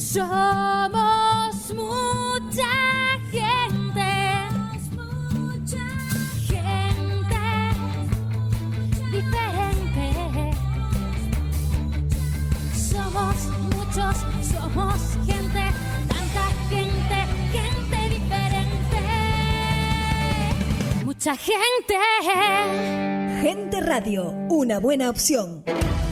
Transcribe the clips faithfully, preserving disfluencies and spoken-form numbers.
Somos mucha gente, mucha gente diferente. Somos muchos, somos gente, tanta gente, gente diferente. Mucha gente. Gente Radio, una buena opción.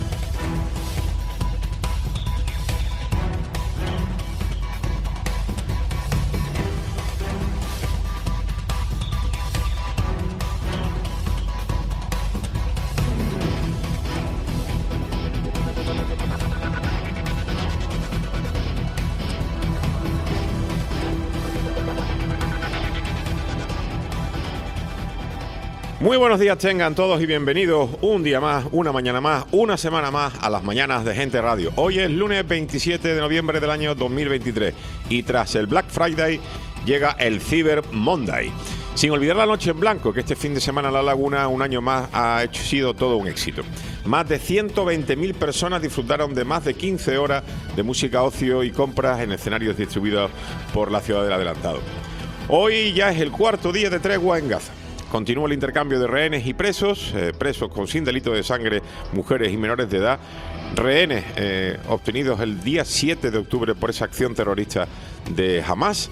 Muy buenos días tengan todos y bienvenidos un día más, una mañana más, una semana más a las mañanas de Gente Radio. Hoy es lunes veintisiete de noviembre del año dos mil veintitrés y tras el Black Friday llega el Cyber Monday. Sin olvidar la noche en blanco, que este fin de semana en La Laguna un año más ha hecho, sido todo un éxito. Más de ciento veinte mil personas disfrutaron de más de quince horas de música, ocio y compras en escenarios distribuidos por la ciudad del Adelantado. Hoy ya es el cuarto día de tregua en Gaza. Continúa el intercambio de rehenes y presos, eh, presos con sin delito de sangre, mujeres y menores de edad, rehenes eh, obtenidos el día siete de octubre por esa acción terrorista de Hamas.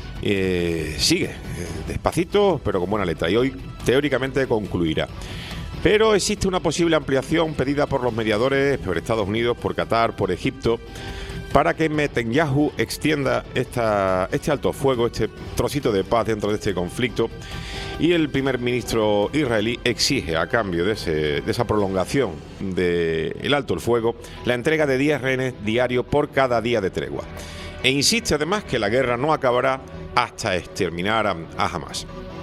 Eh, sigue, eh, despacito, pero con buena letra, y hoy teóricamente concluirá. Pero existe una posible ampliación pedida por los mediadores, por Estados Unidos, por Qatar, por Egipto, para que Netanyahu extienda esta, este alto fuego, este trocito de paz dentro de este conflicto. Y el primer ministro israelí exige, a cambio de, ese, de esa prolongación del alto el fuego, la entrega de diez rehenes diarios por cada día de tregua. E insiste además que la guerra no acabará hasta exterminar a, a Hamas.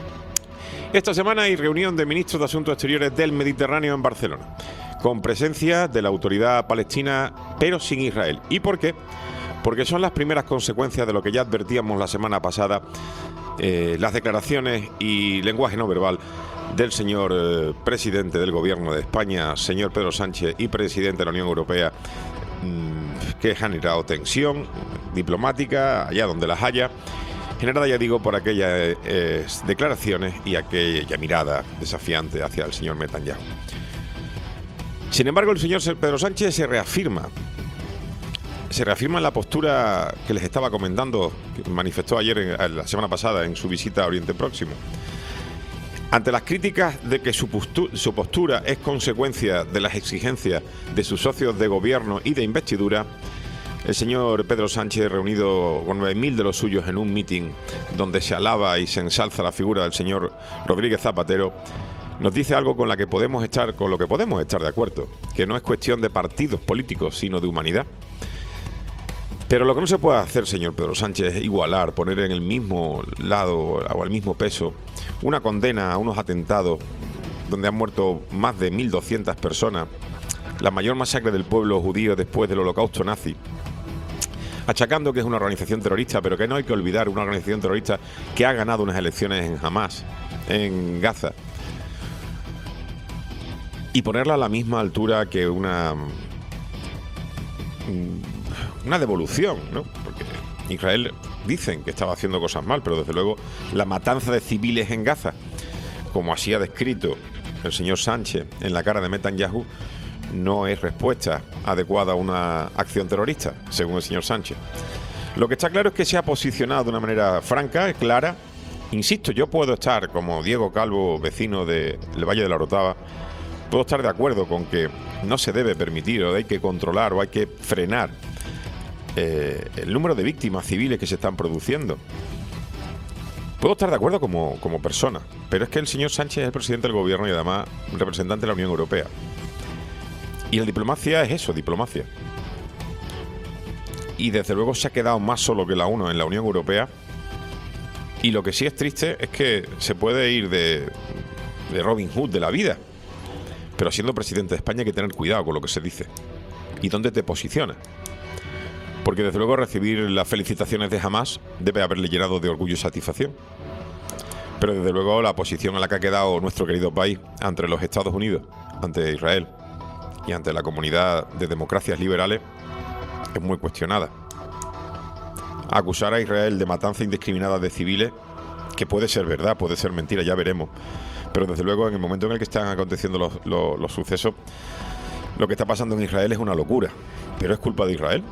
Esta semana hay reunión de ministros de Asuntos Exteriores del Mediterráneo en Barcelona, con presencia de la autoridad palestina, pero sin Israel. ¿Y por qué? Porque son las primeras consecuencias de lo que ya advertíamos la semana pasada, eh, las declaraciones y lenguaje no verbal del señor eh, presidente del Gobierno de España, señor Pedro Sánchez, y presidente de la Unión Europea, mmm, que ha generado tensión diplomática allá donde las haya, generada, ya digo, por aquellas eh, declaraciones y aquella mirada desafiante hacia el señor Netanyahu. Sin embargo, el señor Pedro Sánchez se reafirma, se reafirma en la postura que les estaba comentando, que manifestó ayer, en, la semana pasada, en su visita a Oriente Próximo. Ante las críticas de que su postura, su postura es consecuencia de las exigencias de sus socios de gobierno y de investidura, el señor Pedro Sánchez, reunido con nueve mil de los suyos en un mitin donde se alaba y se ensalza la figura del señor Rodríguez Zapatero, nos dice algo con la que podemos estar, con lo que podemos estar de acuerdo, que no es cuestión de partidos políticos, sino de humanidad. Pero lo que no se puede hacer, señor Pedro Sánchez, es igualar, poner en el mismo lado o al mismo peso una condena a unos atentados donde han muerto más de mil doscientas personas, la mayor masacre del pueblo judío después del holocausto nazi, achacando que es una organización terrorista, pero que no hay que olvidar, una organización terrorista que ha ganado unas elecciones en Hamas, en Gaza, y ponerla a la misma altura que una una devolución, ¿no? Porque Israel dicen que estaba haciendo cosas mal, pero desde luego la matanza de civiles en Gaza, como así ha descrito el señor Sánchez en la cara de Netanyahu, no es respuesta adecuada a una acción terrorista, según el señor Sánchez. Lo que está claro es que se ha posicionado de una manera franca, clara. Insisto, yo puedo estar, como Diego Calvo, vecino del Valle de la Orotava, puedo estar de acuerdo con que no se debe permitir, o hay que controlar, o hay que frenar eh, el número de víctimas civiles que se están produciendo. Puedo estar de acuerdo como, como persona, pero es que el señor Sánchez es el presidente del gobierno y además representante de la Unión Europea. Y la diplomacia es eso, diplomacia. Y desde luego se ha quedado más solo que la uno en la Unión Europea. Y lo que sí es triste es que se puede ir de, de Robin Hood de la vida, pero siendo presidente de España hay que tener cuidado con lo que se dice y dónde te posicionas. Porque desde luego recibir las felicitaciones de Hamas debe haberle llenado de orgullo y satisfacción. Pero desde luego la posición en la que ha quedado nuestro querido país ante los Estados Unidos, ante Israel y ante la comunidad de democracias liberales es muy cuestionada. acusar a Israel de matanza indiscriminada de civiles, que puede ser verdad, puede ser mentira, ya veremos. Pero desde luego, en el momento en el que están aconteciendo los, los, los sucesos, lo que está pasando en Israel es una locura. ¿Pero es culpa de Israel?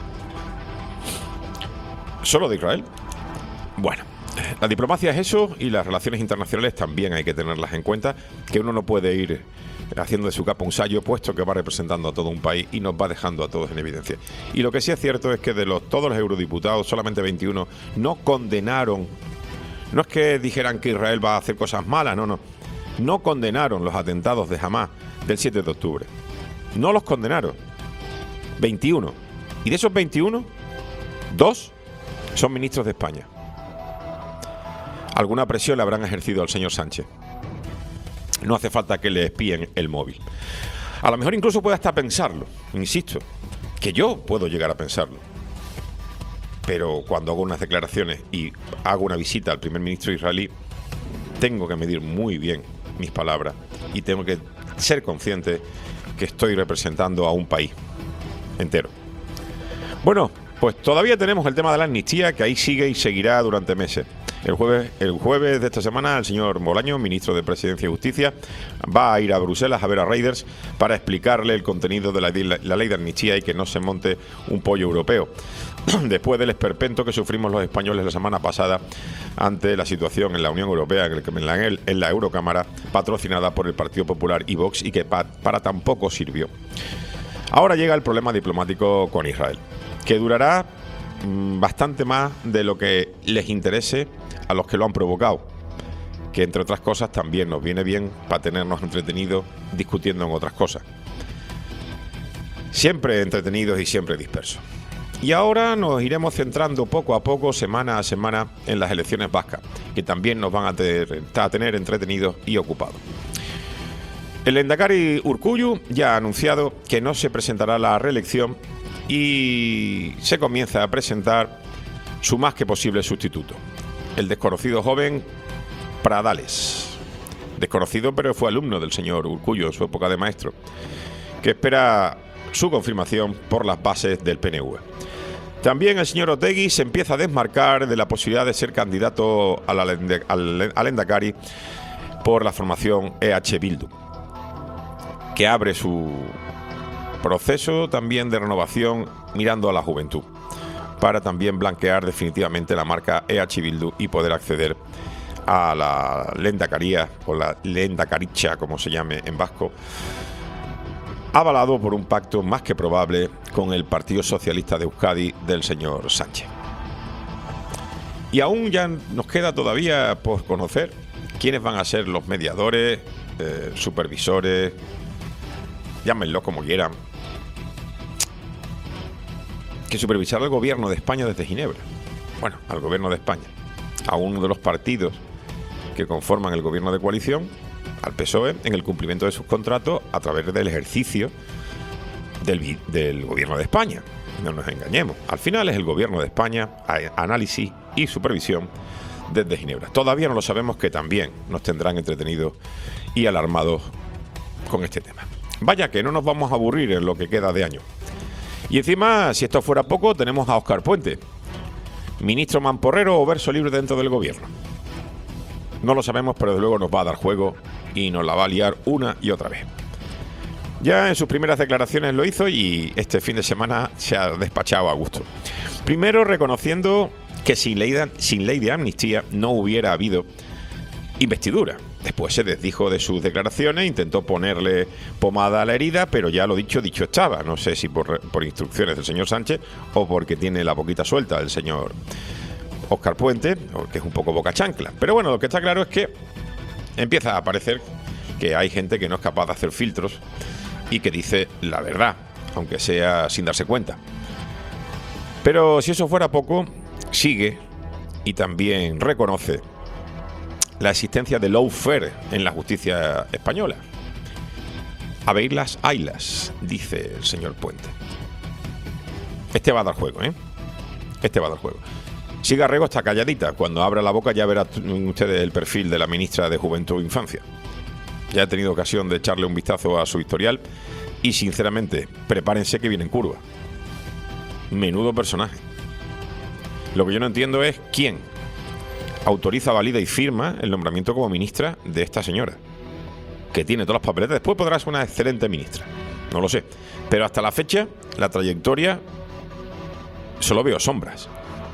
¿Solo de Israel? Bueno, la diplomacia es eso, y las relaciones internacionales también hay que tenerlas en cuenta, que uno no puede ir haciendo de su capa un sayo, puesto que va representando a todo un país y nos va dejando a todos en evidencia. Y lo que sí es cierto es que de los todos los eurodiputados, solamente veintiuno no condenaron, no es que dijeran que Israel va a hacer cosas malas, no, no, no condenaron los atentados de Hamás del siete de octubre. No los condenaron. veintiuno. Y de esos veintiuno, dos son ministros de España. Alguna presión le habrán ejercido al señor Sánchez. No hace falta que le espíen el móvil. A lo mejor incluso puede hasta pensarlo, insisto, que yo puedo llegar a pensarlo. Pero cuando hago unas declaraciones y hago una visita al primer ministro israelí, tengo que medir muy bien mis palabras y tengo que ser consciente que estoy representando a un país entero. Bueno, pues todavía tenemos el tema de la amnistía, que ahí sigue y seguirá durante meses. El jueves, el jueves de esta semana, el señor Bolaños, ministro de Presidencia y Justicia, va a ir a Bruselas a ver a Reinders para explicarle el contenido de la, la, la ley de amnistía y que no se monte un pollo europeo. Después del esperpento que sufrimos los españoles la semana pasada ante la situación en la Unión Europea, en la, en la Eurocámara, patrocinada por el Partido Popular y Vox, y que pa, para tan poco sirvió. Ahora llega el problema diplomático con Israel, que durará mmm, bastante más de lo que les interese a los que lo han provocado, que entre otras cosas también nos viene bien para tenernos entretenidos discutiendo en otras cosas. Siempre entretenidos y siempre dispersos. Y ahora nos iremos centrando poco a poco, semana a semana, en las elecciones vascas, que también nos van a tener, a tener entretenidos y ocupados. El lehendakari Urkullu ya ha anunciado que no se presentará a la reelección y se comienza a presentar su más que posible sustituto, el desconocido joven Pradales. Desconocido, pero fue alumno del señor Urkullu en su época de maestro, que espera su confirmación por las bases del P N V. También el señor Otegi se empieza a desmarcar de la posibilidad de ser candidato al, al, al lehendakari por la formación E H Bildu, que abre su proceso también de renovación mirando a la juventud, para también blanquear definitivamente la marca E H Bildu y poder acceder a la lehendakaría o la lehendakaricha, como se llame en vasco, avalado por un pacto más que probable con el Partido Socialista de Euskadi del señor Sánchez. Y aún ya nos queda todavía por conocer quiénes van a ser los mediadores, eh, supervisores, llámenlo como quieran, que supervisará el gobierno de España desde Ginebra. Bueno, al gobierno de España, a uno de los partidos que conforman el gobierno de coalición, al P S O E, en el cumplimiento de sus contratos a través del ejercicio del, del gobierno de España. No nos engañemos, al final es el gobierno de España, análisis y supervisión desde Ginebra. Todavía no lo sabemos, que también nos tendrán entretenidos y alarmados con este tema. Vaya que no nos vamos a aburrir en lo que queda de año. Y encima, si esto fuera poco, tenemos a Óscar Puente, ministro mamporrero o verso libre dentro del gobierno. No lo sabemos, pero desde luego nos va a dar juego y nos la va a liar una y otra vez. Ya en sus primeras declaraciones lo hizo y este fin de semana se ha despachado a gusto. Primero reconociendo que sin ley de, sin ley de amnistía no hubiera habido investidura. Después se desdijo de sus declaraciones, intentó ponerle pomada a la herida, pero ya lo dicho, dicho estaba. No sé si por, por instrucciones del señor Sánchez o porque tiene la boquita suelta el señor Óscar Puente, que es un poco boca chancla. Pero bueno, lo que está claro es que empieza a parecer que hay gente que no es capaz de hacer filtros y que dice la verdad, aunque sea sin darse cuenta. Pero si eso fuera poco, sigue y también reconoce la existencia de lawfare en la justicia española. Habeilas haylas, dice el señor Puente. Este va a dar juego, ¿eh? Este va a dar juego. Siga Rego está calladita. Cuando abra la boca ya verán ustedes el perfil de la ministra de Juventud e Infancia. Ya he tenido ocasión de echarle un vistazo a su historial y sinceramente, prepárense que viene en curva. Menudo personaje. Lo que yo no entiendo es quién autoriza, valida y firma el nombramiento como ministra de esta señora, que tiene todas las papeletas. Después podrá ser una excelente ministra, no lo sé, pero hasta la fecha, la trayectoria, solo veo sombras.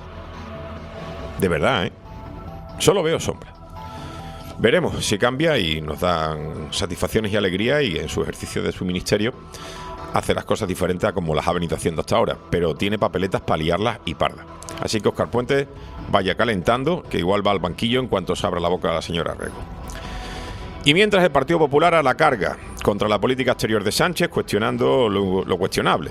De verdad, ¿eh? Solo veo sombras. Veremos si cambia y nos dan satisfacciones y alegría, y en su ejercicio de su ministerio hace las cosas diferentes a como las ha venido haciendo hasta ahora, pero tiene papeletas para liarlas y parda. Así que Óscar Puente vaya calentando, que igual va al banquillo en cuanto se abra la boca a la señora Rego. Y mientras, el Partido Popular a la carga contra la política exterior de Sánchez, cuestionando lo, lo cuestionable.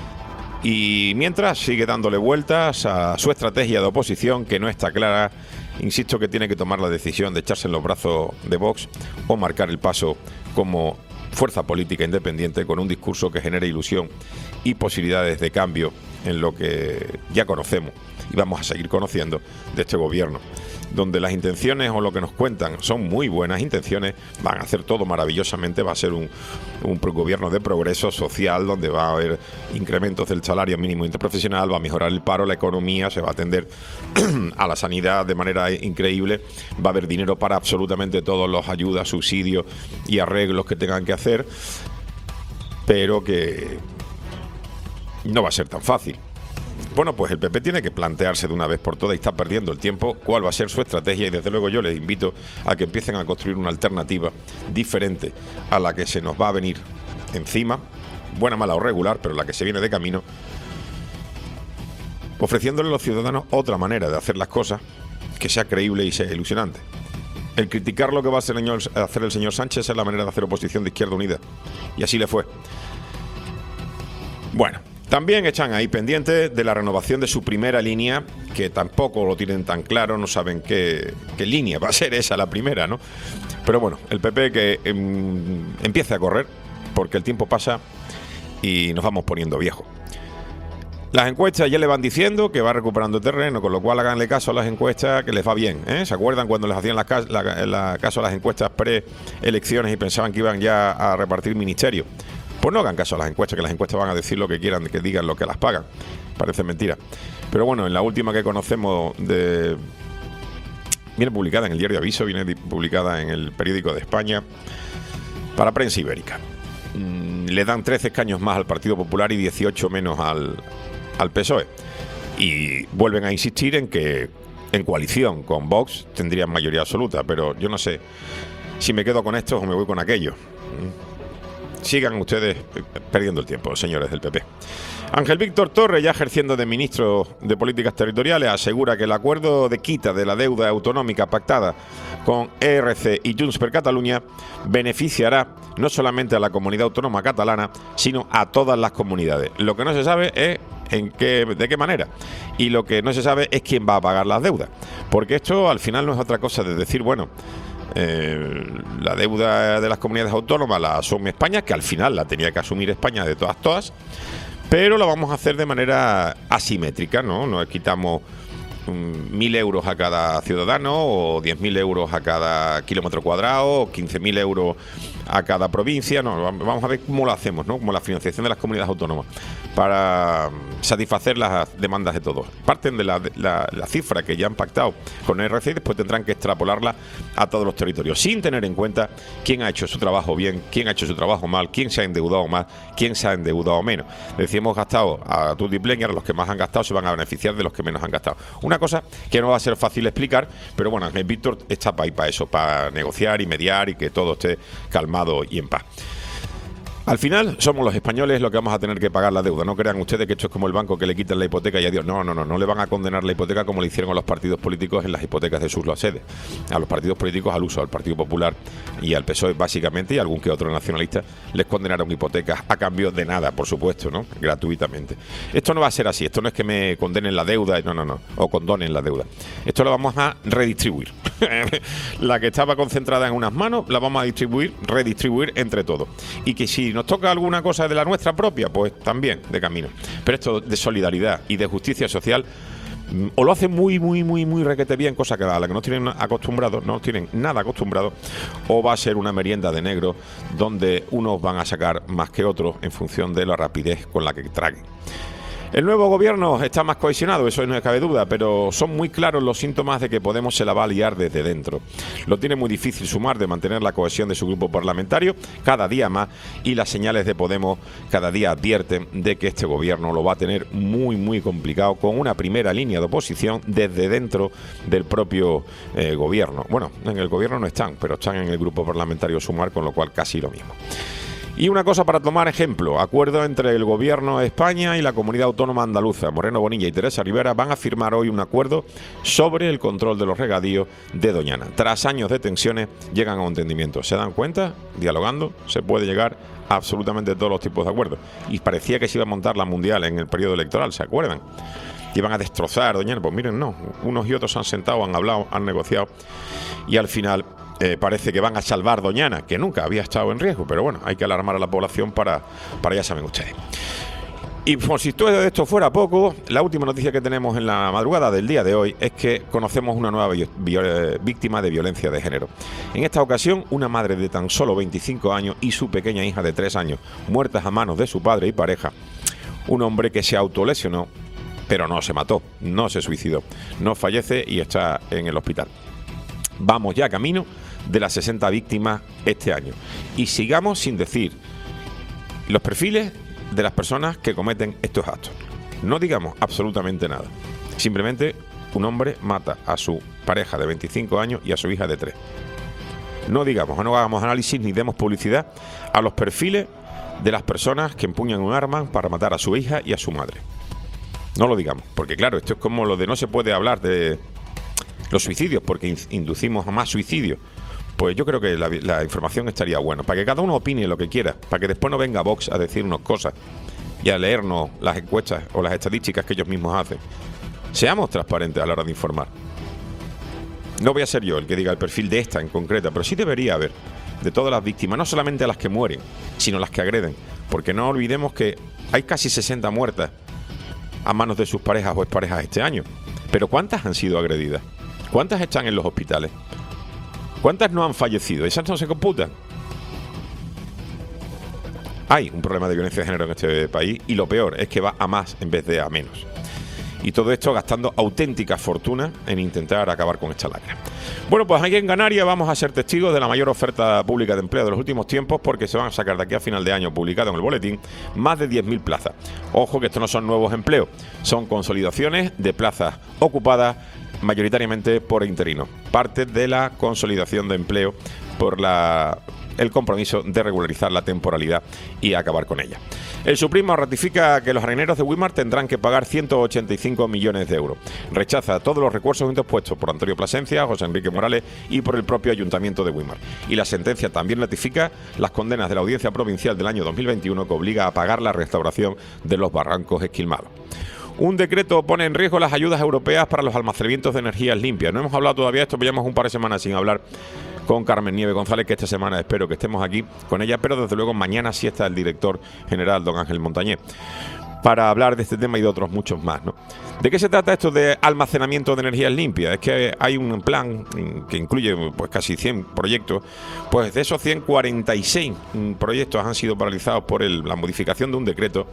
Y mientras sigue dándole vueltas a su estrategia de oposición, que no está clara. Insisto que tiene que tomar la decisión de echarse en los brazos de Vox o marcar el paso como fuerza política independiente, con un discurso que genere ilusión y posibilidades de cambio en lo que ya conocemos y vamos a seguir conociendo de este gobierno, donde las intenciones o lo que nos cuentan son muy buenas intenciones, van a hacer todo maravillosamente, va a ser un, un gobierno de progreso social, donde va a haber incrementos del salario mínimo interprofesional, va a mejorar el paro, la economía, se va a atender a la sanidad de manera increíble, va a haber dinero para absolutamente todos los ayudas, subsidios y arreglos que tengan que hacer, pero que no va a ser tan fácil. Bueno, pues el P P tiene que plantearse de una vez por todas, y está perdiendo el tiempo, cuál va a ser su estrategia, y desde luego yo les invito a que empiecen a construir una alternativa diferente a la que se nos va a venir encima, buena, mala o regular, pero la que se viene de camino, ofreciéndole a los ciudadanos otra manera de hacer las cosas que sea creíble y sea ilusionante. El criticar lo que va a hacer el, hacer el señor Sánchez es la manera de hacer oposición de Izquierda Unida, y así le fue. Bueno, también están ahí pendientes de la renovación de su primera línea, que tampoco lo tienen tan claro, no saben qué, qué línea va a ser esa, la primera, ¿no? Pero bueno, el P P que em, empiece a correr, porque el tiempo pasa y nos vamos poniendo viejos. Las encuestas ya le van diciendo que va recuperando terreno, con lo cual háganle caso a las encuestas, que les va bien, ¿eh? ¿Se acuerdan cuando les hacían la, la, la, caso a las encuestas pre-elecciones y pensaban que iban ya a repartir ministerios? Pues no hagan caso a las encuestas, que las encuestas van a decir lo que quieran, que digan lo que las pagan. Parece mentira. Pero bueno, en la última que conocemos, de viene publicada en el Diario Aviso, viene publicada en el Periódico de España, para Prensa Ibérica. Mm, le dan trece escaños más al Partido Popular y dieciocho menos al, al P S O E. Y vuelven a insistir en que en coalición con Vox tendrían mayoría absoluta, pero yo no sé si me quedo con estos o me voy con aquellos. Sigan ustedes perdiendo el tiempo, señores del P P. Ángel Víctor Torres, ya ejerciendo de ministro de Políticas Territoriales, asegura que el acuerdo de quita de la deuda autonómica pactada con E R C y Junts per Catalunya beneficiará no solamente a la comunidad autónoma catalana, sino a todas las comunidades. Lo que no se sabe es en qué, de qué manera, y lo que no se sabe es quién va a pagar las deudas, porque esto al final no es otra cosa de decir, bueno, Eh, la deuda de las comunidades autónomas la asume España, que al final la tenía que asumir España de todas todas, pero lo vamos a hacer de manera asimétrica, ¿no? Nos quitamos um, mil euros a cada ciudadano, o diez mil euros a cada kilómetro cuadrado, o quince mil euros a cada provincia. No, vamos a ver cómo lo hacemos, ¿no? Como la financiación de las comunidades autónomas, para satisfacer las demandas de todos. Parten de la, de la, la cifra que ya han pactado con el R C y después tendrán que extrapolarla a todos los territorios, sin tener en cuenta quién ha hecho su trabajo bien, quién ha hecho su trabajo mal, quién se ha endeudado más, quién se ha endeudado menos. Decíamos, hemos gastado a Tutiplen, y ahora los que más han gastado se van a beneficiar de los que menos han gastado. Una cosa que no va a ser fácil explicar, pero bueno, Ángel Víctor está para, para eso, para negociar y mediar y que todo esté calmado y en paz. Al final somos los españoles los que vamos a tener que pagar la deuda. No crean ustedes que esto es como el banco, que le quitan la hipoteca y adiós. No, no, no, no le van a condenar la hipoteca como le hicieron a los partidos políticos en las hipotecas de sus sedes. A los partidos políticos, al uso, al Partido Popular y al P S O E básicamente, y algún que otro nacionalista, les condenaron hipotecas a cambio de nada, por supuesto, ¿no? Gratuitamente. Esto no va a ser así. Esto no es que me condenen la deuda, no, no, no, o condonen la deuda. Esto lo vamos a redistribuir. La que estaba concentrada en unas manos la vamos a distribuir, redistribuir entre todos. Y que si nos toca alguna cosa de la nuestra propia, pues también de camino. Pero esto de solidaridad y de justicia social, o lo hacen muy, muy, muy, muy requete bien, cosa que a la que no tienen acostumbrados, no tienen nada acostumbrados, o va a ser una merienda de negro donde unos van a sacar más que otros en función de la rapidez con la que traguen. El nuevo gobierno está más cohesionado, eso no cabe duda, pero son muy claros los síntomas de que Podemos se la va a liar desde dentro. Lo tiene muy difícil Sumar de mantener la cohesión de su grupo parlamentario cada día más, y las señales de Podemos cada día advierten de que este gobierno lo va a tener muy muy complicado, con una primera línea de oposición desde dentro del propio eh, gobierno. Bueno, en el gobierno no están, pero están en el grupo parlamentario Sumar, con lo cual casi lo mismo. Y una cosa para tomar ejemplo: acuerdo entre el Gobierno de España y la Comunidad Autónoma Andaluza. Moreno Bonilla y Teresa Rivera van a firmar hoy un acuerdo sobre el control de los regadíos de Doñana. Tras años de tensiones, llegan a un entendimiento. ¿Se dan cuenta? Dialogando se puede llegar a absolutamente todos los tipos de acuerdos. Y parecía que se iba a montar la mundial en el periodo electoral, ¿se acuerdan? Iban a destrozar Doñana. Pues miren, no. Unos y otros se han sentado, han hablado, han negociado, y al final Eh, parece que van a salvar Doñana, que nunca había estado en riesgo, pero bueno, hay que alarmar a la población para, para ya saben ustedes. Y por si todo esto fuera poco, la última noticia que tenemos en la madrugada del día de hoy es que conocemos una nueva vi- vi- víctima de violencia de género. En esta ocasión, una madre de tan solo veinticinco años y su pequeña hija de tres años, muertas a manos de su padre y pareja. Un hombre que se autolesionó, pero no se mató, no se suicidó, no fallece y está en el hospital. Vamos ya camino de las sesenta víctimas este año. Y sigamos sin decir los perfiles de las personas que cometen estos actos. No digamos absolutamente nada. Simplemente un hombre mata a su pareja de veinticinco años y a su hija de tres. No digamos, no hagamos análisis ni demos publicidad a los perfiles de las personas que empuñan un arma para matar a su hija y a su madre. No lo digamos, porque claro, esto es como lo de no se puede hablar de los suicidios porque inducimos a más suicidios. Pues yo creo que la, la información estaría buena, para que cada uno opine lo que quiera, para que después no venga Vox a decirnos cosas y a leernos las encuestas o las estadísticas que ellos mismos hacen. Seamos transparentes a la hora de informar. No voy a ser yo el que diga el perfil de esta en concreta, pero sí debería haber de todas las víctimas, no solamente a las que mueren, sino las que agreden, porque no olvidemos que hay casi sesenta muertas a manos de sus parejas o exparejas este año. Pero ¿cuántas han sido agredidas? ¿Cuántas están en los hospitales? ¿Cuántas no han fallecido? ¿Esas no se computan? Hay un problema de violencia de género en este país, y lo peor es que va a más en vez de a menos. Y todo esto gastando auténticas fortunas en intentar acabar con esta lacra. Bueno, pues aquí en Canarias vamos a ser testigos de la mayor oferta pública de empleo de los últimos tiempos, porque se van a sacar de aquí a final de año, publicado en el boletín, más de diez mil plazas. Ojo que estos no son nuevos empleos, son consolidaciones de plazas ocupadas mayoritariamente por interinos, parte de la consolidación de empleo por la, el compromiso de regularizar la temporalidad y acabar con ella. El Supremo ratifica que los areneros de Wimar tendrán que pagar ciento ochenta y cinco millones de euros. Rechaza todos los recursos interpuestos por Antonio Plasencia, José Enrique Morales y por el propio Ayuntamiento de Wimar. Y la sentencia también ratifica las condenas de la Audiencia Provincial del año dos mil veintiuno, que obliga a pagar la restauración de los barrancos esquilmados. Un decreto pone en riesgo las ayudas europeas para los almacenamientos de energías limpias. No hemos hablado todavía de esto, pero llevamos un par de semanas sin hablar con Carmen Nieves González, que esta semana espero que estemos aquí con ella, pero desde luego mañana sí está el director general, don Ángel Montañé, para hablar de este tema y de otros muchos más, ¿no? ¿De qué se trata esto de almacenamiento de energías limpias? Es que hay un plan que incluye pues casi cien proyectos. Pues de esos cien, cuarenta y seis proyectos han sido paralizados por el, la modificación de un decreto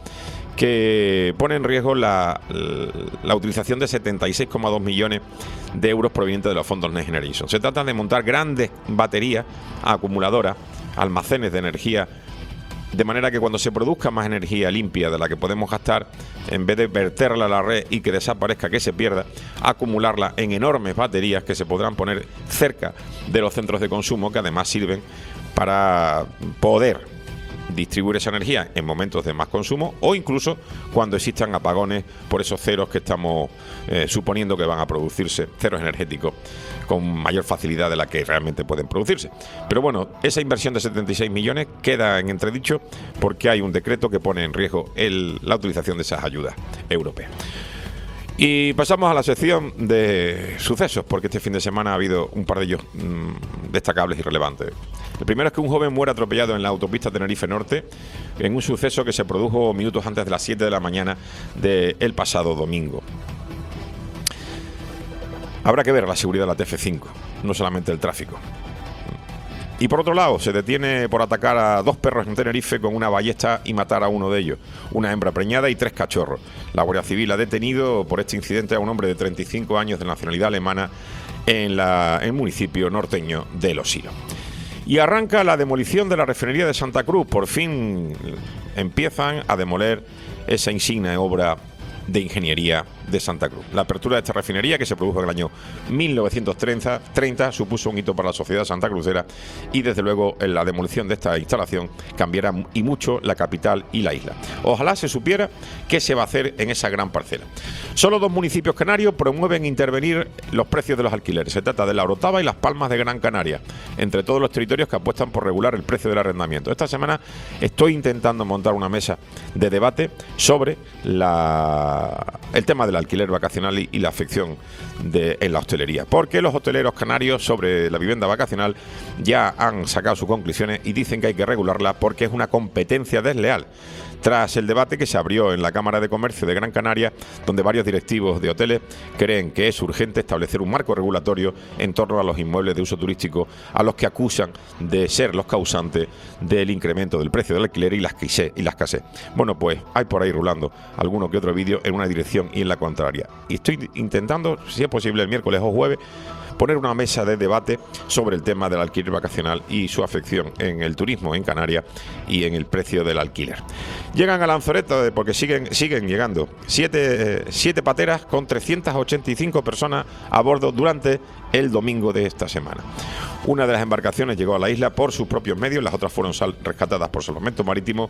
que pone en riesgo la, la utilización de setenta y seis coma dos millones de euros provenientes de los fondos Next Generation. Se trata de montar grandes baterías acumuladoras, almacenes de energía, de manera que cuando se produzca más energía limpia de la que podemos gastar, en vez de verterla a la red y que desaparezca, que se pierda, acumularla en enormes baterías que se podrán poner cerca de los centros de consumo, que además sirven para poder distribuir esa energía en momentos de más consumo o incluso cuando existan apagones por esos ceros que estamos eh, suponiendo que van a producirse, ceros energéticos con mayor facilidad de la que realmente pueden producirse. Pero bueno, esa inversión de setenta y seis millones queda en entredicho porque hay un decreto que pone en riesgo el, la utilización de esas ayudas europeas. Y pasamos a la sección de sucesos, porque este fin de semana ha habido un par de ellos mmm, destacables y relevantes. El primero es que un joven muere atropellado en la autopista Tenerife Norte, en un suceso que se produjo minutos antes de las siete de la mañana del pasado domingo. Habrá que ver la seguridad de la T F cinco, no solamente el tráfico. Y por otro lado, se detiene por atacar a dos perros en Tenerife con una ballesta y matar a uno de ellos, una hembra preñada y tres cachorros. La Guardia Civil ha detenido por este incidente a un hombre de treinta y cinco años de nacionalidad alemana en, la, en el municipio norteño de Los Silos. Y arranca la demolición de la refinería de Santa Cruz. Por fin empiezan a demoler esa insignia obra de ingeniería de Santa Cruz. La apertura de esta refinería, que se produjo en el año mil novecientos treinta, supuso un hito para la sociedad santacrucera y desde luego en la demolición de esta instalación cambiará y mucho la capital y la isla. Ojalá se supiera qué se va a hacer en esa gran parcela. Solo dos municipios canarios promueven intervenir los precios de los alquileres. Se trata de La Orotava y Las Palmas de Gran Canaria, entre todos los territorios que apuestan por regular el precio del arrendamiento. Esta semana estoy intentando montar una mesa de debate sobre la, el tema del alquiler vacacional y, y la afección de, en la hostelería, porque los hoteleros canarios sobre la vivienda vacacional ya han sacado sus conclusiones y dicen que hay que regularla porque es una competencia desleal. Tras el debate que se abrió en la Cámara de Comercio de Gran Canaria, donde varios directivos de hoteles creen que es urgente establecer un marco regulatorio en torno a los inmuebles de uso turístico, a los que acusan de ser los causantes del incremento del precio del alquiler y la escasez. Y la escasez. Bueno, pues hay por ahí rulando alguno que otro vídeo en una dirección y en la contraria. Y estoy intentando, si es posible, el miércoles o jueves, poner una mesa de debate sobre el tema del alquiler vacacional y su afección en el turismo en Canarias y en el precio del alquiler. Llegan a Lanzoreta, porque siguen, siguen llegando siete, eh, siete pateras con trescientas ochenta y cinco personas a bordo durante el domingo de esta semana. Una de las embarcaciones llegó a la isla por sus propios medios, las otras fueron sal rescatadas por Salvamento Marítimo,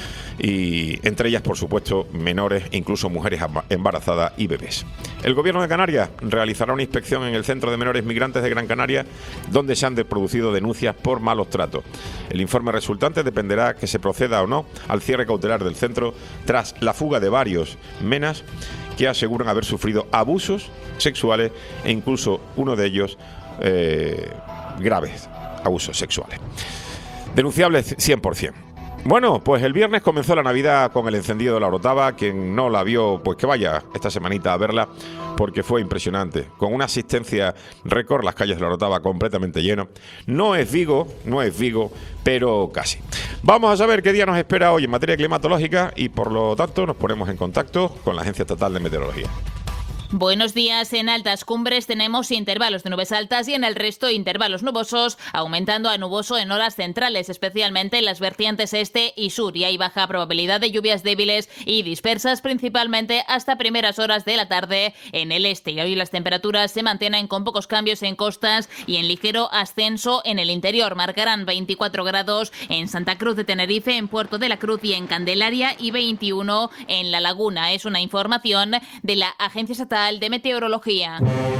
y entre ellas, por supuesto, menores, incluso mujeres embarazadas y bebés. El Gobierno de Canarias realizará una inspección en el Centro de Menores Migrantes de Gran Canaria, donde se han producido denuncias por malos tratos. El informe resultante dependerá que se proceda o no al cierre cautelar del centro tras la fuga de varios menas que aseguran haber sufrido abusos sexuales e incluso uno de ellos eh, graves abusos sexuales. Denunciables cien por ciento. Bueno, pues el viernes comenzó la Navidad con el encendido de La Orotava. Quien no la vio, pues que vaya esta semanita a verla, porque fue impresionante. Con una asistencia récord, las calles de La Orotava completamente llenas. No es Vigo, no es Vigo, pero casi. Vamos a saber qué día nos espera hoy en materia climatológica y por lo tanto nos ponemos en contacto con la Agencia Estatal de Meteorología. Buenos días. En altas cumbres tenemos intervalos de nubes altas y en el resto intervalos nubosos, aumentando a nuboso en horas centrales, especialmente en las vertientes este y sur, y hay baja probabilidad de lluvias débiles y dispersas, principalmente hasta primeras horas de la tarde en el este. Y hoy las temperaturas se mantienen con pocos cambios en costas y en ligero ascenso en el interior. Marcarán veinticuatro grados en Santa Cruz de Tenerife, en Puerto de la Cruz y en Candelaria, y veintiuno en La Laguna. Es una información de la Agencia Estatal de Meteorología.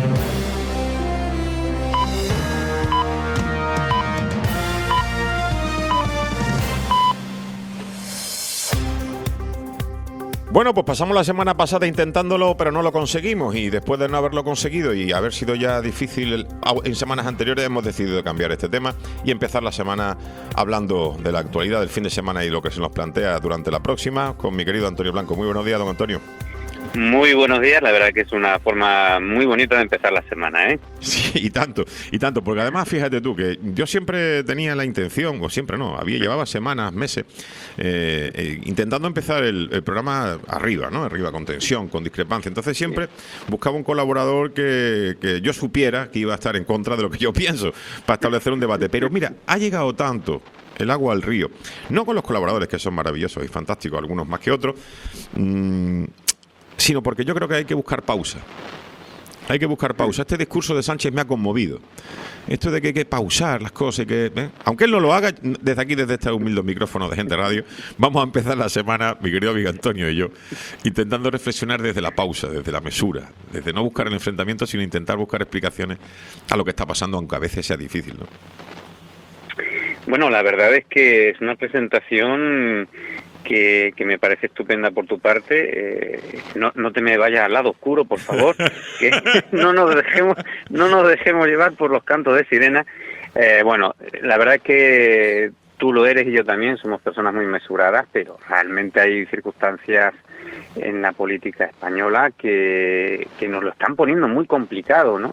Bueno, pues pasamos la semana pasada intentándolo, pero no lo conseguimos, y después de no haberlo conseguido y haber sido ya difícil en semanas anteriores, hemos decidido cambiar este tema y empezar la semana hablando de la actualidad del fin de semana y lo que se nos plantea durante la próxima con mi querido Antonio Blanco. Muy buenos días, don Antonio. Muy buenos días, la verdad que es una forma muy bonita de empezar la semana, ¿eh? Sí, y tanto, y tanto, porque además fíjate tú que yo siempre tenía la intención, o siempre no, había llevaba semanas, meses, eh, eh, intentando empezar el, el programa arriba, ¿no? Arriba, con tensión, con discrepancia. Entonces siempre buscaba un colaborador que, que yo supiera que iba a estar en contra de lo que yo pienso, para establecer un debate. Pero mira, ha llegado tanto el agua al río, no con los colaboradores, que son maravillosos y fantásticos, algunos más que otros, mmm, sino porque yo creo que hay que buscar pausa. Hay que buscar pausa. Este discurso de Sánchez me ha conmovido. Esto de que hay que pausar las cosas y que... ¿eh? Aunque él no lo haga, desde aquí, desde este humilde micrófono de Gente Radio, vamos a empezar la semana, mi querido amigo Antonio y yo, intentando reflexionar desde la pausa, desde la mesura, desde no buscar el enfrentamiento, sino intentar buscar explicaciones a lo que está pasando, aunque a veces sea difícil, ¿no? Bueno, la verdad es que es una presentación que, que me parece estupenda por tu parte. Eh, no, no te me vayas al lado oscuro, por favor, que no nos dejemos, no nos dejemos llevar por los cantos de sirena. Eh, bueno, la verdad es que tú lo eres y yo también, somos personas muy mesuradas, pero realmente hay circunstancias en la política española que, que nos lo están poniendo muy complicado, ¿no?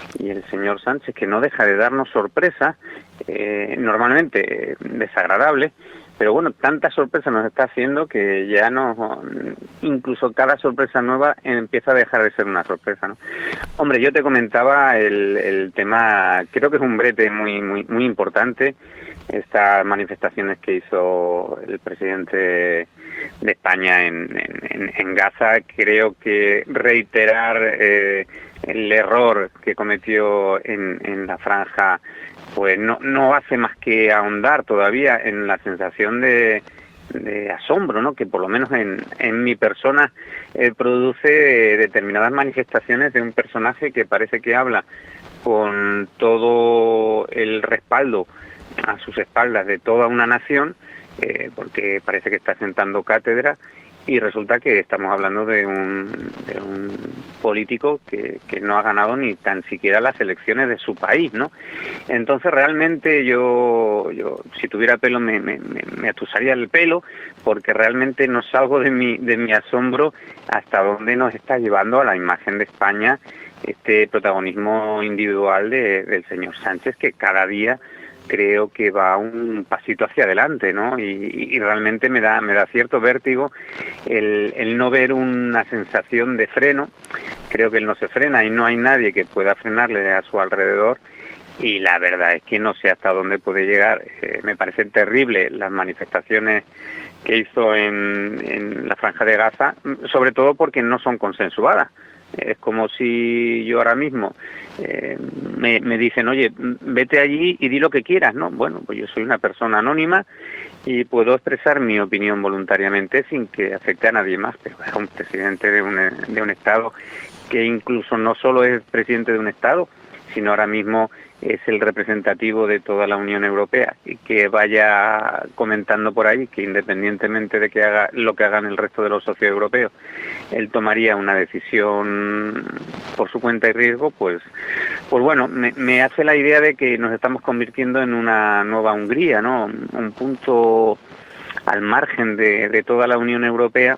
y el señor Sánchez, que no deja de darnos sorpresas, eh, normalmente eh, desagradables, pero bueno, tanta sorpresa nos está haciendo que ya no, incluso cada sorpresa nueva empieza a dejar de ser una sorpresa, ¿no? Hombre, yo te comentaba el, el tema, creo que es un brete muy muy muy importante, estas manifestaciones que hizo el presidente de España en, en, en Gaza. Creo que reiterar eh, el error que cometió en, en la franja pues no, no hace más que ahondar todavía en la sensación de, de asombro, ¿no? Que por lo menos en, en mi persona eh, produce determinadas manifestaciones de un personaje que parece que habla con todo el respaldo a sus espaldas de toda una nación, eh, porque parece que está sentando cátedra, y resulta que estamos hablando de un, de un político que, que no ha ganado ni tan siquiera las elecciones de su país, ¿no? Entonces realmente yo, yo si tuviera pelo me, me, me atusaría el pelo, porque realmente no salgo de mi, de mi asombro hasta dónde nos está llevando a la imagen de España este protagonismo individual de, del señor Sánchez, que cada día creo que va un pasito hacia adelante, ¿no? Y, y realmente me da me da cierto vértigo el, el no ver una sensación de freno. Creo que él no se frena y no hay nadie que pueda frenarle a su alrededor, y la verdad es que no sé hasta dónde puede llegar. Eh, me parecen terribles las manifestaciones que hizo en, en la Franja de Gaza, sobre todo porque no son consensuadas. Es como si yo ahora mismo eh, me, me dicen, oye, vete allí y di lo que quieras, ¿no? Bueno, pues yo soy una persona anónima y puedo expresar mi opinión voluntariamente sin que afecte a nadie más, pero es un presidente de un, de un Estado que incluso no solo es presidente de un Estado, sino ahora mismo es el representativo de toda la Unión Europea, y que vaya comentando por ahí que independientemente de que haga lo que hagan el resto de los socios europeos, él tomaría una decisión por su cuenta y riesgo, pues pues bueno, me, me hace la idea de que nos estamos convirtiendo en una nueva Hungría, ¿no? Un punto al margen de, de toda la Unión Europea,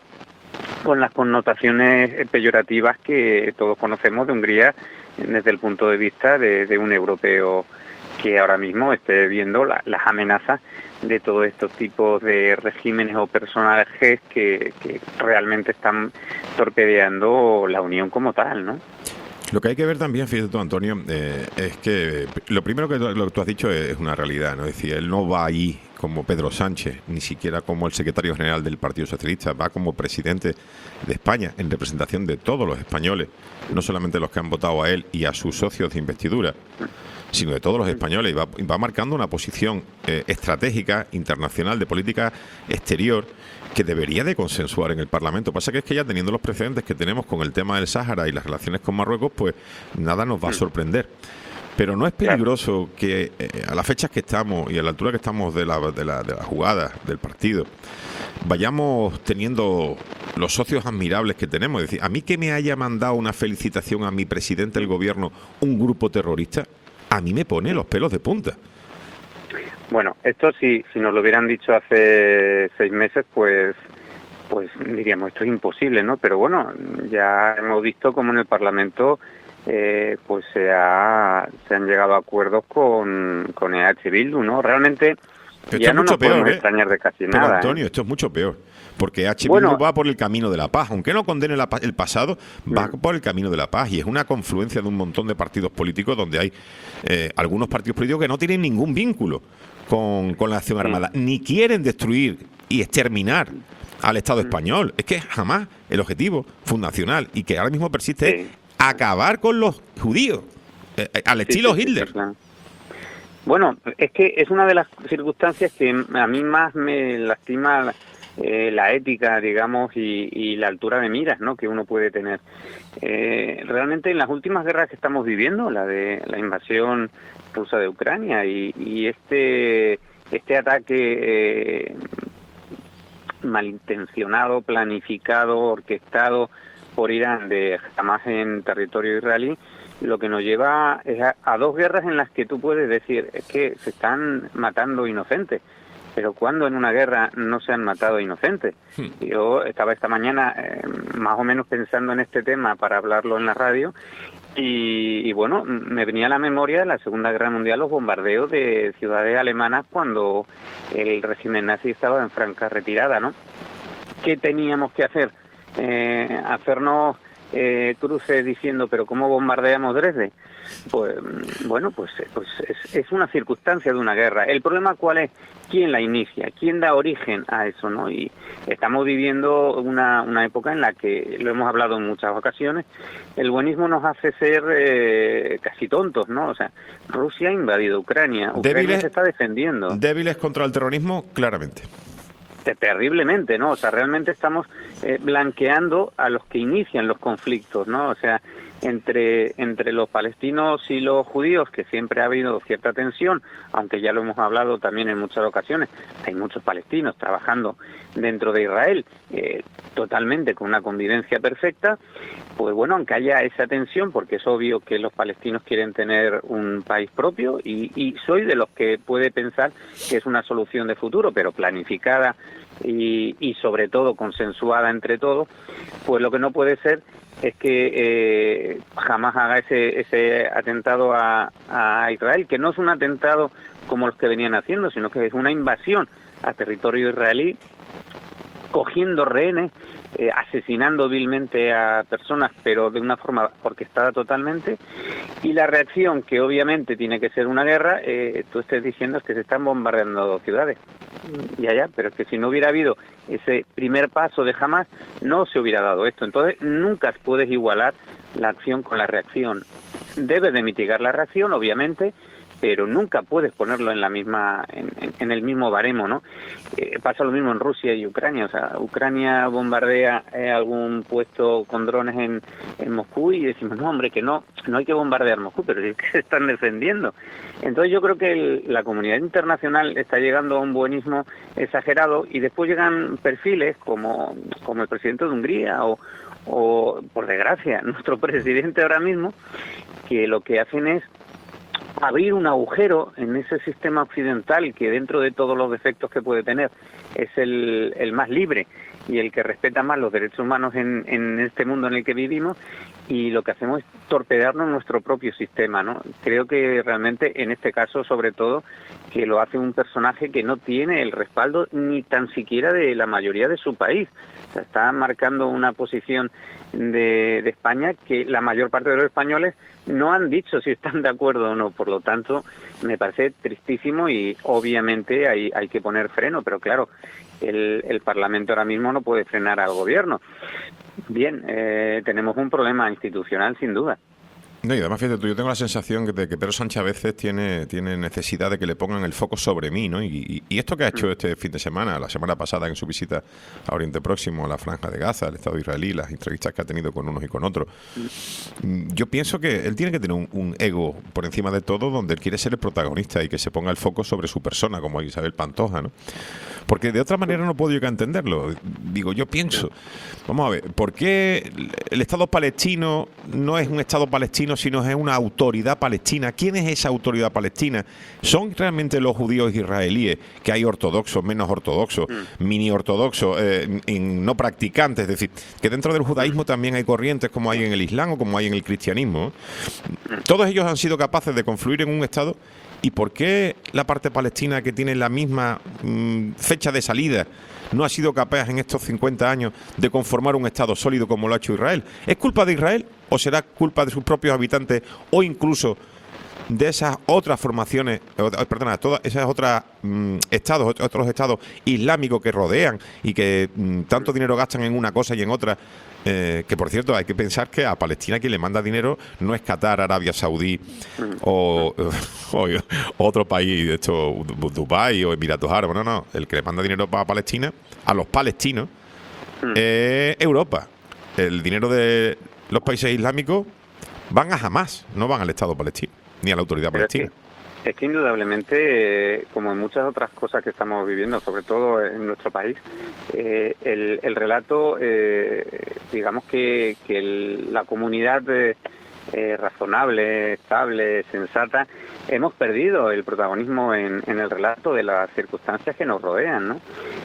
con las connotaciones peyorativas que todos conocemos de Hungría desde el punto de vista de, de un europeo que ahora mismo esté viendo la, las amenazas de todos estos tipos de regímenes o personajes que, que realmente están torpedeando la Unión como tal, ¿no? Lo que hay que ver también, fíjate tú, Antonio, eh, es que lo primero que lo que tú has dicho es una realidad, ¿no? Es decir, él no va ahí como Pedro Sánchez, ni siquiera como el secretario general del Partido Socialista, va como presidente de España, en representación de todos los españoles, no solamente los que han votado a él y a sus socios de investidura, sino de todos los españoles, y va, va marcando una posición eh, estratégica, internacional, de política exterior, que debería de consensuar en el Parlamento. Pasa que es que ya teniendo los precedentes que tenemos con el tema del Sáhara y las relaciones con Marruecos, pues nada nos va a sorprender. Pero no es peligroso que eh, a las fechas que estamos y a la altura que estamos de la, de la, de la jugada del partido, vayamos teniendo los socios admirables que tenemos. Es decir, a mí que me haya mandado una felicitación a mi presidente del gobierno un grupo terrorista, a mí me pone los pelos de punta. Bueno, esto si, si nos lo hubieran dicho hace seis meses, pues pues diríamos, esto es imposible, ¿no? Pero bueno, ya hemos visto cómo en el Parlamento eh, pues se, ha, se han llegado a acuerdos con, con E H Bildu, ¿no? Realmente Pero ya no mucho nos podemos peor, ¿eh? extrañar de casi Pero, nada. Antonio, ¿eh? esto es mucho peor. Porque H. Bueno, va por el camino de la paz. Aunque no condene la, el pasado, va mm. por el camino de la paz. Y es una confluencia de un montón de partidos políticos donde hay eh, algunos partidos políticos que no tienen ningún vínculo con, con la acción armada. Mm. Ni quieren destruir y exterminar al Estado mm. español. Es que jamás el objetivo fundacional y que ahora mismo persiste sí. es acabar con los judíos. Eh, al sí, estilo sí, Hitler. Sí, claro. Bueno, es que es una de las circunstancias que a mí más me lastima eh, la ética, digamos, y, y la altura de miras, ¿no?, que uno puede tener. Eh, realmente en las últimas guerras que estamos viviendo, la de la invasión rusa de Ucrania y, y este este ataque eh, malintencionado, planificado, orquestado por Irán de Hamas en territorio israelí, lo que nos lleva es a, a dos guerras en las que tú puedes decir, es que se están matando inocentes, pero ¿cuándo en una guerra no se han matado inocentes? Sí. Yo estaba esta mañana eh, más o menos pensando en este tema para hablarlo en la radio Y, y bueno, me venía a la memoria en la Segunda Guerra Mundial los bombardeos de ciudades alemanas cuando el régimen nazi estaba en franca retirada, ¿no? ¿Qué teníamos que hacer? Eh, hacernos eh, cruces diciendo, pero ¿cómo bombardeamos Dresde? Pues bueno, pues, pues es, es una circunstancia de una guerra. El problema ¿cuál es? ¿Quién la inicia? ¿Quién da origen a eso, no? Y estamos viviendo una, una época en la que, lo hemos hablado en muchas ocasiones, el buenismo nos hace ser eh, casi tontos, ¿no? O sea, Rusia ha invadido Ucrania, Ucrania Débiles, se está defendiendo. Débiles contra el terrorismo, claramente. Terriblemente, ¿no? O sea, realmente estamos eh, blanqueando a los que inician los conflictos, ¿no? O sea, entre entre los palestinos y los judíos, que siempre ha habido cierta tensión, aunque ya lo hemos hablado también en muchas ocasiones, hay muchos palestinos trabajando dentro de Israel, eh, totalmente con una convivencia perfecta, pues bueno, aunque haya esa tensión, porque es obvio que los palestinos quieren tener un país propio, y, y soy de los que puede pensar que es una solución de futuro, pero planificada y, y sobre todo consensuada entre todos, pues lo que no puede ser es que eh, jamás haga ese, ese atentado a, a Israel, que no es un atentado como los que venían haciendo, sino que es una invasión a territorio israelí, cogiendo rehenes, eh, asesinando vilmente a personas, pero de una forma orquestada totalmente, y la reacción, que obviamente tiene que ser una guerra, eh, tú estés diciendo es que se están bombardeando dos ciudades. Ya, ya, pero es que si no hubiera habido ese primer paso de Hamas, no se hubiera dado esto. Entonces, nunca puedes igualar la acción con la reacción. Debes de mitigar la reacción, obviamente, pero nunca puedes ponerlo en la misma en, en el mismo baremo, ¿no? Eh, pasa lo mismo en Rusia y Ucrania. O sea, Ucrania bombardea eh, algún puesto con drones en, en Moscú y decimos, no, hombre, que no, no hay que bombardear Moscú, pero es que se están defendiendo. Entonces yo creo que el, la comunidad internacional está llegando a un buenismo exagerado, y después llegan perfiles como, como el presidente de Hungría o, o, por desgracia, nuestro presidente ahora mismo, que lo que hacen es abrir un agujero en ese sistema occidental que, dentro de todos los defectos que puede tener, es el, el más libre y el que respeta más los derechos humanos en, en este mundo en el que vivimos, y lo que hacemos es torpedarnos nuestro propio sistema, ¿no? Creo que realmente en este caso, sobre todo, que lo hace un personaje que no tiene el respaldo ni tan siquiera de la mayoría de su país. O sea, está marcando una posición de, de España que la mayor parte de los españoles no han dicho si están de acuerdo o no. Por lo tanto, me parece tristísimo, y obviamente hay, hay que poner freno, pero claro, el, el Parlamento ahora mismo no puede frenar al gobierno. Bien, eh, tenemos un problema institucional sin duda. No, y además, fíjate tú, yo tengo la sensación de que Pedro Sánchez a veces tiene, tiene necesidad de que le pongan el foco sobre mí, ¿no? Y, y, y esto que ha hecho este fin de semana, la semana pasada, en su visita a Oriente Próximo, a la Franja de Gaza, al Estado israelí, las entrevistas que ha tenido con unos y con otros, yo pienso que él tiene que tener un, un ego por encima de todo, donde él quiere ser el protagonista y que se ponga el foco sobre su persona, como Isabel Pantoja, ¿no? Porque de otra manera no puedo yo que entenderlo. Digo, yo pienso, vamos a ver, ¿por qué el Estado palestino no es un Estado palestino, sino es una autoridad palestina? ¿Quién es esa autoridad palestina? ¿Son realmente los judíos israelíes, que hay ortodoxos, menos ortodoxos, mm. mini ortodoxos, eh, en no practicantes? Es decir, que dentro del judaísmo también hay corrientes como hay en el Islam o como hay en el cristianismo. Todos ellos han sido capaces de confluir en un Estado. ¿Y por qué la parte palestina, que tiene la misma mmm, fecha de salida, no ha sido capaz en estos cincuenta años de conformar un Estado sólido como lo ha hecho Israel? ¿Es culpa de Israel o será culpa de sus propios habitantes, o incluso de esas otras formaciones, perdona, todas esas otras mmm, estados, otros estados islámicos que rodean y que mmm, tanto dinero gastan en una cosa y en otra? Eh, que por cierto, hay que pensar que a Palestina quien le manda dinero no es Qatar, Arabia Saudí o, o, o otro país, de hecho Dubái o Emiratos Árabes. No, no, el que le manda dinero para Palestina, a los palestinos, es eh, Europa. El dinero de los países islámicos van a Hamas, no van al Estado palestino ni a la autoridad Pero palestina. Es que, es que indudablemente, eh, como en muchas otras cosas que estamos viviendo, sobre todo en nuestro país, eh, el, el relato, eh, digamos que, que el, la comunidad eh, eh, razonable, estable, sensata, hemos perdido el protagonismo en, en el relato de las circunstancias que nos rodean, ¿no?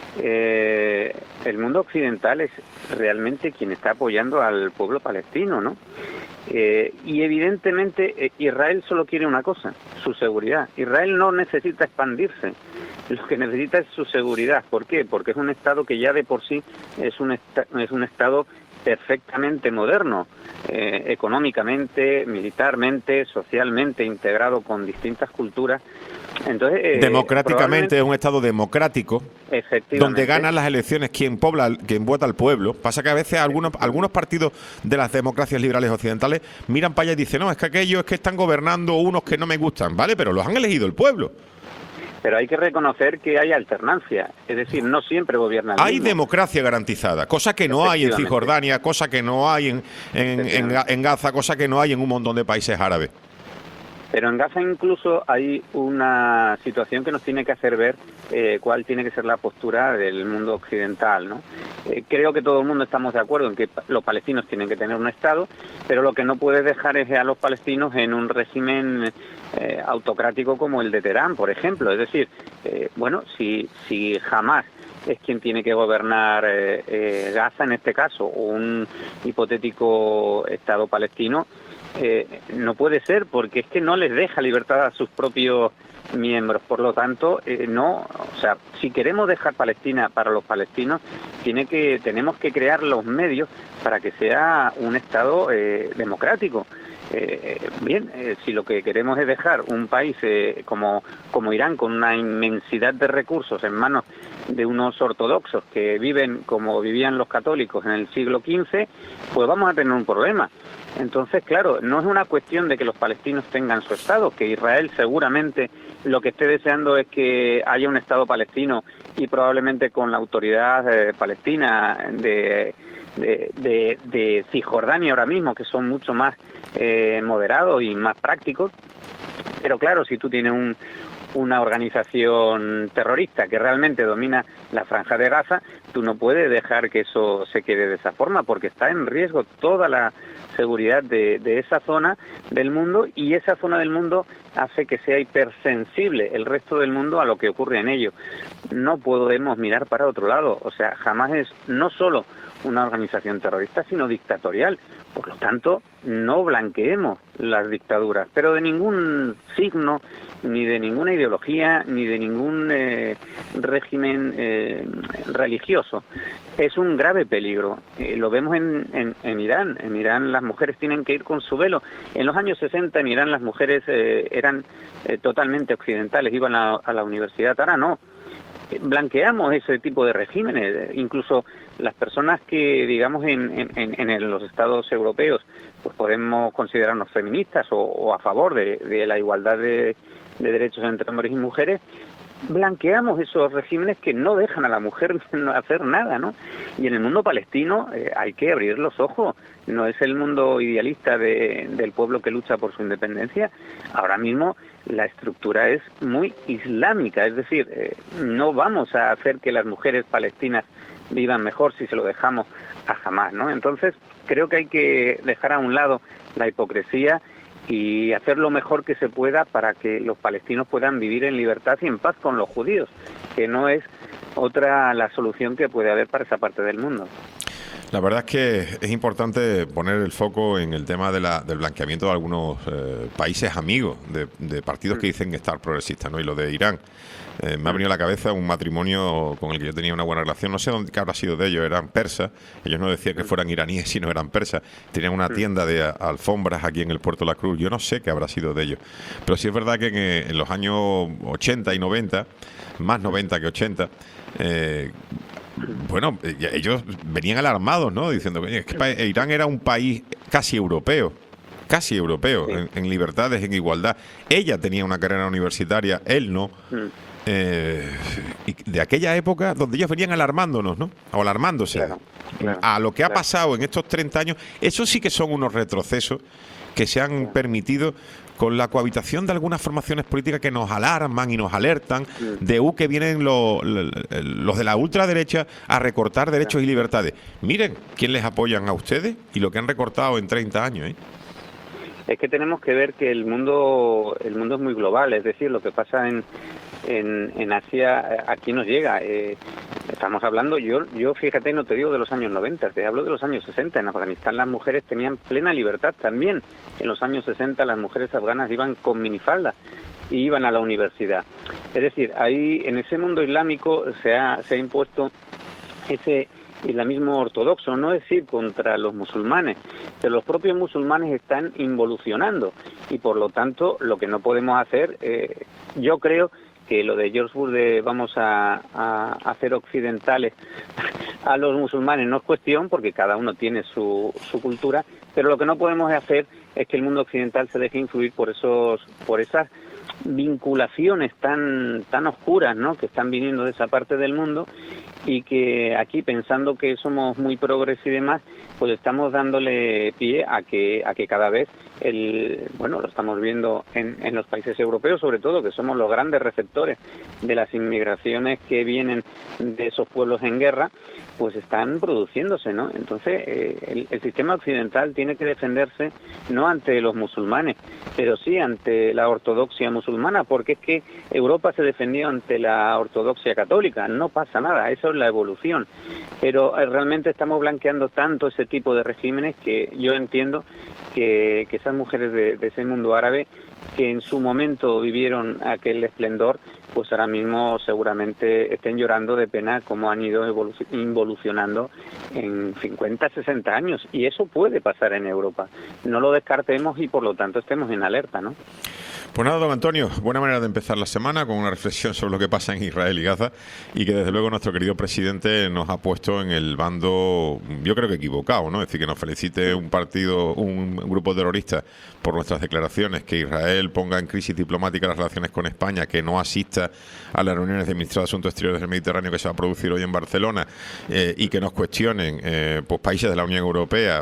Eh, el mundo occidental es realmente quien está apoyando al pueblo palestino, ¿no? Eh, y evidentemente eh, Israel solo quiere una cosa, su seguridad. Israel no necesita expandirse, lo que necesita es su seguridad. ¿Por qué? Porque es un Estado que ya de por sí es un, esta, es un Estado perfectamente moderno, eh, económicamente, militarmente, socialmente, integrado con distintas culturas. Entonces, eh, democráticamente es un Estado democrático, efectivamente, donde ganan las elecciones quien pobla, quien vota al pueblo. Pasa que a veces algunos algunos partidos de las democracias liberales occidentales miran para allá y dicen, no, es que aquellos es que están gobernando unos que no me gustan, ¿vale? Pero los han elegido el pueblo. Pero hay que reconocer que hay alternancia, es decir, no siempre gobierna el Hay mismo. democracia garantizada, cosa que no hay en Cisjordania, cosa que no hay en, en, en, en Gaza, cosa que no hay en un montón de países árabes. Pero en Gaza incluso hay una situación que nos tiene que hacer ver eh, cuál tiene que ser la postura del mundo occidental, ¿no? Eh, creo que todo el mundo estamos de acuerdo en que los palestinos tienen que tener un Estado, pero lo que no puede dejar es a los palestinos en un régimen eh, autocrático como el de Teherán, por ejemplo. Es decir, eh, bueno, si, si Hamás es quien tiene que gobernar eh, eh, Gaza en este caso, o un hipotético Estado palestino, Eh, no puede ser, porque es que no les deja libertad a sus propios miembros. Por lo tanto, eh, no, o sea, si queremos dejar Palestina para los palestinos, tiene que tenemos que crear los medios para que sea un Estado eh, democrático. Eh, bien, eh, si lo que queremos es dejar un país eh, como, como Irán, con una inmensidad de recursos en manos de unos ortodoxos que viven como vivían los católicos en el siglo quince, pues vamos a tener un problema. Entonces, claro, no es una cuestión de que los palestinos tengan su Estado, que Israel seguramente lo que esté deseando es que haya un Estado palestino y probablemente con la autoridad eh, palestina de, de, de, de Cisjordania ahora mismo, que son mucho más eh, moderados y más prácticos. Pero claro, si tú tienes un, una organización terrorista que realmente domina la Franja de Gaza, tú no puedes dejar que eso se quede de esa forma, porque está en riesgo toda la seguridad de, de esa zona del mundo, y esa zona del mundo hace que sea hipersensible el resto del mundo a lo que ocurre en ello. No podemos mirar para otro lado. O sea, Hamás es no solo una organización terrorista, sino dictatorial. Por lo tanto, no blanqueemos las dictaduras, pero de ningún signo, ni de ninguna ideología, ni de ningún eh, régimen eh, religioso. Es un grave peligro. Eh, lo vemos en, en, en Irán. En Irán las mujeres tienen que ir con su velo. En los años sesenta en Irán las mujeres eh, eran eh, totalmente occidentales, iban a, a la universidad. Ahora no. Blanqueamos ese tipo de regímenes. Incluso las personas que, digamos, en, en, en los estados europeos, pues podemos considerarnos feministas o, o a favor de, de la igualdad de, de derechos entre hombres y mujeres, blanqueamos esos regímenes que no dejan a la mujer hacer nada, ¿no? Y en el mundo palestino eh, hay que abrir los ojos. No es el mundo idealista de, del pueblo que lucha por su independencia. Ahora mismo la estructura es muy islámica, es decir, eh, no vamos a hacer que las mujeres palestinas vivan mejor si se lo dejamos a Hamás, ¿no? Entonces creo que hay que dejar a un lado la hipocresía y hacer lo mejor que se pueda para que los palestinos puedan vivir en libertad y en paz con los judíos, que no es otra la solución que puede haber para esa parte del mundo. La verdad es que es importante poner el foco en el tema de la, del blanqueamiento de algunos eh, países amigos de, de partidos que dicen estar progresistas, ¿no? Y lo de Irán. Eh, me ha venido a la cabeza un matrimonio con el que yo tenía una buena relación, no sé dónde qué habrá sido de ellos, eran persas, ellos no decían que fueran iraníes, sino eran persas, tenían una tienda de alfombras aquí en el Puerto de la Cruz, yo no sé qué habrá sido de ellos, pero sí es verdad que en, en los años ochenta y noventa, más noventa que ochenta, eh, bueno, ellos venían alarmados, ¿no? Diciendo que, es que Irán era un país casi europeo, casi europeo, sí. en, en libertades, en igualdad. Ella tenía una carrera universitaria, él no. Mm. Eh, y de aquella época donde ellos venían alarmándonos, ¿no? O alarmándose. Claro, claro, a lo que ha claro. pasado en estos treinta años, eso sí que son unos retrocesos que se han claro. permitido con la cohabitación de algunas formaciones políticas que nos alarman y nos alertan sí. de uh, que vienen los, los de la ultraderecha a recortar derechos claro. y libertades. Miren quién les apoyan a ustedes y lo que han recortado en treinta años, ¿eh? Es que tenemos que ver que el mundo el mundo es muy global, es decir, lo que pasa en en, en Asia aquí nos llega. Eh, estamos hablando, yo, yo fíjate, no te digo de los años noventa, te hablo de los años sesenta. En Afganistán las mujeres tenían plena libertad también. En los años sesenta las mujeres afganas iban con minifalda y iban a la universidad. Es decir, ahí en ese mundo islámico se ha, se ha impuesto ese islamismo ortodoxo, no decir contra los musulmanes, pero los propios musulmanes están involucionando y por lo tanto lo que no podemos hacer, eh, yo creo que lo de George Bush de vamos a, a hacer occidentales a los musulmanes no es cuestión porque cada uno tiene su, su cultura, pero lo que no podemos hacer es que el mundo occidental se deje influir por esos por esas vinculaciones tan tan oscuras, ¿no?, que están viniendo de esa parte del mundo y que aquí, pensando que somos muy progres y demás, pues estamos dándole pie a que a que cada vez el bueno lo estamos viendo en, en los países europeos, sobre todo, que somos los grandes receptores de las inmigraciones que vienen de esos pueblos en guerra, pues están produciéndose, ¿no? Entonces eh, el, el sistema occidental tiene que defenderse no ante los musulmanes, pero sí ante la ortodoxia musulmana, porque es que Europa se defendió ante la ortodoxia católica, no pasa nada, eso es la evolución, pero eh, realmente estamos blanqueando tanto ese tipo de regímenes que yo entiendo que, que esas mujeres de, de ese mundo árabe que en su momento vivieron aquel esplendor, pues ahora mismo seguramente estén llorando de pena como han ido evolu- involucionando en cincuenta, sesenta años. Y eso puede pasar en Europa. No lo descartemos y por lo tanto estemos en alerta, ¿no? Pues nada, don Antonio, buena manera de empezar la semana con una reflexión sobre lo que pasa en Israel y Gaza y que desde luego nuestro querido presidente nos ha puesto en el bando, yo creo que equivocado, ¿no? Es decir, que nos felicite un partido, un grupo terrorista por nuestras declaraciones, que Israel ponga en crisis diplomática las relaciones con España, que no asista a las reuniones del Ministro de Asuntos Exteriores del Mediterráneo que se va a producir hoy en Barcelona eh, y que nos cuestionen eh, pues países de la Unión Europea.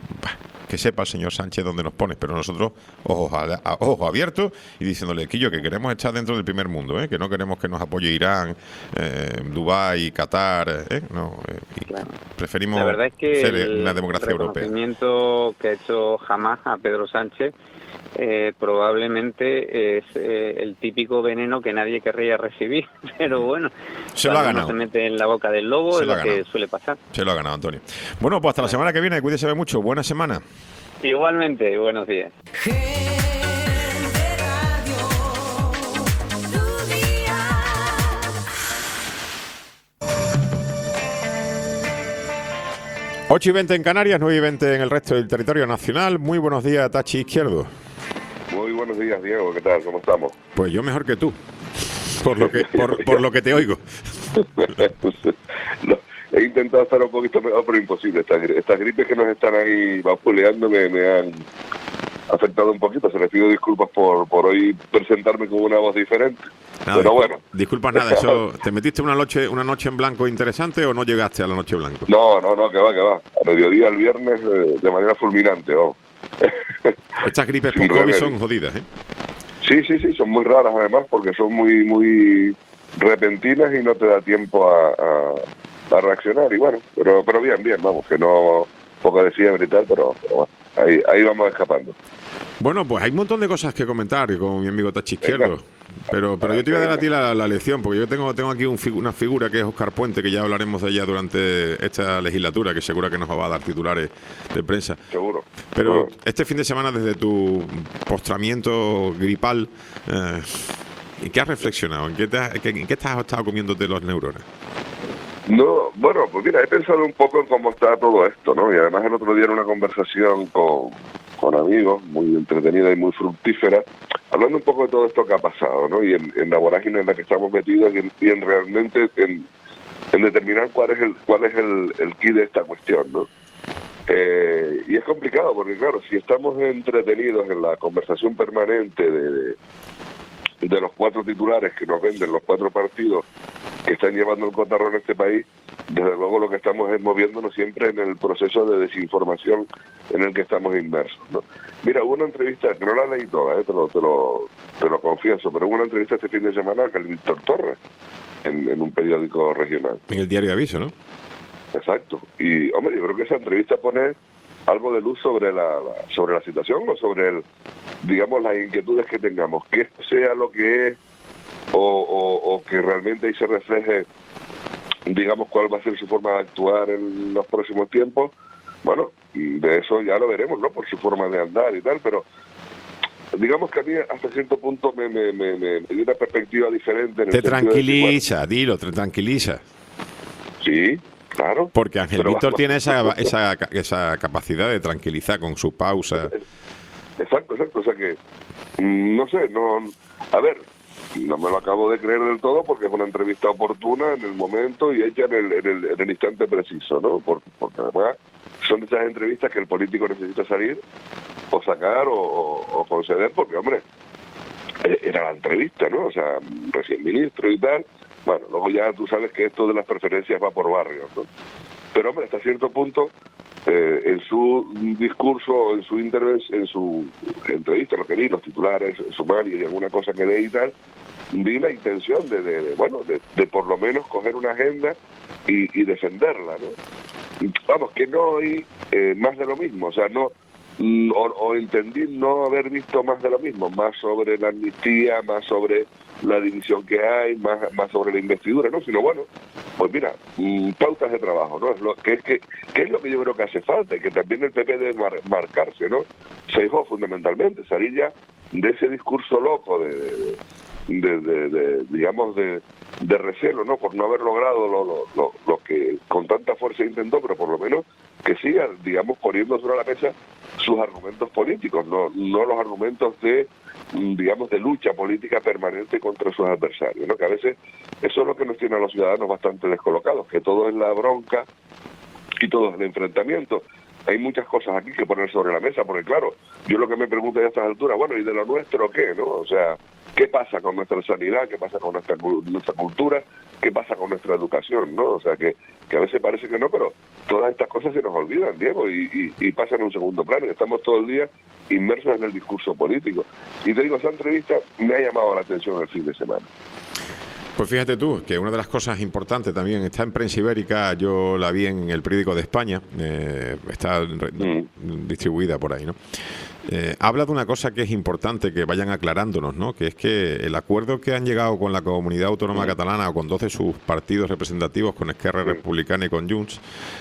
Que sepa el señor Sánchez dónde nos pone, pero nosotros ojos, a, a, ojos abiertos y diciéndole, Quillo, que queremos estar dentro del primer mundo, ¿eh? Que no queremos que nos apoye Irán, eh, Dubái, Qatar, ¿eh? No, eh, claro. Preferimos la verdad es que ser el una democracia europea. El reconocimiento que ha hecho Hamás a Pedro Sánchez eh, probablemente es eh, el típico veneno que nadie querría recibir, pero bueno, se lo ha ganado. No se mete en la boca del lobo, se es lo, lo que suele pasar. Se lo ha ganado, Antonio. Bueno, pues hasta la semana que viene, cuídese mucho, buena semana. Igualmente, buenos días. ocho y veinte en Canarias, nueve y veinte en el resto del territorio nacional. Muy buenos días, Tachi Izquierdo. Muy buenos días, Diego. ¿Qué tal? ¿Cómo estamos? Pues yo mejor que tú, por lo que por, por lo que te oigo. No, he intentado estar un poquito mejor, pero imposible. Estas, estas gripes que nos están ahí vapuleando me, me han afectado un poquito. Se les pido disculpas por, por hoy presentarme con una voz diferente. Nada, pero bueno. Disculpas nada, eso. ¿Te metiste una noche una noche en blanco interesante o no llegaste a la noche blanco? No, no, no, que va, que va. A mediodía el viernes eh, de manera fulminante, vamos. Estas gripes por COVID son jodidas, ¿eh? Sí, sí, sí, son muy raras además porque son muy muy repentinas y no te da tiempo a, a, a reaccionar. Y bueno, pero pero bien, bien, vamos, que no poco de fiebre y tal, pero, pero bueno, ahí, ahí vamos escapando. Bueno, pues hay un montón de cosas que comentar con mi amigo Tachi Izquierdo. Pero pero yo te voy a dar a ti la, la lección, porque yo tengo tengo aquí un, una figura que es Óscar Puente, que ya hablaremos de ella durante esta legislatura, que seguro que nos va a dar titulares de prensa. Seguro. Pero seguro. Este fin de semana, desde tu postramiento gripal, eh, ¿en qué has reflexionado? ¿En qué, te has, en qué te has estado comiéndote los neuronas? No, bueno, pues mira, he pensado un poco en cómo está todo esto, ¿no? Y además el otro día en una conversación con, con amigos, muy entretenida y muy fructífera, hablando un poco de todo esto que ha pasado, ¿no? Y en, en la vorágine en la que estamos metidos y en, y en realmente en, en determinar cuál es el cuál es el, el key de esta cuestión, ¿no? Eh, y es complicado porque, claro, si estamos entretenidos en la conversación permanente de, de, de los cuatro titulares que nos venden los cuatro partidos que están llevando el cotarro en este país, desde luego lo que estamos es moviéndonos siempre en el proceso de desinformación en el que estamos inmersos, ¿no? Mira, hubo una entrevista, que no la leí toda, ¿eh? te, lo, te, lo, te lo confieso, pero hubo una entrevista este fin de semana con el Víctor Torres, en, en un periódico regional. En el Diario de Aviso, ¿no? Exacto. Y, hombre, yo creo que esa entrevista pone algo de luz sobre la, la sobre la situación o sobre, el, digamos, las inquietudes que tengamos. Que esto sea lo que es o, o, o que realmente ahí se refleje digamos, cuál va a ser su forma de actuar en los próximos tiempos. Bueno, de eso ya lo veremos, ¿no? Por su forma de andar y tal, pero digamos que a mí hasta cierto punto me, me, me, me, me dio una perspectiva diferente. En te el tranquiliza, de decir, dilo, te tranquiliza. bueno, sí, claro. Porque Ángel Pero Víctor va- tiene va- esa, va- esa, esa capacidad de tranquilizar con su pausa. Exacto, exacto. O sea que, mm, no sé, no. A ver, no me lo acabo de creer del todo porque es una entrevista oportuna en el momento y hecha en el, en el, en el instante preciso, ¿no? Por- porque además son esas entrevistas que el político necesita salir o sacar o, o- o conceder, porque, hombre, eh, era la entrevista, ¿no? O sea, recién ministro y tal. Bueno, luego ya tú sabes que esto de las preferencias va por barrios, ¿no? Pero, hombre, hasta cierto punto, eh, en su discurso, en su intervención, en su entrevista, lo que vi, los titulares, sumario y alguna cosa que leí y tal, vi la intención de, de, de, bueno, de, de por lo menos coger una agenda y, y defenderla, ¿no? Vamos, que no hay eh, más de lo mismo, o sea, no, mm, o, o entendí no haber visto más de lo mismo, más sobre la amnistía, más sobre la división que hay, más, más sobre la investidura, ¿no? Sino, bueno, pues mira, mm, pautas de trabajo, ¿no? Es lo que es que, que es lo que yo creo que hace falta, y que también el P P debe mar- marcarse, ¿no? Feijóo fundamentalmente, salir ya de ese discurso loco de, de, de, de- de, digamos, de, de recelo, ¿no? Por no haber logrado lo, lo, lo, lo que con tanta fuerza intentó, pero por lo menos que siga, digamos, poniendo sobre la mesa sus argumentos políticos, no, no los argumentos de, digamos, de lucha política permanente contra sus adversarios, ¿no? Que a veces eso es lo que nos tiene a los ciudadanos bastante descolocados, que todo es la bronca y todo es el enfrentamiento. Hay muchas cosas aquí que poner sobre la mesa, porque claro, yo lo que me pregunto a estas alturas, bueno, ¿y de lo nuestro qué, no? O sea, ¿qué pasa con nuestra sanidad? ¿Qué pasa con nuestra, nuestra cultura? ¿Qué pasa con nuestra educación, no? O sea, que, que a veces parece que no, pero todas estas cosas se nos olvidan, Diego, y, y, y pasan en un segundo plano, y estamos todo el día inmersos en el discurso político. Y te digo, esa entrevista me ha llamado la atención el fin de semana. Pues fíjate tú, que una de las cosas importantes también está en prensa ibérica, yo la vi en el periódico de España, eh, está re- Mm. distribuida por ahí, ¿no? Eh, habla de una cosa que es importante que vayan aclarándonos, ¿no? Que es que el acuerdo que han llegado con la Comunidad Autónoma Mm. Catalana o con doce de sus partidos representativos, con Esquerra Sí. Republicana y con Junts,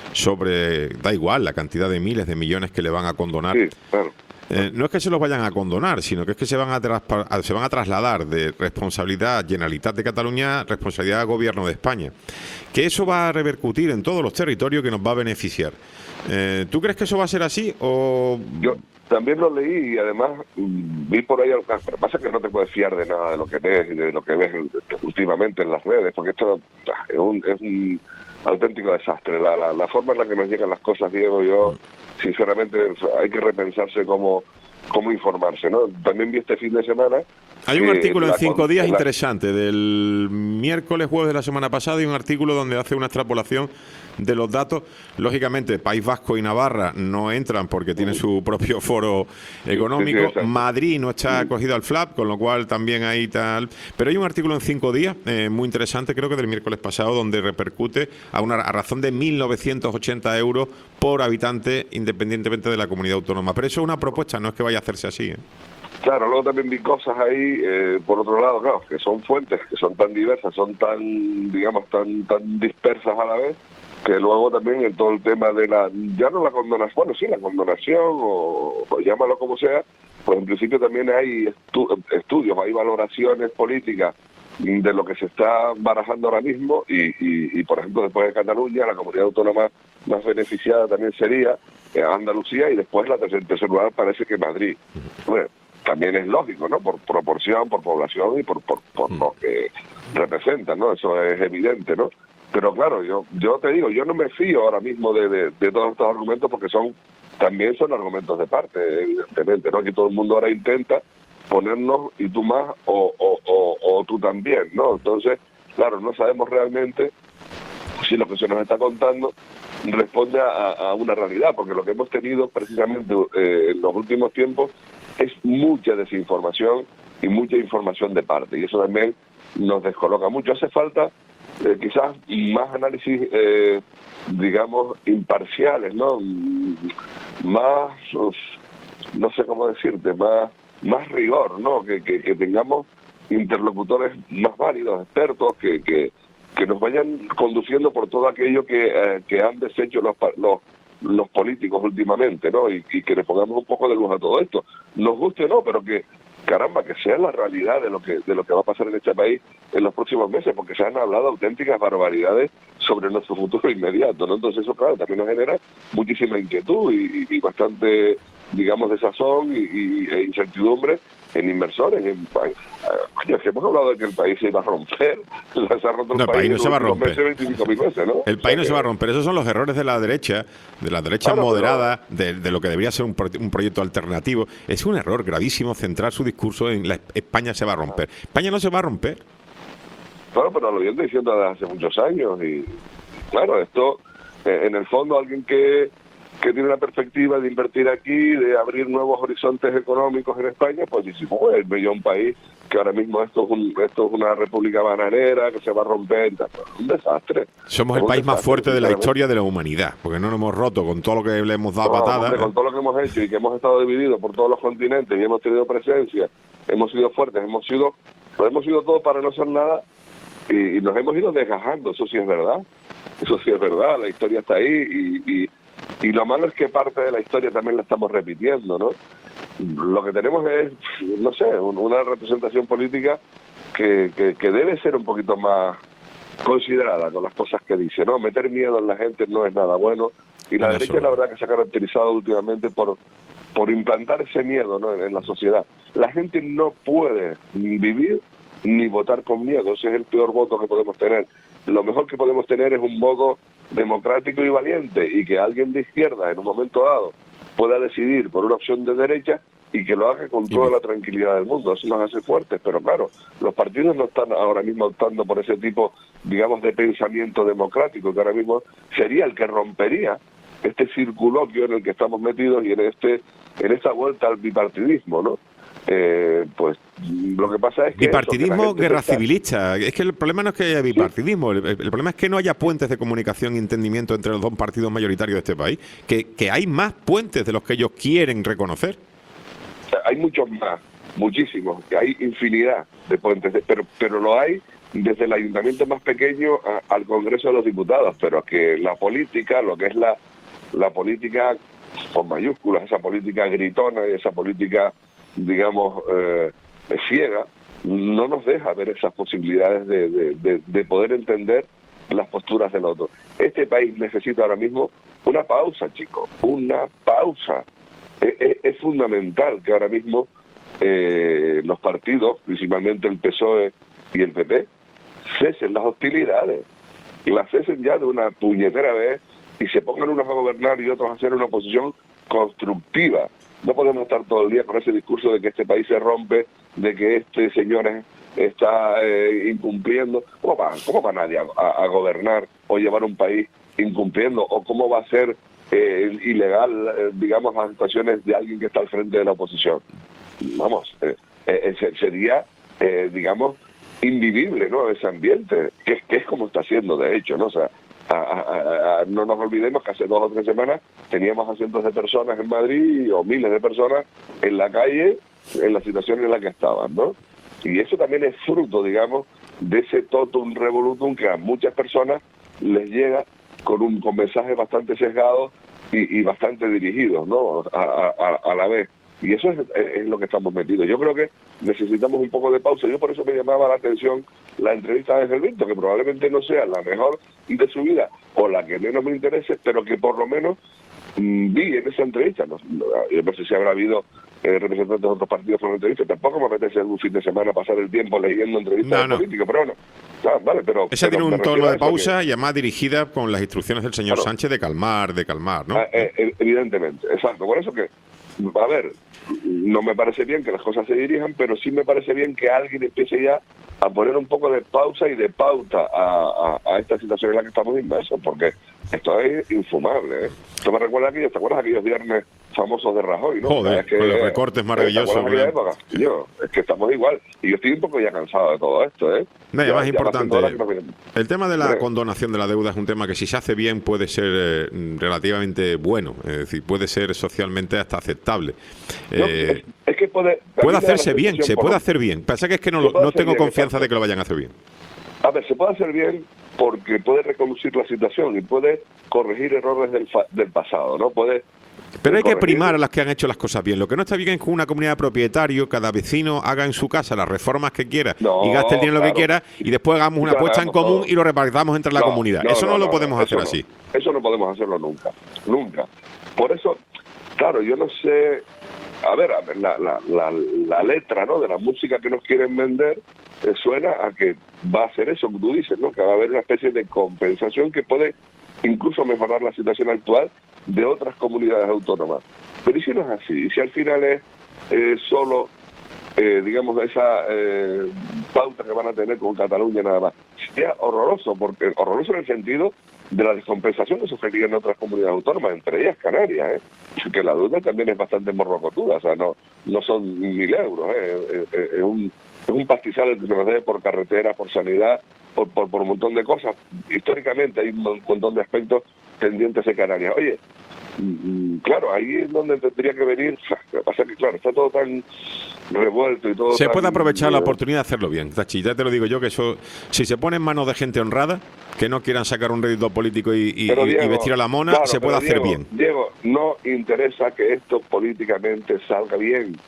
sobre, da igual, la cantidad de miles de millones que le van a condonar. Sí, claro. Eh, no es que se los vayan a condonar, sino que es que se van a, traspa- a- se van a trasladar de responsabilidad Generalitat de Cataluña a responsabilidad Gobierno de España. Que eso va a repercutir en todos los territorios, que nos va a beneficiar. Eh, ¿Tú crees que eso va a ser así o...? Yo también lo leí y además mm, vi por ahí algo, pero pasa que no te puedes fiar de nada de lo que lees y de lo que ves últimamente en las redes, porque esto ah, es un, es un auténtico desastre. La, la, la forma en la que nos llegan las cosas, Diego, yo sinceramente hay que repensarse cómo, cómo informarse, ¿no? También vi este fin de semana... Hay un que artículo en la cinco con- días la- interesante, del miércoles, jueves de la semana pasada, y un artículo donde hace una extrapolación de los datos. Lógicamente, País Vasco y Navarra no entran porque tienen su propio foro económico. Sí, sí, exacto. Madrid no está acogido al FLAP, con lo cual también hay tal... Pero hay un artículo en cinco días, eh, muy interesante, creo que del miércoles pasado, donde repercute a, una, a razón de mil novecientos ochenta euros por habitante, independientemente de la comunidad autónoma. Pero eso es una propuesta, no es que vaya a hacerse así, ¿eh? Claro, luego también vi cosas ahí, eh, por otro lado, claro, que son fuentes, que son tan diversas, son tan, digamos, tan tan dispersas a la vez, que luego también en todo el tema de la, ya no la condonación, bueno, sí, la condonación, o, o llámalo como sea, pues en principio también hay estu- estudios, hay valoraciones políticas de lo que se está barajando ahora mismo, y, y, y por ejemplo, después de Cataluña, la comunidad autónoma más beneficiada también sería eh, Andalucía, y después la tercer, tercer lugar parece que Madrid. Bueno, también es lógico, ¿no? Por proporción, por población y por, por, por lo que representan, ¿no? Eso es evidente, ¿no? Pero claro, yo yo te digo, yo no me fío ahora mismo de, de, de todos estos argumentos, porque son también son argumentos de parte, evidentemente, ¿no? Que todo el mundo ahora intenta ponernos y tú más o, o, o, o tú también, ¿no? Entonces, claro, no sabemos realmente si lo que se nos está contando responde a, a una realidad, porque lo que hemos tenido precisamente eh, en los últimos tiempos es mucha desinformación y mucha información de parte, y eso también nos descoloca mucho. Hace falta eh, quizás más análisis, eh, digamos, imparciales, ¿no? Más, uf, no sé cómo decirte, más, más rigor, ¿no? Que, que, que tengamos interlocutores más válidos, expertos, que, que, que nos vayan conduciendo por todo aquello que, eh, que han deshecho los, los los políticos últimamente, ¿no? Y, y que le pongamos un poco de luz a todo esto. Nos guste o no, pero que, caramba, que sea la realidad de lo que de lo que va a pasar en este país en los próximos meses, porque se han hablado auténticas barbaridades sobre nuestro futuro inmediato, ¿no? Entonces eso, claro, también nos genera muchísima inquietud y, y, y bastante, digamos, desazón y, y, e incertidumbre en inversores. En, coño, que hemos hablado de que el país se iba a romper. Se ha roto el, no, el país, país no se va a romper. Meses, veinticinco mil veces, ¿no? El o país sea no que... se va a romper. Esos son los errores de la derecha, de la derecha claro, moderada, pero... de, de lo que debería ser un, pro, un proyecto alternativo. Es un error gravísimo centrar su discurso en la España se va a romper. España no se va a romper. Claro, pero lo vienen diciendo desde hace muchos años y claro, esto eh, en el fondo alguien que que tiene una perspectiva de invertir aquí, de abrir nuevos horizontes económicos en España, pues dice, pues es un país que ahora mismo esto es, un, esto es una república bananera, que se va a romper, es un desastre. Somos es el país desastre, más fuerte de la historia de la humanidad, porque no nos hemos roto con todo lo que le hemos dado no, patadas. Hombre, con todo lo que hemos hecho y que hemos estado divididos por todos los continentes y hemos tenido presencia, hemos sido fuertes, hemos sido, lo hemos sido todo para no hacer nada y, y nos hemos ido desgajando, eso sí es verdad, eso sí es verdad, la historia está ahí y... y Y lo malo es que parte de la historia también la estamos repitiendo, ¿no? Lo que tenemos es, no sé, una representación política que, que, que debe ser un poquito más considerada con las cosas que dice, ¿no? Meter miedo en la gente no es nada bueno. Y la derecha, la verdad, que se ha caracterizado últimamente por, por implantar ese miedo, ¿no? en, en la sociedad. La gente no puede ni vivir ni votar con miedo. Ese es el peor voto que podemos tener. Lo mejor que podemos tener es un voto democrático y valiente y que alguien de izquierda en un momento dado pueda decidir por una opción de derecha y que lo haga con toda la tranquilidad del mundo. Eso nos hace fuertes, pero claro, los partidos no están ahora mismo optando por ese tipo, digamos, de pensamiento democrático, que ahora mismo sería el que rompería este circuloquio en el que estamos metidos y en este en esta vuelta al bipartidismo, ¿no? Eh, pues lo que pasa es que bipartidismo eso, que guerra está... civilista. Es que el problema no es que haya bipartidismo, el, el problema es que no haya puentes de comunicación y entendimiento entre los dos partidos mayoritarios de este país, que, que hay más puentes de los que ellos quieren reconocer. Hay muchos más, muchísimos, que hay infinidad de puentes, pero pero lo hay desde el ayuntamiento más pequeño a, al Congreso de los Diputados, pero que la política, lo que es la la política con mayúsculas, esa política gritona y esa política, digamos, eh, ciega, no nos deja ver esas posibilidades de, de, de, de poder entender las posturas del otro. Este país necesita ahora mismo una pausa, chicos, una pausa. Es, es, es fundamental que ahora mismo eh, los partidos, principalmente el P S O E y el P P, cesen las hostilidades, y las cesen ya de una puñetera vez y se pongan unos a gobernar y otros a hacer una oposición constructiva. No podemos estar todo el día con ese discurso de que este país se rompe, de que este señor está eh, incumpliendo. ¿Cómo va, cómo va nadie a, a, a gobernar o llevar un país incumpliendo? ¿O cómo va a ser eh, ilegal, eh, digamos, las actuaciones de alguien que está al frente de la oposición? Vamos, eh, eh, sería, eh, digamos, invivible, ¿no?, ese ambiente, que, que es como está haciendo, de hecho, ¿no? O sea, A, a, a, no nos olvidemos que hace dos o tres semanas teníamos a cientos de personas en Madrid o miles de personas en la calle en la situación en la que estaban, ¿no? Y eso también es fruto, digamos, de ese totum revolutum que a muchas personas les llega con un con mensajes bastante sesgados y, y bastante dirigidos, ¿no?, a, a, a la vez. Y eso es, es lo que estamos metidos. Yo creo que necesitamos un poco de pausa. Yo por eso me llamaba la atención la entrevista de Ángel Vinto, que probablemente no sea la mejor de su vida o la que menos me interese, pero que por lo menos mmm, vi en esa entrevista. No, no, yo no sé si habrá habido eh, representantes de otros partidos con la entrevista. Tampoco me apetece algún fin de semana pasar el tiempo leyendo entrevistas no, de no. políticos, pero bueno. Ah, vale, pero, Esa pero tiene un tono de pausa que... y además dirigida con las instrucciones del señor claro. Sánchez de calmar, de calmar, ¿no? Ah, eh, evidentemente, exacto. Por eso que, a ver, no me parece bien que las cosas se dirijan, pero sí me parece bien que alguien empiece ya a poner un poco de pausa y de pauta a, a, a esta situación en la que estamos inmersos, porque esto es infumable, ¿eh? Esto me recuerda a aquellos, ¿te acuerdas aquellos viernes famosos de Rajoy, no? Joder, es que, con los recortes maravillosos. Yo, es que estamos igual, y yo estoy un poco ya cansado de todo esto, ¿eh? No, y ya, más ya importante, me... el tema de la sí. condonación de la deuda es un tema que si se hace bien puede ser eh, relativamente bueno, es decir, puede ser socialmente hasta aceptable. No, eh, es, es que puede, puede hacerse bien, se puede hacer bien. Pasa que es que no, no tengo bien, confianza exacto. de que lo vayan a hacer bien. A ver, se puede hacer bien porque puede reconducir la situación y puede corregir errores del, fa- del pasado, ¿no? Puede Pero hay que corregir- primar a las que han hecho las cosas bien. Lo que no está bien es que una comunidad de propietarios, cada vecino haga en su casa las reformas que quiera No, y gaste el dinero claro. lo que quiera y después hagamos una Claro, apuesta en hagamos común todo. y lo repartamos entre la No, comunidad. Eso no, lo podemos hacer eso no. así. Eso no podemos hacerlo nunca, nunca. Por eso, claro, yo no sé, a ver, a ver, la, la, la, la letra, ¿no?, de la música que nos quieren vender eh, suena a que va a ser eso que tú dices, ¿no?, que va a haber una especie de compensación que puede incluso mejorar la situación actual de otras comunidades autónomas. Pero ¿y si no es así? ¿Y si al final es eh, solo, eh, digamos, esa eh, pauta que van a tener con Cataluña nada más? Sería horroroso, porque horroroso en el sentido de la descompensación que sufrirían otras comunidades autónomas, entre ellas Canarias, ¿eh? Que la deuda también es bastante morrocotuda, o sea, no no son mil euros, ¿eh? Es, es, es un, es un pastizal el que se nos debe por carretera, por sanidad, por, por, por un montón de cosas. Históricamente hay un montón de aspectos pendientes de Canarias. Oye, mm, claro, ahí es donde tendría que venir, lo que pasa es que, claro, está todo tan revuelto y todo Se tan, puede aprovechar la eh, oportunidad de hacerlo bien, Tachi. Ya te lo digo yo, que eso, si se pone en manos de gente honrada, que no quieran sacar un rédito político y, y, Pero, y Diego, vestir a la mona, claro, se puede pero, hacer Diego, bien. Diego, no interesa que esto políticamente salga bien.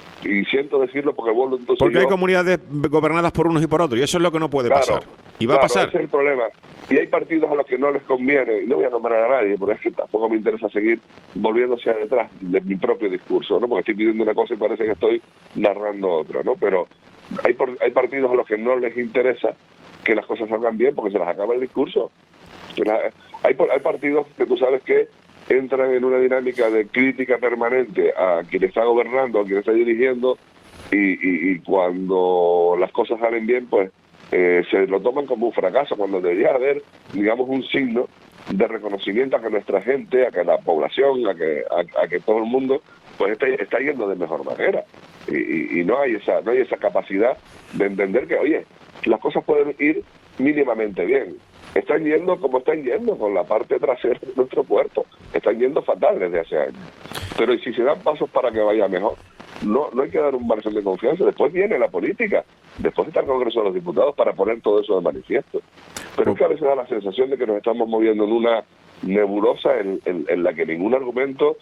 Y siento decirlo porque vos entonces Porque yo, hay comunidades gobernadas por unos y por otros, y eso es lo que no puede claro, pasar. Y va claro, a pasar. ese es el problema. Y hay partidos a los que no les conviene, y no voy a nombrar a nadie, porque es que tampoco me interesa seguir volviendo hacia detrás de mi propio discurso, ¿no? Porque estoy pidiendo una cosa y parece que estoy narrando otra, ¿no? Pero hay, por- hay partidos a los que no les interesa que las cosas salgan bien porque se les acaba el discurso. Que la- Hay, por- hay partidos que tú sabes que entran en una dinámica de crítica permanente a quien está gobernando, a quien está dirigiendo, y, y, y cuando las cosas salen bien, pues eh, se lo toman como un fracaso, cuando debería haber, digamos, un signo de reconocimiento a que nuestra gente, a que la población, a que, a, a que todo el mundo, pues está, está yendo de mejor manera. Y, y, y no hay esa no hay esa capacidad de entender que, oye, las cosas pueden ir mínimamente bien. Están yendo como están yendo con la parte trasera de nuestro puerto. Están yendo fatal desde hace años. Pero ¿y si se dan pasos para que vaya mejor? No, no hay que dar un margen de confianza. Después viene la política. Después está el Congreso de los Diputados para poner todo eso de manifiesto. Pero es que a veces da la sensación de que nos estamos moviendo en una nebulosa en, en, en la que ningún argumento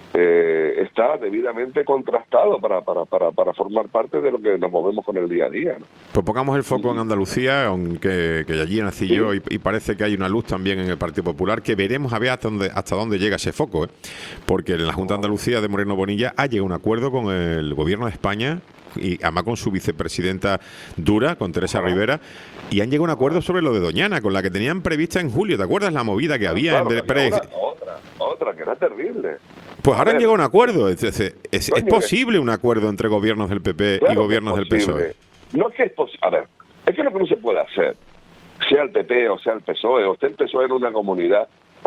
eh, está debidamente contrastado para, para, para, para formar parte de lo que nos movemos con el día a día, ¿no? Pues pongamos el foco en Andalucía, aunque que allí nací Sí. yo, y, y parece que hay una luz también en el Partido Popular, que veremos a ver hasta dónde, hasta dónde llega ese foco, ¿eh? Porque en la Junta de Andalucía de Moreno Bonilla ha llegado a un acuerdo con el Gobierno de España y además con su vicepresidenta Dura, con Teresa Rivera, y han llegado a un acuerdo sobre lo de Doñana, con la que tenían prevista en julio. ¿Te acuerdas la movida que había? Claro, en había pre- una- otra, otra que era terrible. Pues ahora A han ver. llegado a un acuerdo. Es, es, es- es Coño, posible un acuerdo entre gobiernos del P P y Claro que gobiernos es del P S O E. posible. No es que es posible. A ver, es que lo que no se puede hacer, sea el P P o sea el P S O E, o esté el P S O E en una comunidad,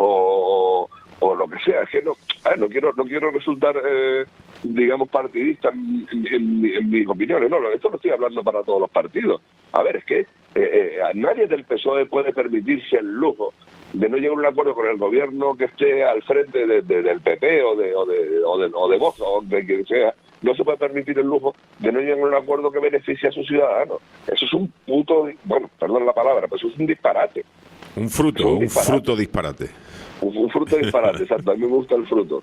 o, o lo que sea, es que no, a ver, no quiero no quiero resultar, eh, digamos, partidista en, en- en mis opiniones. No, esto lo estoy hablando para todos los partidos. A ver, es que eh, eh, a nadie del P S O E puede permitirse el lujo de no llegar a un acuerdo con el gobierno que esté al frente de- de- del P P o de, o de, o de, o de Vox o de quien sea. No se puede permitir el lujo de no llegar a un acuerdo que beneficie a sus ciudadanos. Eso es un puto, bueno, perdón la palabra, pero eso es un disparate. Un fruto, Un un disparate. fruto disparate. Un, un fruto disparate, exacto. A mí me gusta el fruto.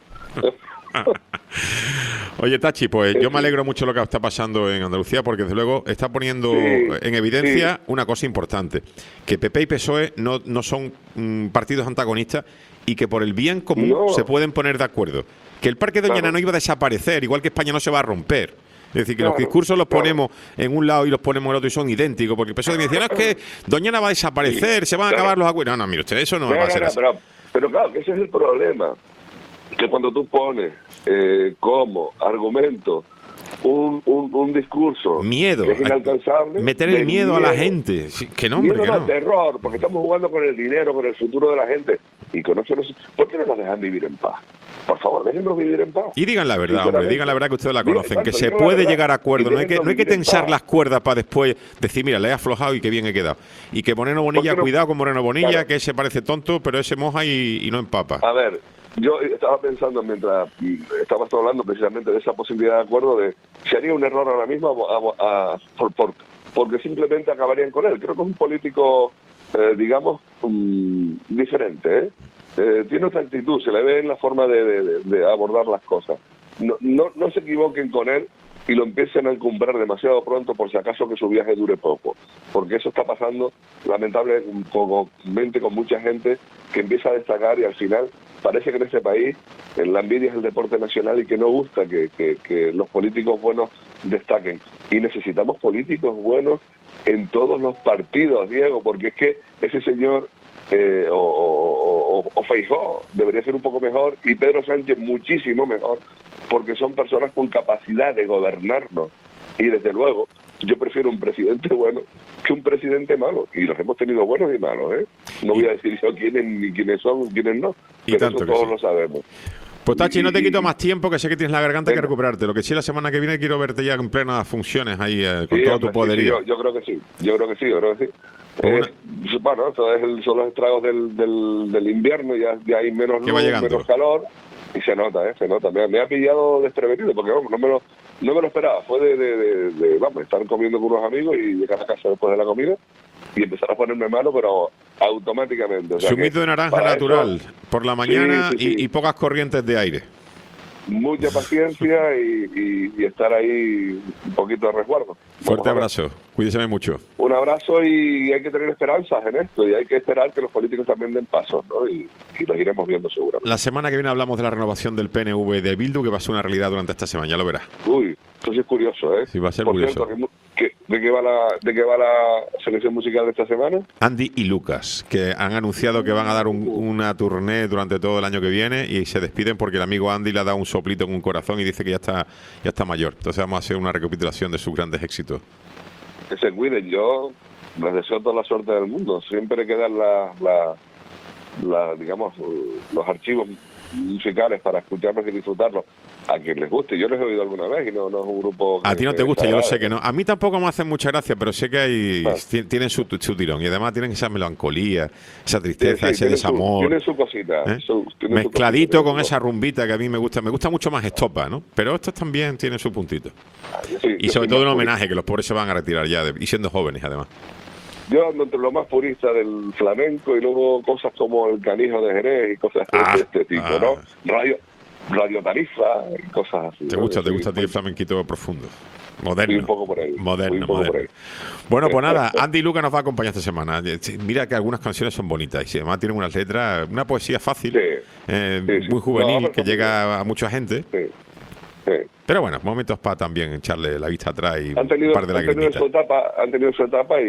Oye, Tachi, pues Sí, yo me sí. alegro mucho de lo que está pasando en Andalucía, porque desde luego está poniendo Sí, en evidencia sí. una cosa importante, que P P y P S O E no, no son mm, partidos antagonistas y que por el bien común No. se pueden poner de acuerdo. Que el Parque Doñana Claro. no iba a desaparecer, igual que España no se va a romper. Es decir, que Claro, los discursos los claro. ponemos en un lado y los ponemos en el otro y son idénticos, porque el P S O E me decía, no, es que Doñana va a desaparecer, se van a claro. acabar los acuerdos. No, no, mire usted, eso no, No, va a no, ser no, así. pero, pero claro, que ese es el problema. Que cuando tú pones eh, como argumento un, un, un discurso Miedo, que es inalcanzable, meter el de miedo a la gente. Sí, que no, hombre, miedo que no, no. terror, porque estamos jugando con el dinero, con el futuro de la gente. Y con eso no se- ¿Por qué no nos dejan vivir en paz? Por favor, déjennos vivir en paz. Y digan la verdad, hombre, Sinceramente. digan la verdad que ustedes la Digan, conocen, que exacto, se digan la puede verdad. llegar a acuerdo, Y no hay que, no hay que déjennos vivir en tensar paz. las cuerdas para después decir, mira, le he aflojado y qué bien he quedado. Y que Moreno Bonilla, qué no? cuidado con Moreno Bonilla, Claro. que ese parece tonto, pero ese moja y, y no empapa. A ver, yo estaba pensando mientras mm, estabas hablando precisamente de esa posibilidad de acuerdo, de si haría un error ahora mismo a- a- a- por, por- porque simplemente acabarían con él. Creo que es un político eh, digamos, um, diferente, ¿eh? Eh, tiene otra actitud, se le ve en la forma de, de, de abordar las cosas. No, no, no se equivoquen con él y lo empiecen a encumbrar demasiado pronto por si acaso que su viaje dure poco, porque eso está pasando lamentablemente con mucha gente que empieza a destacar y al final parece que en este país la envidia es el deporte nacional y que no gusta que, que, que los políticos buenos destaquen. Y necesitamos políticos buenos en todos los partidos, Diego, porque es que ese señor eh, o, o, o, o Feijóo debería ser un poco mejor y Pedro Sánchez muchísimo mejor, porque son personas con capacidad de gobernarnos. Y desde luego, yo prefiero un presidente bueno que un presidente malo. Y los hemos tenido buenos y malos, ¿eh? No voy a decir yo quiénes ni quiénes son, quiénes no. Y pero tanto eso todos sí. lo sabemos. Pues Tachi, Y- no te quito más tiempo, que sé que tienes la garganta Venga. que recuperarte. Lo que sí, la semana que viene quiero verte ya en plenas funciones ahí, eh, con Sí, todo hombre, tu poderío. sí, sí, yo, yo creo que sí, yo creo que sí, yo creo que sí. Pues Eh, bueno, eso es el- son los estragos del, del, del invierno, ya, ya hay menos Que va luz, llegando. menos calor, y se nota, ¿eh? Se nota. Me, me ha pillado desprevenido, porque vamos, no me lo, no me lo esperaba. Fue de, de, de, de, vamos, estar comiendo con unos amigos y llegar a casa después de la comida y empezar a ponerme malo, pero automáticamente. O sea Zumito que de naranja para natural, eso, por la mañana sí, sí, y- sí. Y, pocas corrientes de aire. mucha paciencia y, y, y estar ahí un poquito de resguardo. Vamos Fuerte a ver. abrazo, cuídese mucho. Un abrazo y hay que tener esperanzas en esto y hay que esperar que los políticos también den pasos, ¿no? Y, y los iremos viendo seguramente. La semana que viene hablamos de la renovación del P N V de Bildu, que va a ser una realidad durante esta semana, ya lo verás. Uy, eso sí es curioso, ¿eh? Sí, va a ser Por curioso. cierto, ¿qué- ¿de qué va la de qué va la selección musical de esta semana? Andy y Lucas, que han anunciado que van a dar un- una tournée durante todo el año que viene y se despiden porque el amigo Andy le ha dado un soplito con un corazón y dice que ya está, ya está mayor. Entonces vamos a hacer una recapitulación de sus grandes éxitos. Que se cuiden. Yo les deseo toda la suerte del mundo. Siempre quedan la, la, la, digamos, los archivos musicales para escucharlos y disfrutarlos. A quien les guste. Yo les he oído alguna vez y no, no es un grupo... A que- ti no que te gusta, yo lo desagrade. sé que no. A mí tampoco me hacen mucha gracia, pero sé que hay Ah. ti- tienen su, su tirón y además tienen esa melancolía, esa Sí, tristeza, sí, ese tienen su- desamor. Tienen su cosita. ¿eh? su- tienen su Mezcladito cosita, con tienen esa rumbita que a mí me gusta. Me gusta mucho más Estopa, ¿no? Pero estos también tienen su puntito. su- sí, Y yo sobre soy todo un más homenaje, que los pobres se van a retirar ya, de- y siendo jóvenes además. Yo ando entre lo más purista del flamenco y luego cosas como el canijo de Jerez y cosas de Ah, este tipo, ah. ¿no? Radio, radio Tarifa y cosas así. ¿Te ¿no? gusta, te Sí, gusta a ti el muy- flamenquito profundo? Fui Moderno. un poco por ahí. Fui Moderno, un poco moderno. por ahí. Bueno, pues nada, Andy Luca nos va a acompañar esta semana. Mira que algunas canciones son bonitas y además tienen unas letras, una poesía fácil, Sí. eh, Sí, sí. muy juvenil, No, pero que está muy llega a mucha gente. Sí, sí. Pero bueno, momentos para también echarle la vista atrás y Han tenido, un par de han tenido lagrimitas. su etapa, han tenido su etapa y,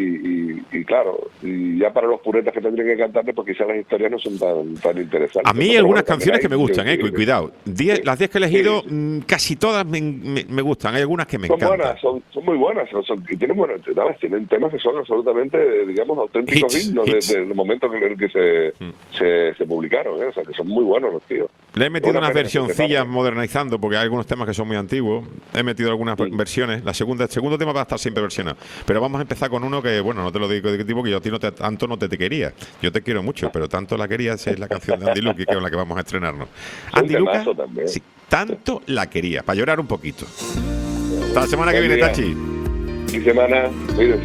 y, y, y claro, y ya para los puretas que tendrían que cantarle, pues quizás las historias no son tan, tan interesantes. A mí hay Pero algunas bueno, canciones que me también gustan, hay- eh, cu- cuidado. Diez- Sí. las diez que he elegido, Sí. mm, casi todas me, me- me gustan. Hay algunas que me Son encantan. buenas, son, son muy buenas, son, son- y tienen buenas, ¿sabes? Tienen temas que son absolutamente, digamos, auténticos Hits, himnos hits. desde el momento en el que se, Mm. se, se publicaron, ¿eh? O sea, que son muy buenos los tíos. Le he metido Una unas pena que se versioncillas separen. modernizando, porque hay algunos temas que son muy antiguos. He metido algunas Sí. versiones. La segunda, el segundo tema va a estar siempre versionado. Pero vamos a empezar con uno que, bueno, no te lo digo de qué tipo, que yo a ti no te, tanto no te, te quería. Yo te quiero mucho, pero tanto la quería, esa es la canción de Andy Luca, que es la que vamos a estrenarnos. Un Andy Luca, temazo también. sí, tanto la quería, para llorar un poquito. Hasta la semana que Buen viene, día. Tachi. Y semana, cuídense.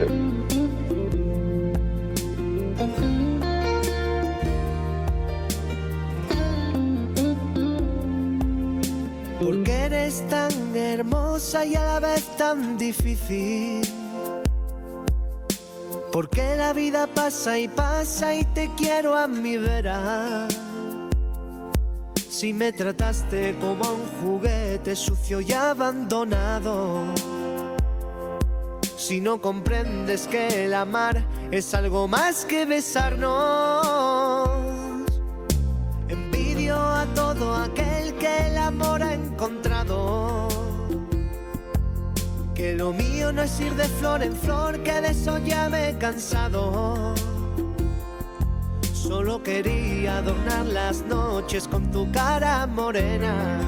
Porque eres tan hermosa y a la vez tan difícil. Porque la vida pasa y pasa y te quiero a mi vera. Si me trataste como a un juguete sucio y abandonado. Si no comprendes que el amar es algo más que besarnos. Envidio a todo aquel que el amor ha encontrado. Que lo mío no es ir de flor en flor, que de eso ya me he cansado. Solo quería adornar las noches con tu cara morena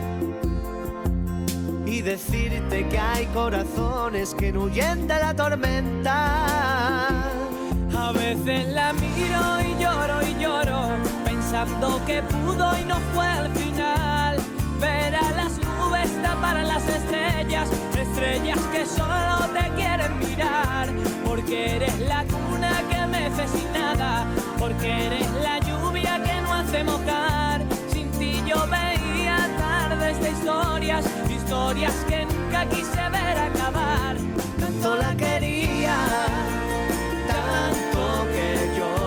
y decirte que hay corazones que no huyen de la tormenta. A veces la miro y lloro y lloro, pensando que pudo y no fue al final. Ver a las nubes tapar a las estrellas, estrellas que solo te quieren mirar, porque eres la cuna que mece historias, historias que nunca quise ver acabar. Tanto la quería, tanto que yo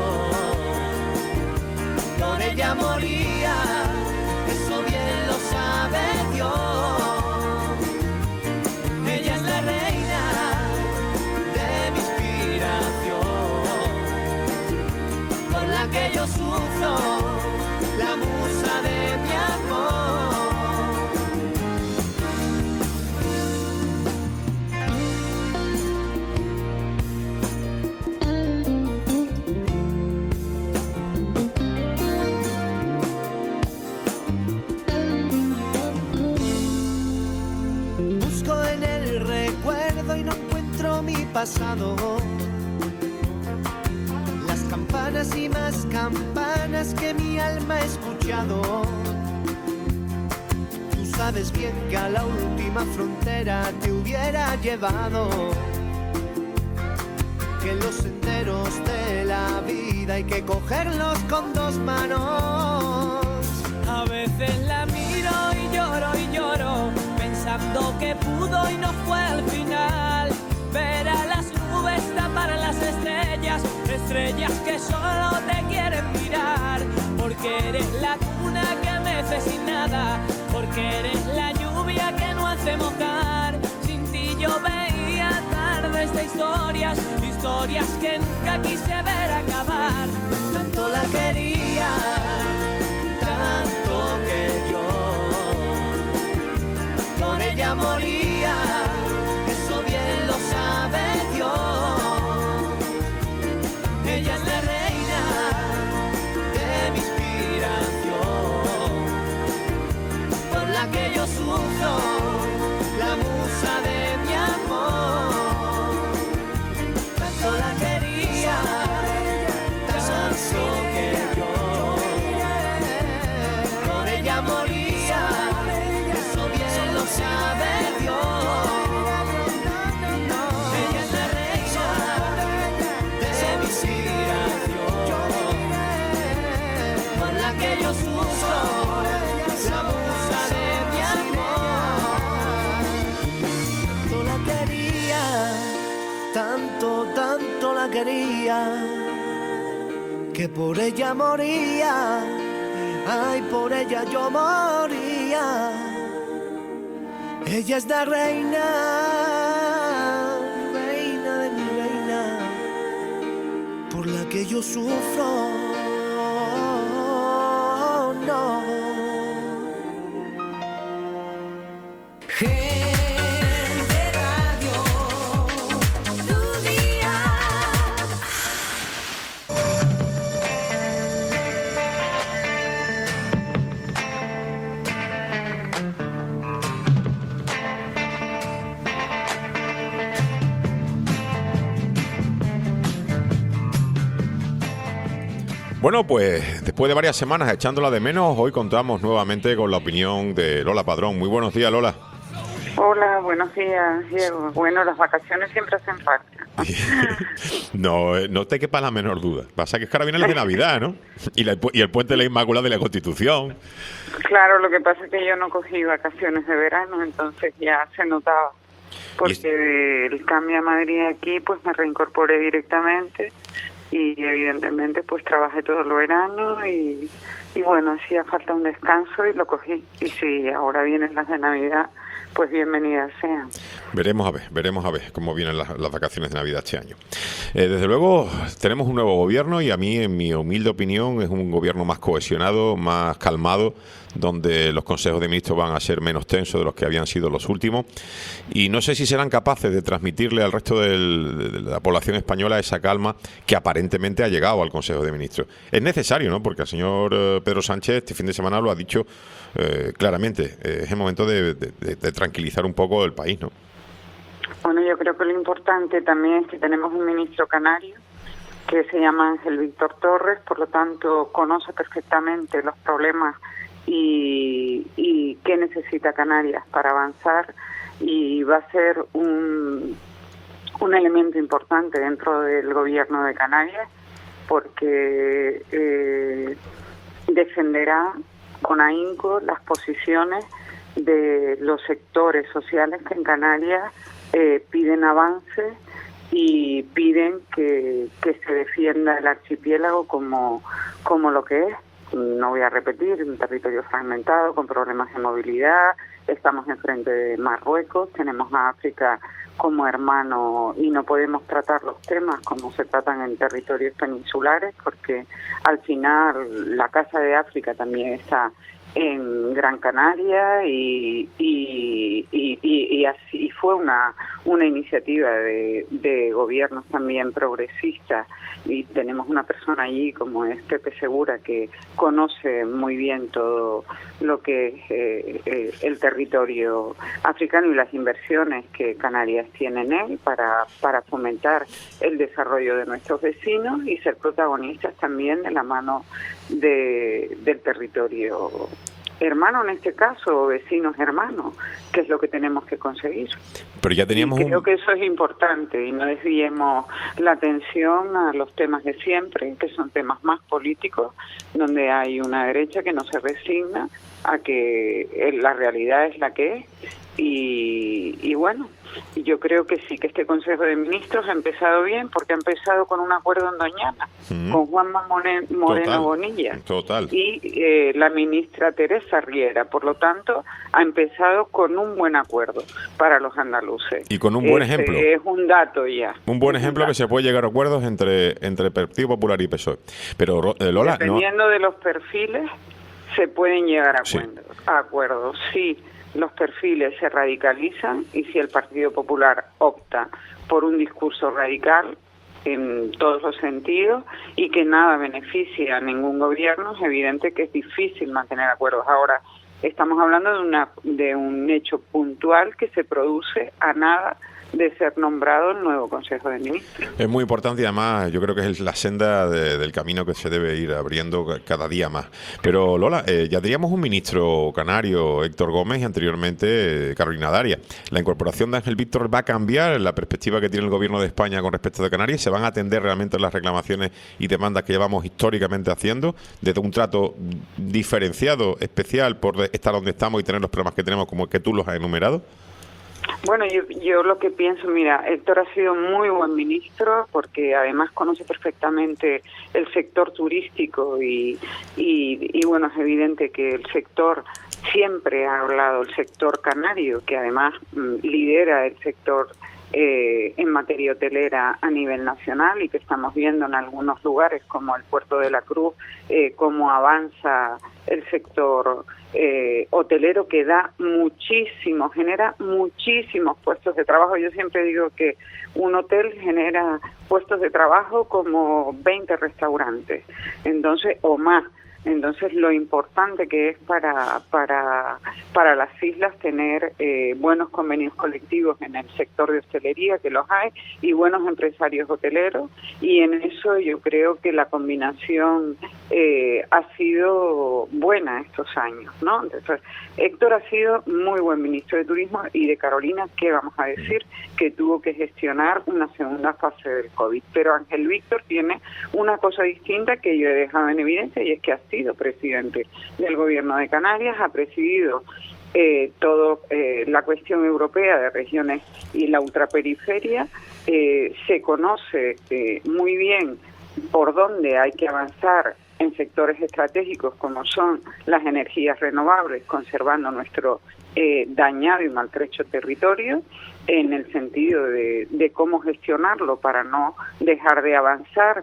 por ella moría, eso bien lo sabe Dios. Ella es la reina de mi inspiración, por la que yo sufro, la musa de mi amor. Busco en el recuerdo y no encuentro mi pasado. Las campanas y más campanas que mi alma ha escuchado. Tú sabes bien que a la última frontera te hubiera llevado, que los senderos de la vida hay que cogerlos con dos manos. A veces la miro y lloro y lloro, pensando que pudo y no fue al final. Ver a las nubes tapar a las estrellas, estrellas que solo te quieren mirar. Porque eres la cuna que mece sin nada, porque eres la lluvia que no hace mojar. Sin ti yo veía tardes de historias, historias que nunca quise ver acabar. Tanto la quería, tanto que yo por ella moría, eso bien lo sabe Dios. Ella es la reina de mi inspiración, por la que yo sufro, la musa de mi amor. Tanto la quería, tanto que yo por ella moría, eso bien lo sabe Dios. Ella es la reina de mi inspiración, por la que yo sufro, la musa de mi amor. Tanto la quería, tanto, tanto la quería, que por ella moría, ay, por ella yo moría. Ella es la reina, reina de mi reina, por la que yo sufro, no. Gente Radio, tu día. Bueno, pues después de varias semanas echándola de menos, hoy contamos nuevamente con la opinión de Lola Padrón. Muy buenos días, Lola. Hola, buenos días, Diego. Bueno, las vacaciones siempre hacen falta. No, no te quepa la menor duda. Pasa que es que ahora vienen las de Navidad, ¿no? Y, la, y el puente de la Inmaculada de la Constitución. Claro, lo que pasa es que yo no cogí vacaciones de verano, entonces ya se notaba. Porque el cambio a Madrid aquí, pues me reincorporé directamente y evidentemente pues trabajé todo el verano y, y bueno, hacía falta un descanso y lo cogí. Y si ahora vienen las de Navidad, pues bienvenidas sean. Veremos a ver, veremos a ver cómo vienen las, las vacaciones de Navidad este año. Eh, desde luego, tenemos un nuevo gobierno y a mí, en mi humilde opinión, es un gobierno más cohesionado, más calmado, donde los consejos de ministros van a ser menos tensos de los que habían sido los últimos. Y no sé si serán capaces de transmitirle al resto del, de la población española esa calma que aparentemente ha llegado al Consejo de Ministros. Es necesario, ¿no? Porque el señor eh, Pedro Sánchez este fin de semana lo ha dicho eh, claramente. Eh, es el momento de, de, de, de tranquilizar un poco el país, ¿no? Bueno, yo creo que lo importante también es que tenemos un ministro canario que se llama Ángel Víctor Torres, por lo tanto conoce perfectamente los problemas y, y qué necesita Canarias para avanzar, y va a ser un, un elemento importante dentro del gobierno de Canarias, porque eh, defenderá con ahínco las posiciones de los sectores sociales que en Canarias eh, piden avances y piden que, que se defienda el archipiélago como, como lo que es. No voy a repetir, un territorio fragmentado, con problemas de movilidad, estamos enfrente de Marruecos, tenemos a África como hermano y no podemos tratar los temas como se tratan en territorios peninsulares, porque al final la Casa de África también está en Gran Canaria y y, y, y, y así fue una una iniciativa de, de gobiernos también progresistas, y tenemos una persona allí como es Pepe Segura, que conoce muy bien todo lo que es eh, eh, el territorio africano y las inversiones que Canarias tiene en él para, para fomentar el desarrollo de nuestros vecinos y ser protagonistas también de la mano de, del territorio hermano, en este caso, o vecinos hermanos, que es lo que tenemos que conseguir. Pero ya teníamos y creo un... que eso es importante, y no desviemos la atención a los temas de siempre, que son temas más políticos, donde hay una derecha que no se resigna a que la realidad es la que es. Y, y bueno, yo creo que sí, que este Consejo de Ministros ha empezado bien, porque ha empezado con un acuerdo en Doñana, mm. con Juanma Moreno total, Bonilla total. y eh, la ministra Teresa Riera. Por lo tanto, ha empezado con un buen acuerdo para los andaluces. Y con un buen este ejemplo. Es un dato ya. Un buen es ejemplo un que se puede llegar a acuerdos entre, entre Partido Popular y P S O E. Pero, eh, Lola, Dependiendo no... de los perfiles, se pueden llegar a sí. acuerdos. A acuerdos, sí. Los perfiles se radicalizan, y si el Partido Popular opta por un discurso radical en todos los sentidos y que nada beneficia a ningún gobierno, es evidente que es difícil mantener acuerdos. Ahora estamos hablando de una de un hecho puntual que se produce a nada de ser nombrado el nuevo Consejo de Ministros. Es muy importante, y además yo creo que es la senda de, del camino que se debe ir abriendo cada día más. Pero Lola, eh, ya teníamos un ministro canario, Héctor Gómez, y anteriormente eh, Carolina Darias. La incorporación de Ángel Víctor va a cambiar la perspectiva que tiene el gobierno de España con respecto de Canarias. ¿Se van a atender realmente las reclamaciones y demandas que llevamos históricamente haciendo, desde un trato diferenciado, especial, por estar donde estamos y tener los problemas que tenemos, como el que tú los has enumerado? Bueno, yo, yo lo que pienso, mira, Héctor ha sido muy buen ministro, porque además conoce perfectamente el sector turístico y, y, y bueno, es evidente que el sector, siempre ha hablado el sector canario, que además mm, lidera el sector eh, en materia hotelera a nivel nacional, y que estamos viendo en algunos lugares como el Puerto de la Cruz, eh, cómo avanza el sector eh, hotelero, que da muchísimo, genera muchísimos puestos de trabajo. Yo siempre digo que un hotel genera puestos de trabajo como veinte restaurantes, entonces, o más. Entonces, lo importante que es para para para las islas tener eh, buenos convenios colectivos en el sector de hostelería, que los hay, y buenos empresarios hoteleros, y en eso yo creo que la combinación eh, ha sido buena estos años, ¿no? Entonces, Héctor ha sido muy buen ministro de Turismo, y de Carolina, ¿qué vamos a decir? Que tuvo que gestionar una segunda fase del COVID. Pero Ángel Víctor tiene una cosa distinta que yo he dejado en evidencia, y es que ha sido presidente del gobierno de Canarias, ha presidido eh, todo eh, la cuestión europea de regiones y la ultraperiferia, eh, se conoce eh, muy bien por dónde hay que avanzar en sectores estratégicos como son las energías renovables, conservando nuestro eh, dañado y maltrecho territorio, en el sentido de, de cómo gestionarlo para no dejar de avanzar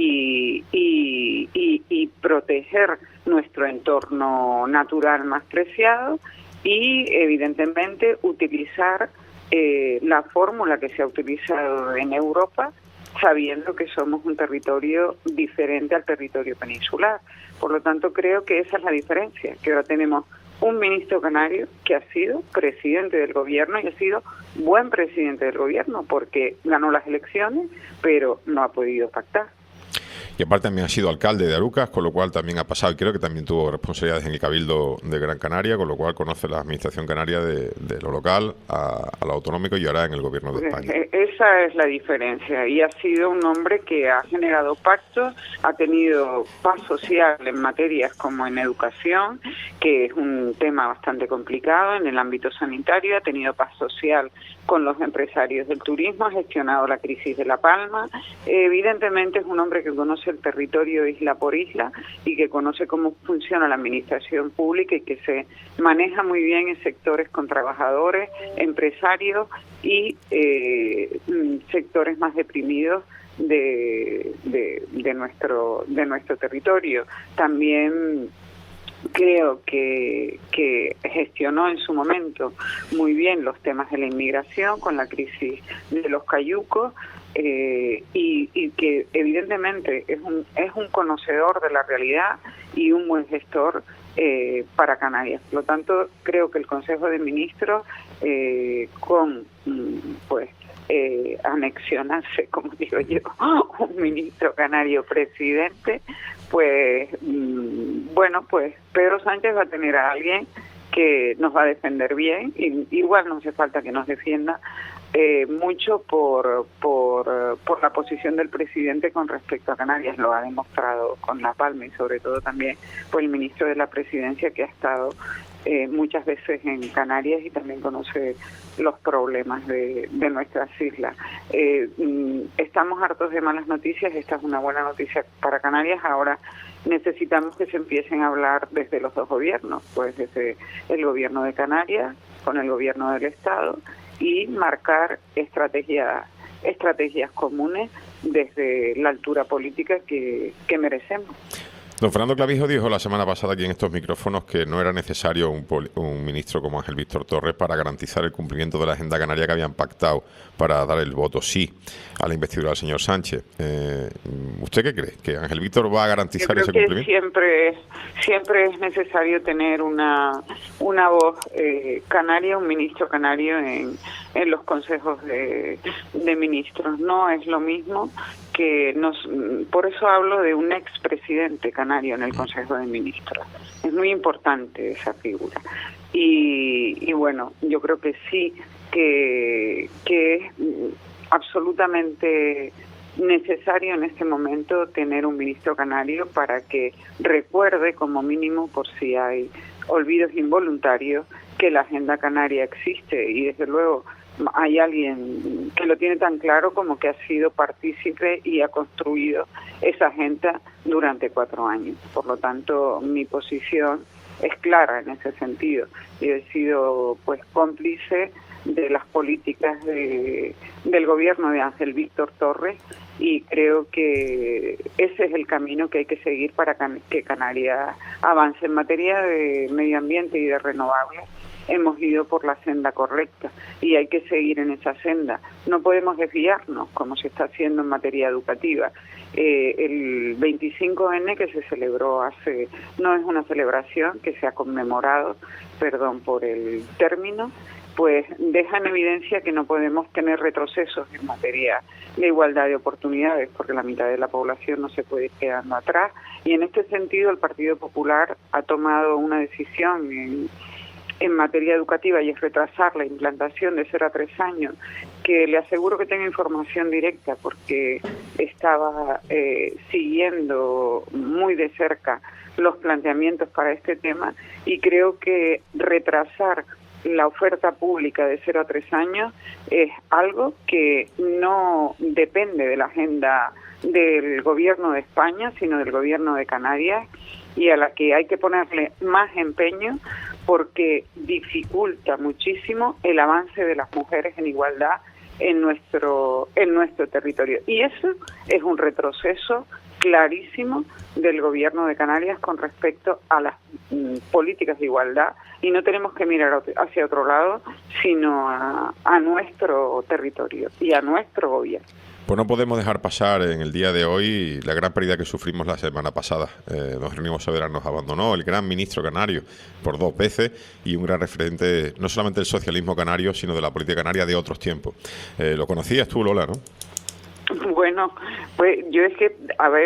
Y, y, y, y proteger nuestro entorno natural más preciado, y evidentemente utilizar eh, la fórmula que se ha utilizado en Europa, sabiendo que somos un territorio diferente al territorio peninsular. Por lo tanto, creo que esa es la diferencia, que ahora tenemos un ministro canario que ha sido presidente del gobierno, y ha sido buen presidente del gobierno, porque ganó las elecciones, pero no ha podido pactar. Y aparte también ha sido alcalde de Arucas, con lo cual también ha pasado, y creo que también tuvo responsabilidades en el Cabildo de Gran Canaria, con lo cual conoce la administración canaria de, de lo local a, a lo autonómico y ahora en el gobierno de España. Esa es la diferencia, y ha sido un hombre que ha generado pactos, ha tenido paz social en materias como en educación, que es un tema bastante complicado en el ámbito sanitario, ha tenido paz social con los empresarios del turismo, ha gestionado la crisis de La Palma. Evidentemente es un hombre que conoce el territorio isla por isla y que conoce cómo funciona la administración pública y que se maneja muy bien en sectores con trabajadores, empresarios y eh, sectores más deprimidos de, de, de nuestro de nuestro territorio. También creo que, que gestionó en su momento muy bien los temas de la inmigración con la crisis de los cayucos, eh, y, y que evidentemente es un, es un conocedor de la realidad y un buen gestor eh, para Canarias. Por lo tanto, creo que el Consejo de Ministros, eh, con pues eh, anexionarse, como digo yo, un ministro canario presidente, pues mm, bueno, pues Pedro Sánchez va a tener a alguien que nos va a defender bien, y igual no hace falta que nos defienda eh, mucho por, por por la posición del presidente con respecto a Canarias. Lo ha demostrado con La Palma y sobre todo también por el ministro de la Presidencia, que ha estado eh, muchas veces en Canarias y también conoce los problemas de, de nuestras islas. Eh, estamos hartos de malas noticias, esta es una buena noticia para Canarias. Ahora necesitamos que se empiecen a hablar desde los dos gobiernos, pues desde el gobierno de Canarias con el gobierno del Estado, y marcar estrategias estrategias comunes desde la altura política que, que merecemos. Don Fernando Clavijo dijo la semana pasada aquí en estos micrófonos que no era necesario un, un ministro como Ángel Víctor Torres para garantizar el cumplimiento de la agenda canaria que habían pactado para dar el voto sí a la investidura del señor Sánchez. Eh, ¿Usted qué cree? ¿Que Ángel Víctor va a garantizar ese cumplimiento? Siempre, siempre es necesario tener una, una voz eh, canaria, un ministro canario en, en los consejos de, de ministros. No es lo mismo que nos, por eso hablo de un expresidente canario en el Consejo de Ministros. Es muy importante esa figura. Y, y bueno, yo creo que sí, que, que es absolutamente necesario en este momento tener un ministro canario para que recuerde, como mínimo, por si hay olvidos involuntarios, que la agenda canaria existe, y desde luego hay alguien que lo tiene tan claro como que ha sido partícipe y ha construido esa agenda durante cuatro años. Por lo tanto, mi posición es clara en ese sentido. Yo he sido pues cómplice de las políticas de, del gobierno de Ángel Víctor Torres, y creo que ese es el camino que hay que seguir para que Canarias avance en materia de medio ambiente y de renovables. Hemos ido por la senda correcta y hay que seguir en esa senda. No podemos desviarnos, como se está haciendo en materia educativa. Eh, el veinticinco ene que se celebró hace, no es una celebración que se ha conmemorado, perdón por el término, pues deja en evidencia que no podemos tener retrocesos en materia de igualdad de oportunidades, porque la mitad de la población no se puede ir quedando atrás. Y en este sentido el Partido Popular ha tomado una decisión en en materia educativa, y es retrasar la implantación de cero a tres años, que le aseguro que tengo información directa porque estaba eh, siguiendo muy de cerca los planteamientos para este tema, y creo que retrasar la oferta pública de cero a tres años es algo que no depende de la agenda del gobierno de España, sino del gobierno de Canarias, y a la que hay que ponerle más empeño porque dificulta muchísimo el avance de las mujeres en igualdad en nuestro en nuestro territorio. Y eso es un retroceso clarísimo del gobierno de Canarias con respecto a las mm, políticas de igualdad, y no tenemos que mirar hacia otro lado, sino a, a nuestro territorio y a nuestro gobierno. Pues no podemos dejar pasar en el día de hoy la gran pérdida que sufrimos la semana pasada. Eh, don Jerónimo Saavedra nos abandonó, el gran ministro canario, por dos veces, y un gran referente no solamente del socialismo canario, sino de la política canaria de otros tiempos. Eh, ¿Lo conocías tú, Lola, no? Bueno, pues yo es que, a ver,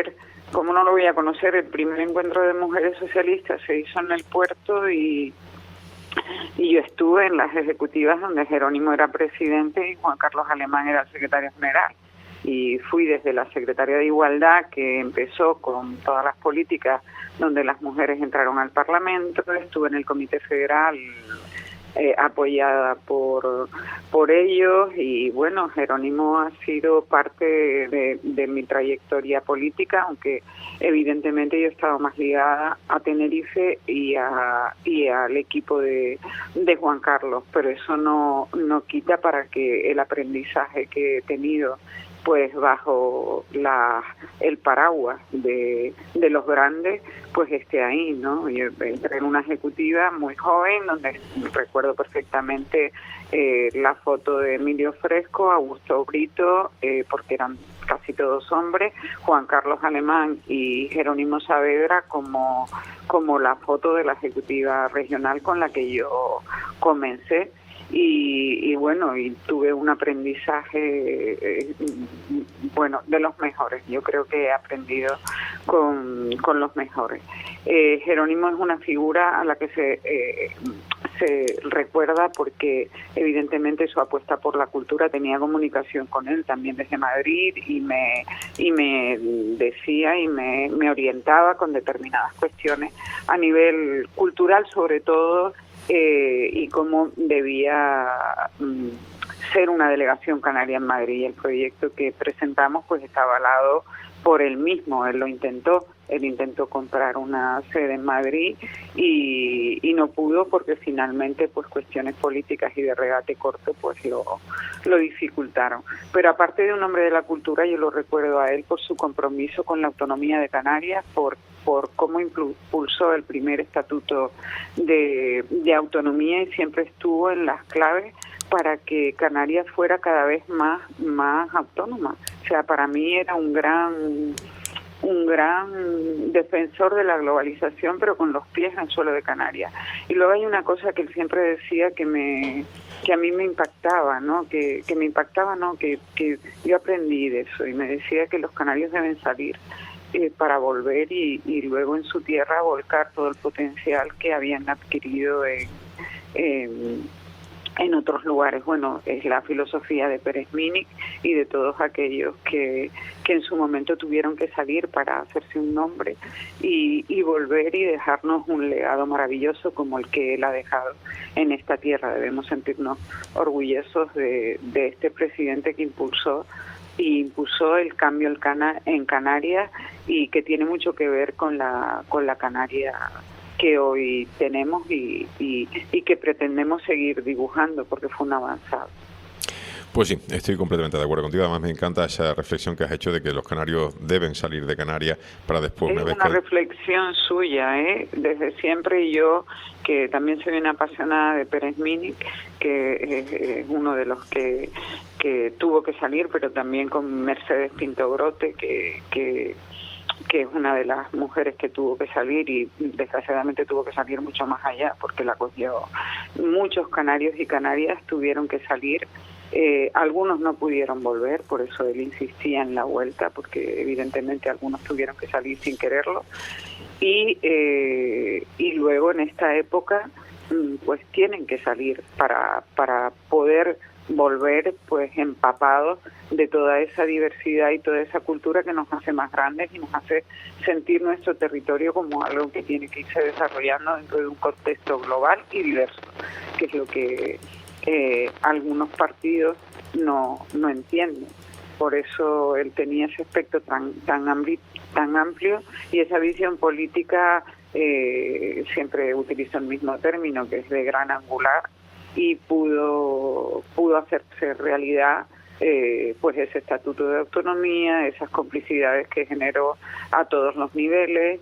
¿cómo no lo voy a conocer? El primer encuentro de mujeres socialistas se hizo en el puerto y, y yo estuve en las ejecutivas donde Jerónimo era presidente y Juan Carlos Alemán era el secretario general. Y fui desde la Secretaría de Igualdad, que empezó con todas las políticas donde las mujeres entraron al Parlamento, estuve en el Comité Federal eh, apoyada por por ellos y bueno, Jerónimo ha sido parte de, de mi trayectoria política, aunque evidentemente yo he estado más ligada a Tenerife y a y al equipo de, de Juan Carlos, pero eso no, no quita para que el aprendizaje que he tenido pues bajo la el paraguas de, de los grandes, pues esté ahí, ¿no? Yo entré en una ejecutiva muy joven, donde recuerdo perfectamente eh, la foto de Emilio Fresco, Augusto Brito, eh, porque eran casi todos hombres, Juan Carlos Alemán y Jerónimo Saavedra como, como la foto de la ejecutiva regional con la que yo comencé. Y, y bueno, y tuve un aprendizaje, eh, bueno, de los mejores. Yo creo que he aprendido con, con los mejores. Eh, Jerónimo es una figura a la que se, eh, se recuerda porque evidentemente su apuesta por la cultura, tenía comunicación con él también desde Madrid y me, y me decía y me, me orientaba con determinadas cuestiones a nivel cultural, sobre todo, Eh, y cómo debía mm, ser una delegación canaria en Madrid. Y el proyecto que presentamos pues está avalado por él mismo. Él lo intentó, él intentó comprar una sede en Madrid y, y no pudo porque finalmente pues cuestiones políticas y de regate corto pues lo, lo dificultaron. Pero aparte de un hombre de la cultura, yo lo recuerdo a él por su compromiso con la autonomía de Canarias, por por cómo impulsó el primer estatuto de, de autonomía y siempre estuvo en las claves para que Canarias fuera cada vez más más autónoma. O sea, para mí era un gran un gran defensor de la globalización, pero con los pies en el suelo de Canarias. Y luego hay una cosa que él siempre decía que me que a mí me impactaba, ¿no? Que, que me impactaba, ¿no? Que, que yo aprendí de eso y me decía que los canarios deben salir Eh, para volver y, y luego en su tierra volcar todo el potencial que habían adquirido en, en, en otros lugares. Bueno, es la filosofía de Pérez Mínic y de todos aquellos que, que en su momento tuvieron que salir para hacerse un nombre y, y volver y dejarnos un legado maravilloso como el que él ha dejado en esta tierra. Debemos sentirnos orgullosos de, de este presidente que impulsó y impuso el cambio en, Cana en Canarias y que tiene mucho que ver con la con la Canaria que hoy tenemos y, y, y que pretendemos seguir dibujando porque fue un avanzado. Pues sí, estoy completamente de acuerdo contigo. Además me encanta esa reflexión que has hecho de que los canarios deben salir de Canarias para después... Es una, vez una que... reflexión suya, ¿eh? Desde siempre. Y yo, que también soy una apasionada de Pérez Mínic, que es, es uno de los que, que tuvo que salir, pero también con Mercedes Pinto Grote, que... que que es una de las mujeres que tuvo que salir y desgraciadamente tuvo que salir mucho más allá porque la cogió. Muchos canarios y canarias tuvieron que salir, eh, algunos no pudieron volver, por eso él insistía en la vuelta, porque evidentemente algunos tuvieron que salir sin quererlo y, eh, y luego en esta época pues tienen que salir para, para poder volver pues empapados de toda esa diversidad y toda esa cultura que nos hace más grandes y nos hace sentir nuestro territorio como algo que tiene que irse desarrollando dentro de un contexto global y diverso, que es lo que eh, algunos partidos no, no entienden. Por eso él tenía ese aspecto tan tan, ampli, tan amplio y esa visión política, eh, siempre utilizo el mismo término, que es de gran angular, y pudo pudo hacerse realidad eh, pues ese estatuto de autonomía, esas complicidades que generó a todos los niveles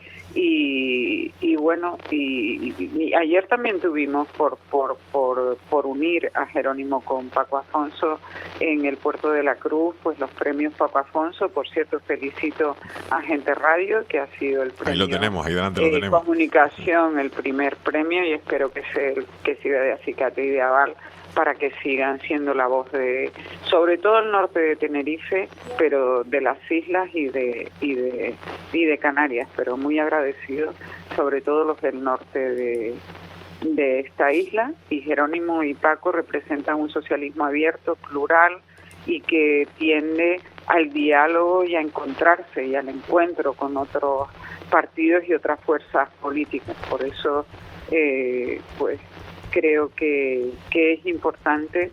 y, y bueno y, y, y ayer también tuvimos por por por por unir a Jerónimo con Paco Afonso en el Puerto de la Cruz pues los premios Paco Afonso. Por cierto, felicito a Gente Radio, que ha sido el premio, ahí lo tenemos, ahí delante lo eh, tenemos, comunicación, el primer premio, y espero que sea que sirva de acicate y de aval para que sigan siendo la voz de, sobre todo el norte de Tenerife, pero de las islas y de y de y de Canarias, pero muy agradecidos, sobre todo los del norte de de esta isla, y Jerónimo y Paco representan un socialismo abierto, plural y que tiende al diálogo y a encontrarse y al encuentro con otros partidos y otras fuerzas políticas. Por eso eh, pues creo que, que es importante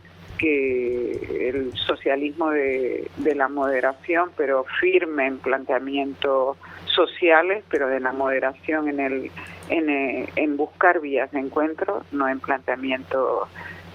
que el socialismo de, de la moderación, pero firme en planteamientos sociales, pero de la moderación en el en, eh, en buscar vías de encuentro, no en planteamientos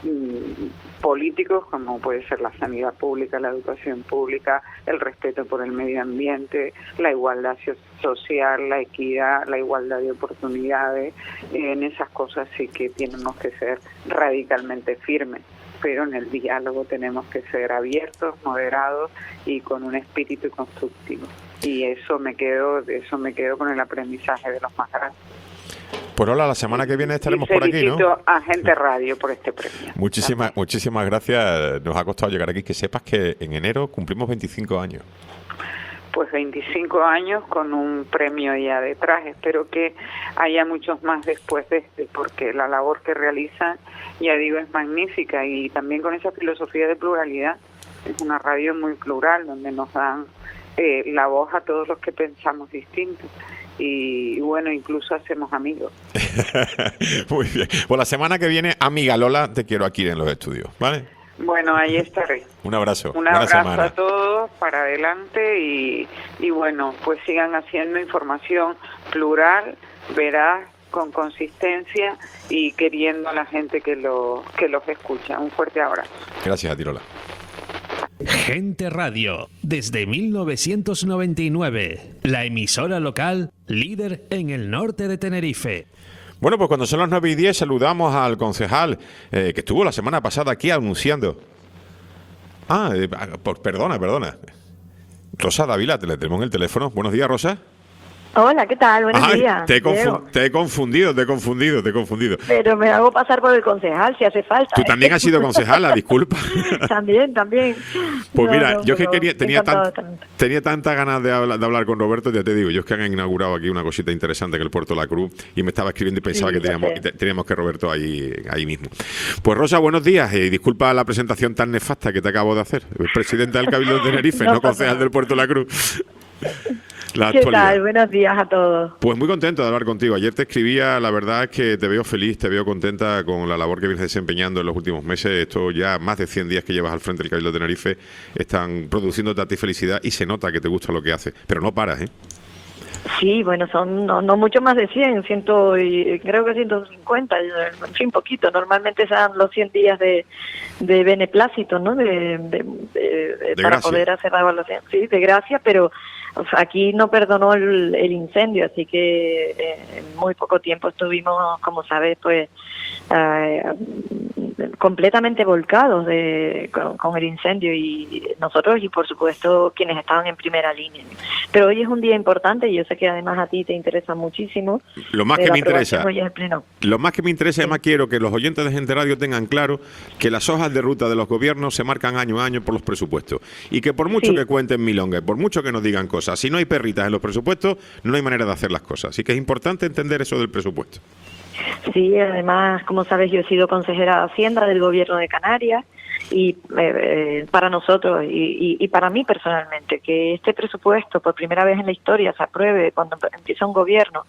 mm, políticos como puede ser la sanidad pública, la educación pública, el respeto por el medio ambiente, la igualdad social, la equidad, la igualdad de oportunidades. Eh, en esas cosas sí que tenemos que ser radicalmente firmes, pero en el diálogo tenemos que ser abiertos, moderados y con un espíritu constructivo. Y eso me quedo, de eso me quedo con el aprendizaje de los más grandes. Pues hola, la semana que viene estaremos y por aquí, ¿no? Felicito a Gente Radio por este premio. Muchísimas, Gracias. muchísimas gracias. Nos ha costado llegar aquí. Que sepas que en enero cumplimos veinticinco años. Pues veinticinco años con un premio ya detrás. Espero que haya muchos más después de este, porque la labor que realizan, ya digo, es magnífica, y también con esa filosofía de pluralidad. Es una radio muy plural, donde nos dan eh, la voz a todos los que pensamos distintos. Y, y bueno, incluso hacemos amigos. Muy bien. Pues la semana que viene, amiga Lola, te quiero aquí en los estudios, ¿vale? Bueno, ahí estaré. Un abrazo. Un abrazo a todos, para adelante, y, y bueno, pues sigan haciendo información plural, veraz, con consistencia y queriendo a la gente que, lo, que los escucha. Un fuerte abrazo. Gracias a ti, Lola. Gente Radio, desde mil novecientos noventa y nueve, la emisora local líder en el norte de Tenerife. Bueno, pues cuando son las nueve y diez saludamos al concejal eh, que estuvo la semana pasada aquí anunciando. Ah, eh, por, perdona, perdona. Rosa Dávila, te le tenemos en el teléfono. Buenos días, Rosa. Hola, ¿qué tal? Buenos Ay, días. Te he, confu- te he confundido, te he confundido, te he confundido. Pero me hago pasar por el concejal si hace falta. Tú también has sido concejala, disculpa. También, también. Pues no, mira, no, yo es que quería, tenía, tan, tanto. tenía tantas ganas de hablar, de hablar con Roberto, ya te digo, yo es que han inaugurado aquí una cosita interesante en el Puerto de la Cruz y me estaba escribiendo y pensaba sí, que teníamos, te, teníamos que Roberto ahí, ahí mismo. Pues Rosa, buenos días, y eh, disculpa la presentación tan nefasta que te acabo de hacer. El presidente del Cabildo de Tenerife, no, no concejal del Puerto de la Cruz. La ¿Qué actualidad. tal? Buenos días a todos. Pues muy contento de hablar contigo. Ayer te escribía, la verdad es que te veo feliz, te veo contenta con la labor que vienes desempeñando en los últimos meses. Esto ya más de cien días que llevas al frente del Cabildo de Tenerife están produciéndote a ti felicidad y se nota que te gusta lo que haces. Pero no paras, ¿eh? Sí, bueno, son no, no mucho más de cien, ciento y, creo que ciento cincuenta, en fin, poquito. Normalmente sean los cien días de, de beneplácito, ¿no? De, de, de, de, para gracia. Poder hacer la evaluación, sí, de gracia, pero o sea, aquí no perdonó el, el incendio, así que eh, en muy poco tiempo estuvimos, como sabes, pues eh, completamente volcados de, con, con el incendio, y nosotros y por supuesto quienes estaban en primera línea. Pero hoy es un día importante y yo sé que además a ti te interesa muchísimo. Lo más que me interesa, hoy es el pleno. Lo más que me interesa, sí. Además quiero que los oyentes de Gente Radio tengan claro que las hojas de ruta de los gobiernos se marcan año a año por los presupuestos, y que por mucho sí. que cuenten milongas, por mucho que nos digan cosas, si no hay perritas en los presupuestos, no hay manera de hacer las cosas. Así que es importante entender eso del presupuesto. Sí, además, como sabes, yo he sido consejera de Hacienda del Gobierno de Canarias, y eh, para nosotros y, y, y para mí personalmente, que este presupuesto por primera vez en la historia se apruebe cuando empieza un gobierno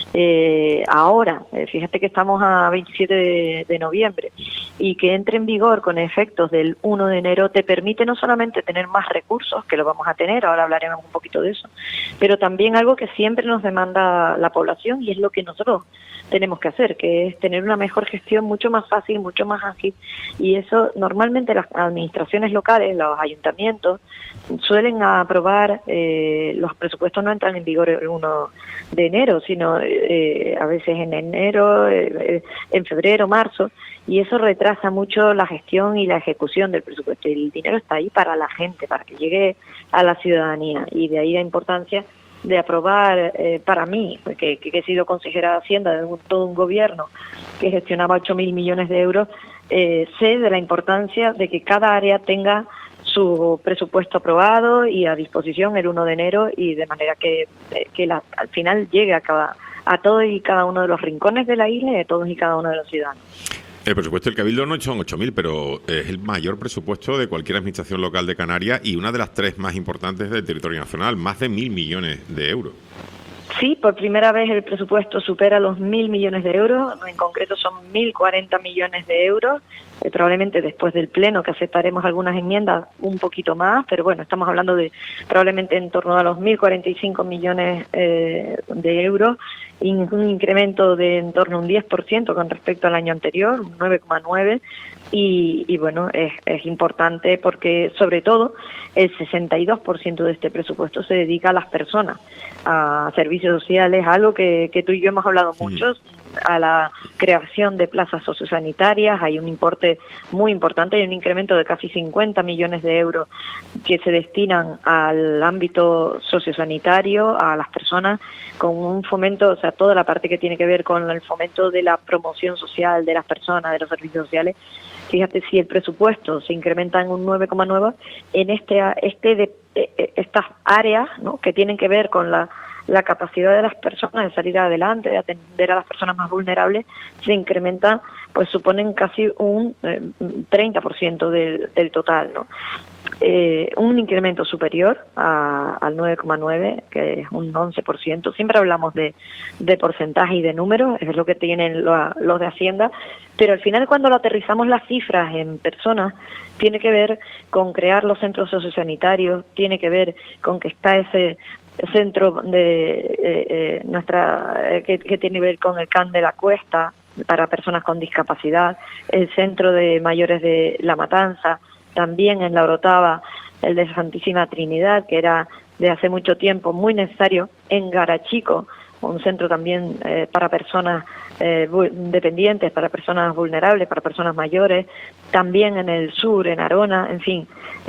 eh, ahora, eh, fíjate que estamos a veintisiete de, de noviembre, y que entre en vigor con efectos del uno de enero, te permite no solamente tener más recursos, que lo vamos a tener, ahora hablaremos un poquito de eso, pero también algo que siempre nos demanda la población, y es lo que nosotros tenemos que hacer, que es tener una mejor gestión mucho más fácil, mucho más ágil, y eso normalmente las administraciones locales, los ayuntamientos, suelen aprobar, eh, los presupuestos no entran en vigor el uno de enero, sino eh, a veces en enero, eh, en febrero, marzo, y eso retrasa mucho la gestión y la ejecución del presupuesto. El dinero está ahí para la gente, para que llegue a la ciudadanía, y de ahí la importancia de aprobar, eh, para mí, que, que he sido consejera de Hacienda de un, todo un gobierno que gestionaba ocho mil millones de euros, eh, sé de la importancia de que cada área tenga su presupuesto aprobado y a disposición el uno de enero, y de manera que, que la, al final llegue a, cada, a todos y cada uno de los rincones de la isla y a todos y cada uno de los ciudadanos. El presupuesto del Cabildo no son ocho mil, pero es el mayor presupuesto de cualquier administración local de Canarias y una de las tres más importantes del territorio nacional, más de mil millones de euros. Sí, por primera vez el presupuesto supera los mil millones de euros, en concreto son mil cuarenta millones de euros, eh, probablemente después del Pleno, que aceptaremos algunas enmiendas, un poquito más, pero bueno, estamos hablando de probablemente en torno a los mil cuarenta y cinco millones eh, de euros, y un incremento de en torno a un diez por ciento con respecto al año anterior, un nueve coma nueve por ciento. Y, y bueno, es, es importante porque sobre todo el sesenta y dos por ciento de este presupuesto se dedica a las personas, a servicios sociales, algo que, que tú y yo hemos hablado mucho, a la creación de plazas sociosanitarias. Hay un importe muy importante, hay un incremento de casi cincuenta millones de euros que se destinan al ámbito sociosanitario, a las personas, con un fomento, o sea, toda la parte que tiene que ver con el fomento de la promoción social de las personas, de los servicios sociales. Fíjate, si el presupuesto se incrementa en un nueve coma nueve, en este este de estas áreas, ¿no?, que tienen que ver con la la capacidad de las personas de salir adelante, de atender a las personas más vulnerables, se incrementa, pues suponen casi un eh, treinta por ciento del, del total, ¿no? Eh, un incremento superior a, al nueve coma nueve, que es un once por ciento. Siempre hablamos de, de porcentaje y de números, es lo que tienen lo, los de Hacienda, pero al final cuando lo aterrizamos las cifras en personas, tiene que ver con crear los centros sociosanitarios, tiene que ver con que está ese centro de eh, eh, nuestra eh, que, que tiene que ver con el C A N de la Cuesta para personas con discapacidad, el centro de mayores de La Matanza, también en La Orotava el de Santísima Trinidad, que era de hace mucho tiempo muy necesario, en Garachico, un centro también eh, para personas eh, dependientes, para personas vulnerables, para personas mayores, también en el sur, en Arona, en fin,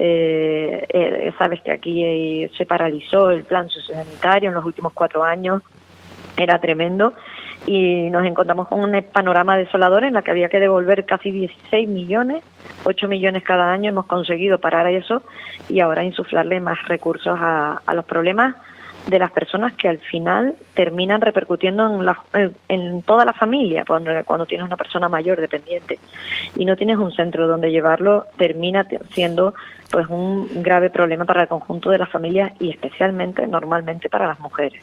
eh, eh, sabes que aquí eh, se paralizó el plan sociosanitario en los últimos cuatro años, era tremendo, y nos encontramos con un panorama desolador en la que había que devolver casi dieciséis millones, ocho millones cada año. Hemos conseguido parar eso y ahora insuflarle más recursos a, a los problemas de las personas que al final terminan repercutiendo en, la, en, en toda la familia. Cuando, cuando tienes una persona mayor dependiente y no tienes un centro donde llevarlo, termina siendo pues un grave problema para el conjunto de las familias y especialmente, normalmente, para las mujeres.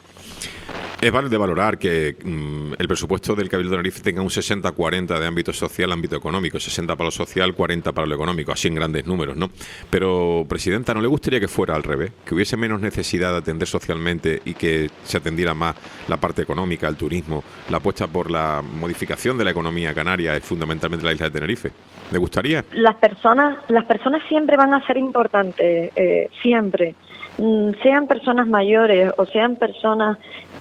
Es de valorar que mmm, el presupuesto del Cabildo de Tenerife tenga un sesenta cuarenta de ámbito social, ámbito económico, sesenta para lo social, cuarenta para lo económico, así en grandes números, ¿no? Pero, Presidenta, ¿no le gustaría que fuera al revés? Que hubiese menos necesidad de atender socialmente y que se atendiera más la parte económica, el turismo, la apuesta por la modificación de la economía canaria, fundamentalmente la isla de Tenerife. ¿Le gustaría? Las personas, las personas siempre van a ser importantes, eh, siempre. Sean personas mayores o sean personas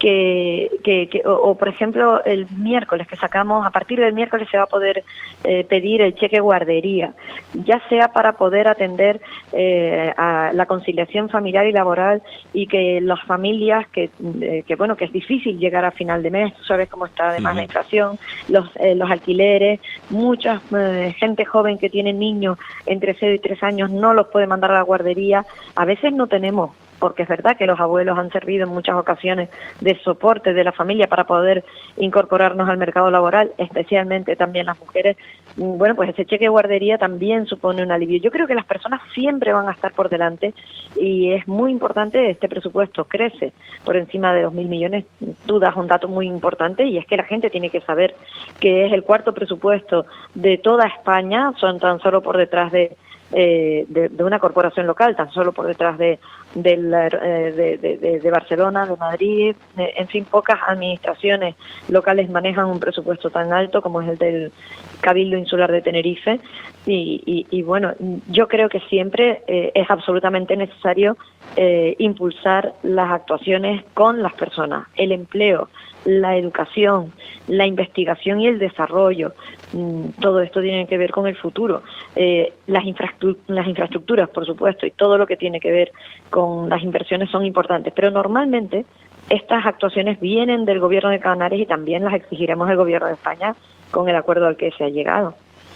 que, que, que o, o por ejemplo el miércoles que sacamos, a partir del miércoles se va a poder eh, pedir el cheque guardería, ya sea para poder atender eh, a la conciliación familiar y laboral, y que las familias que, eh, que bueno, que es difícil llegar a final de mes, tú sabes cómo está además la inflación, los, eh, los alquileres, mucha eh, gente joven que tiene niños entre cero y tres años no los puede mandar a la guardería, a veces no tenemos, porque es verdad que los abuelos han servido en muchas ocasiones de soporte de la familia para poder incorporarnos al mercado laboral, especialmente también las mujeres. Bueno, pues ese cheque de guardería también supone un alivio. Yo creo que las personas siempre van a estar por delante y es muy importante. Este presupuesto crece por encima de dos mil millones. Tú das un dato muy importante y es que la gente tiene que saber que es el cuarto presupuesto de toda España, son tan solo por detrás de Eh, de, de una corporación local, tan solo por detrás de, de, la, de, de, de, de Barcelona, de Madrid, de, en fin, pocas administraciones locales manejan un presupuesto tan alto como es el del Cabildo Insular de Tenerife, y, y, y bueno, yo creo que siempre eh, es absolutamente necesario eh, impulsar las actuaciones con las personas, el empleo, la educación, la investigación y el desarrollo. Todo esto tiene que ver con el futuro. Eh, las, infraestru- las infraestructuras, por supuesto, y todo lo que tiene que ver con las inversiones son importantes, pero normalmente estas actuaciones vienen del Gobierno de Canarias y también las exigiremos del Gobierno de España con el acuerdo al que se ha llegado.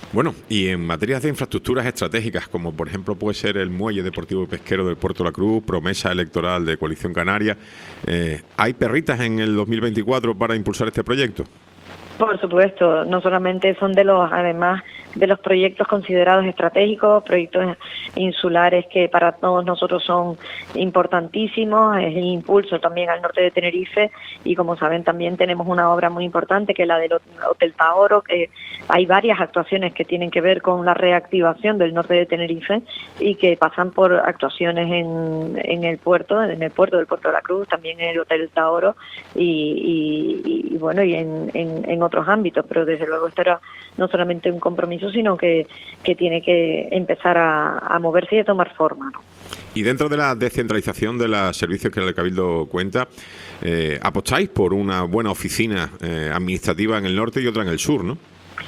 Bueno, y en materias de infraestructuras estratégicas, como por ejemplo puede ser el muelle deportivo y pesquero del Puerto de la Cruz, promesa electoral de Coalición Canaria, eh, ¿hay perritas en el dos mil veinticuatro para impulsar este proyecto? Por supuesto, no solamente son de los, además de los proyectos considerados estratégicos, proyectos insulares que para todos nosotros son importantísimos, es el impulso también al norte de Tenerife y como saben también tenemos una obra muy importante que es la del Hotel Taoro, que hay varias actuaciones que tienen que ver con la reactivación del norte de Tenerife y que pasan por actuaciones en, en el puerto, en el puerto del Puerto de la Cruz, también en el Hotel Taoro y, y, y bueno, y en, en, en otros ámbitos, pero desde luego esto era no solamente un compromiso, sino que, que tiene que empezar a, a moverse y a tomar forma, ¿no? Y dentro de la descentralización de los servicios que el Cabildo cuenta, eh, apostáis por una buena oficina eh, administrativa en el norte y otra en el sur, ¿no?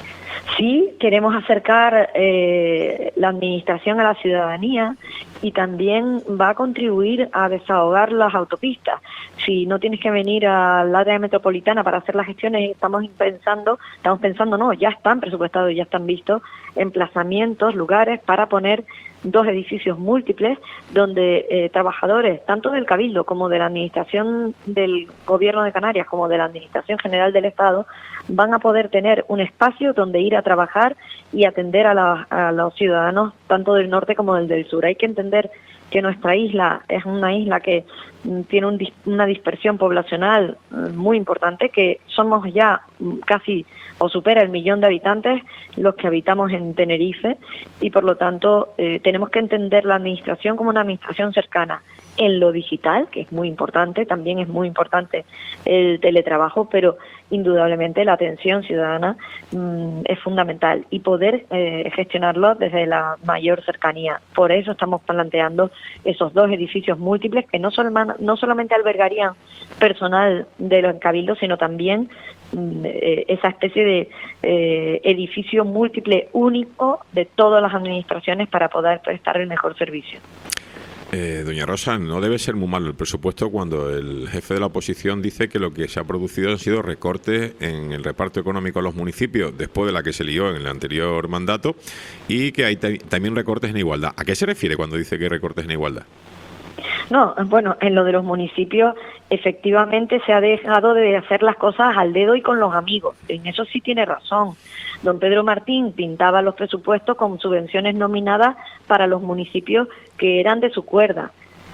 Sí, queremos acercar eh, la administración a la ciudadanía y también va a contribuir a desahogar las autopistas. Si no tienes que venir al área metropolitana para hacer las gestiones, estamos pensando, estamos pensando, no, ya están presupuestados, ya están vistos emplazamientos, lugares para poner dos edificios múltiples donde eh, trabajadores tanto del Cabildo como de la Administración del Gobierno de Canarias como de la Administración General del Estado van a poder tener un espacio donde ir a trabajar y atender a, la, a los ciudadanos tanto del norte como del, del sur. Hay que entender que nuestra isla es una isla que mm, tiene un, una dispersión poblacional mm, muy importante, que somos ya mm, casi o supera el millón de habitantes los que habitamos en Tenerife y por lo tanto eh, tenemos que entender la administración como una administración cercana en lo digital, que es muy importante, también es muy importante el teletrabajo, pero indudablemente la atención ciudadana mmm, es fundamental y poder eh, gestionarlo desde la mayor cercanía. Por eso estamos planteando esos dos edificios múltiples que no, sol no solamente albergarían personal de los cabildos, sino también mmm, eh, esa especie de eh, edificio múltiple único de todas las administraciones para poder prestar el mejor servicio. Eh, doña Rosa, no debe ser muy malo el presupuesto cuando el jefe de la oposición dice que lo que se ha producido han sido recortes en el reparto económico a los municipios después de la que se lió en el anterior mandato y que hay también recortes en igualdad. ¿A qué se refiere cuando dice que hay recortes en igualdad? No, bueno, en lo de los municipios efectivamente se ha dejado de hacer las cosas al dedo y con los amigos. En eso sí tiene razón. Don Pedro Martín pintaba los presupuestos con subvenciones nominadas para los municipios que eran de su cuerda.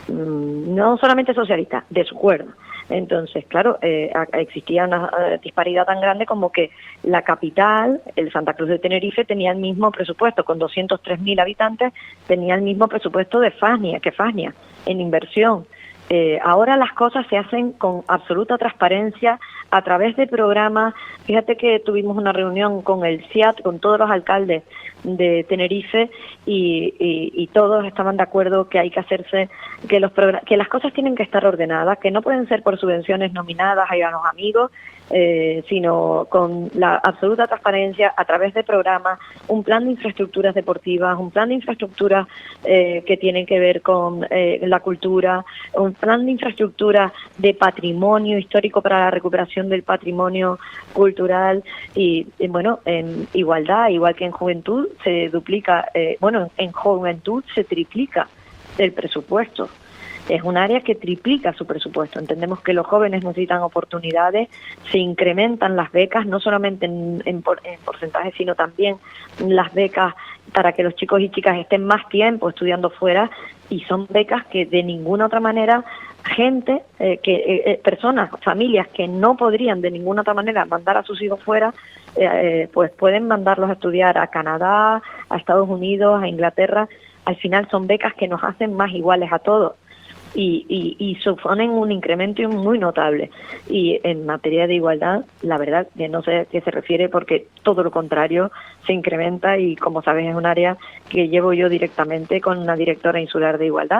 No solamente socialistas, de su cuerda. Entonces, claro, eh, existía una disparidad tan grande como que la capital, el Santa Cruz de Tenerife, tenía el mismo presupuesto, con doscientos tres mil habitantes, tenía el mismo presupuesto de Fasnia, que Fasnia, en inversión. Eh, ahora las cosas se hacen con absoluta transparencia a través de programas. Fíjate que tuvimos una reunión con el C I A T, con todos los alcaldes de Tenerife y, y, y todos estaban de acuerdo que hay que hacerse, que los que las cosas tienen que estar ordenadas, que no pueden ser por subvenciones nominadas a los amigos, eh, sino con la absoluta transparencia a través de programas, un plan de infraestructuras deportivas, un plan de infraestructuras eh, que tienen que ver con eh, la cultura, un plan de infraestructura de patrimonio histórico para la recuperación del patrimonio cultural y, y bueno, en igualdad, igual que en juventud se duplica, eh, bueno, en juventud se triplica el presupuesto. Es un área que triplica su presupuesto. Entendemos que los jóvenes necesitan oportunidades, se incrementan las becas, no solamente en, en, por, en porcentaje, sino también las becas para que los chicos y chicas estén más tiempo estudiando fuera, y son becas que de ninguna otra manera gente, eh, que eh, personas, familias que no podrían de ninguna otra manera mandar a sus hijos fuera, eh, pues pueden mandarlos a estudiar a Canadá, a Estados Unidos, a Inglaterra. Al final son becas que nos hacen más iguales a todos. Y, y, y suponen un incremento muy notable. Y en materia de igualdad, la verdad que no sé a qué se refiere, porque todo lo contrario se incrementa y, como sabes, es un área que llevo yo directamente con una directora insular de igualdad.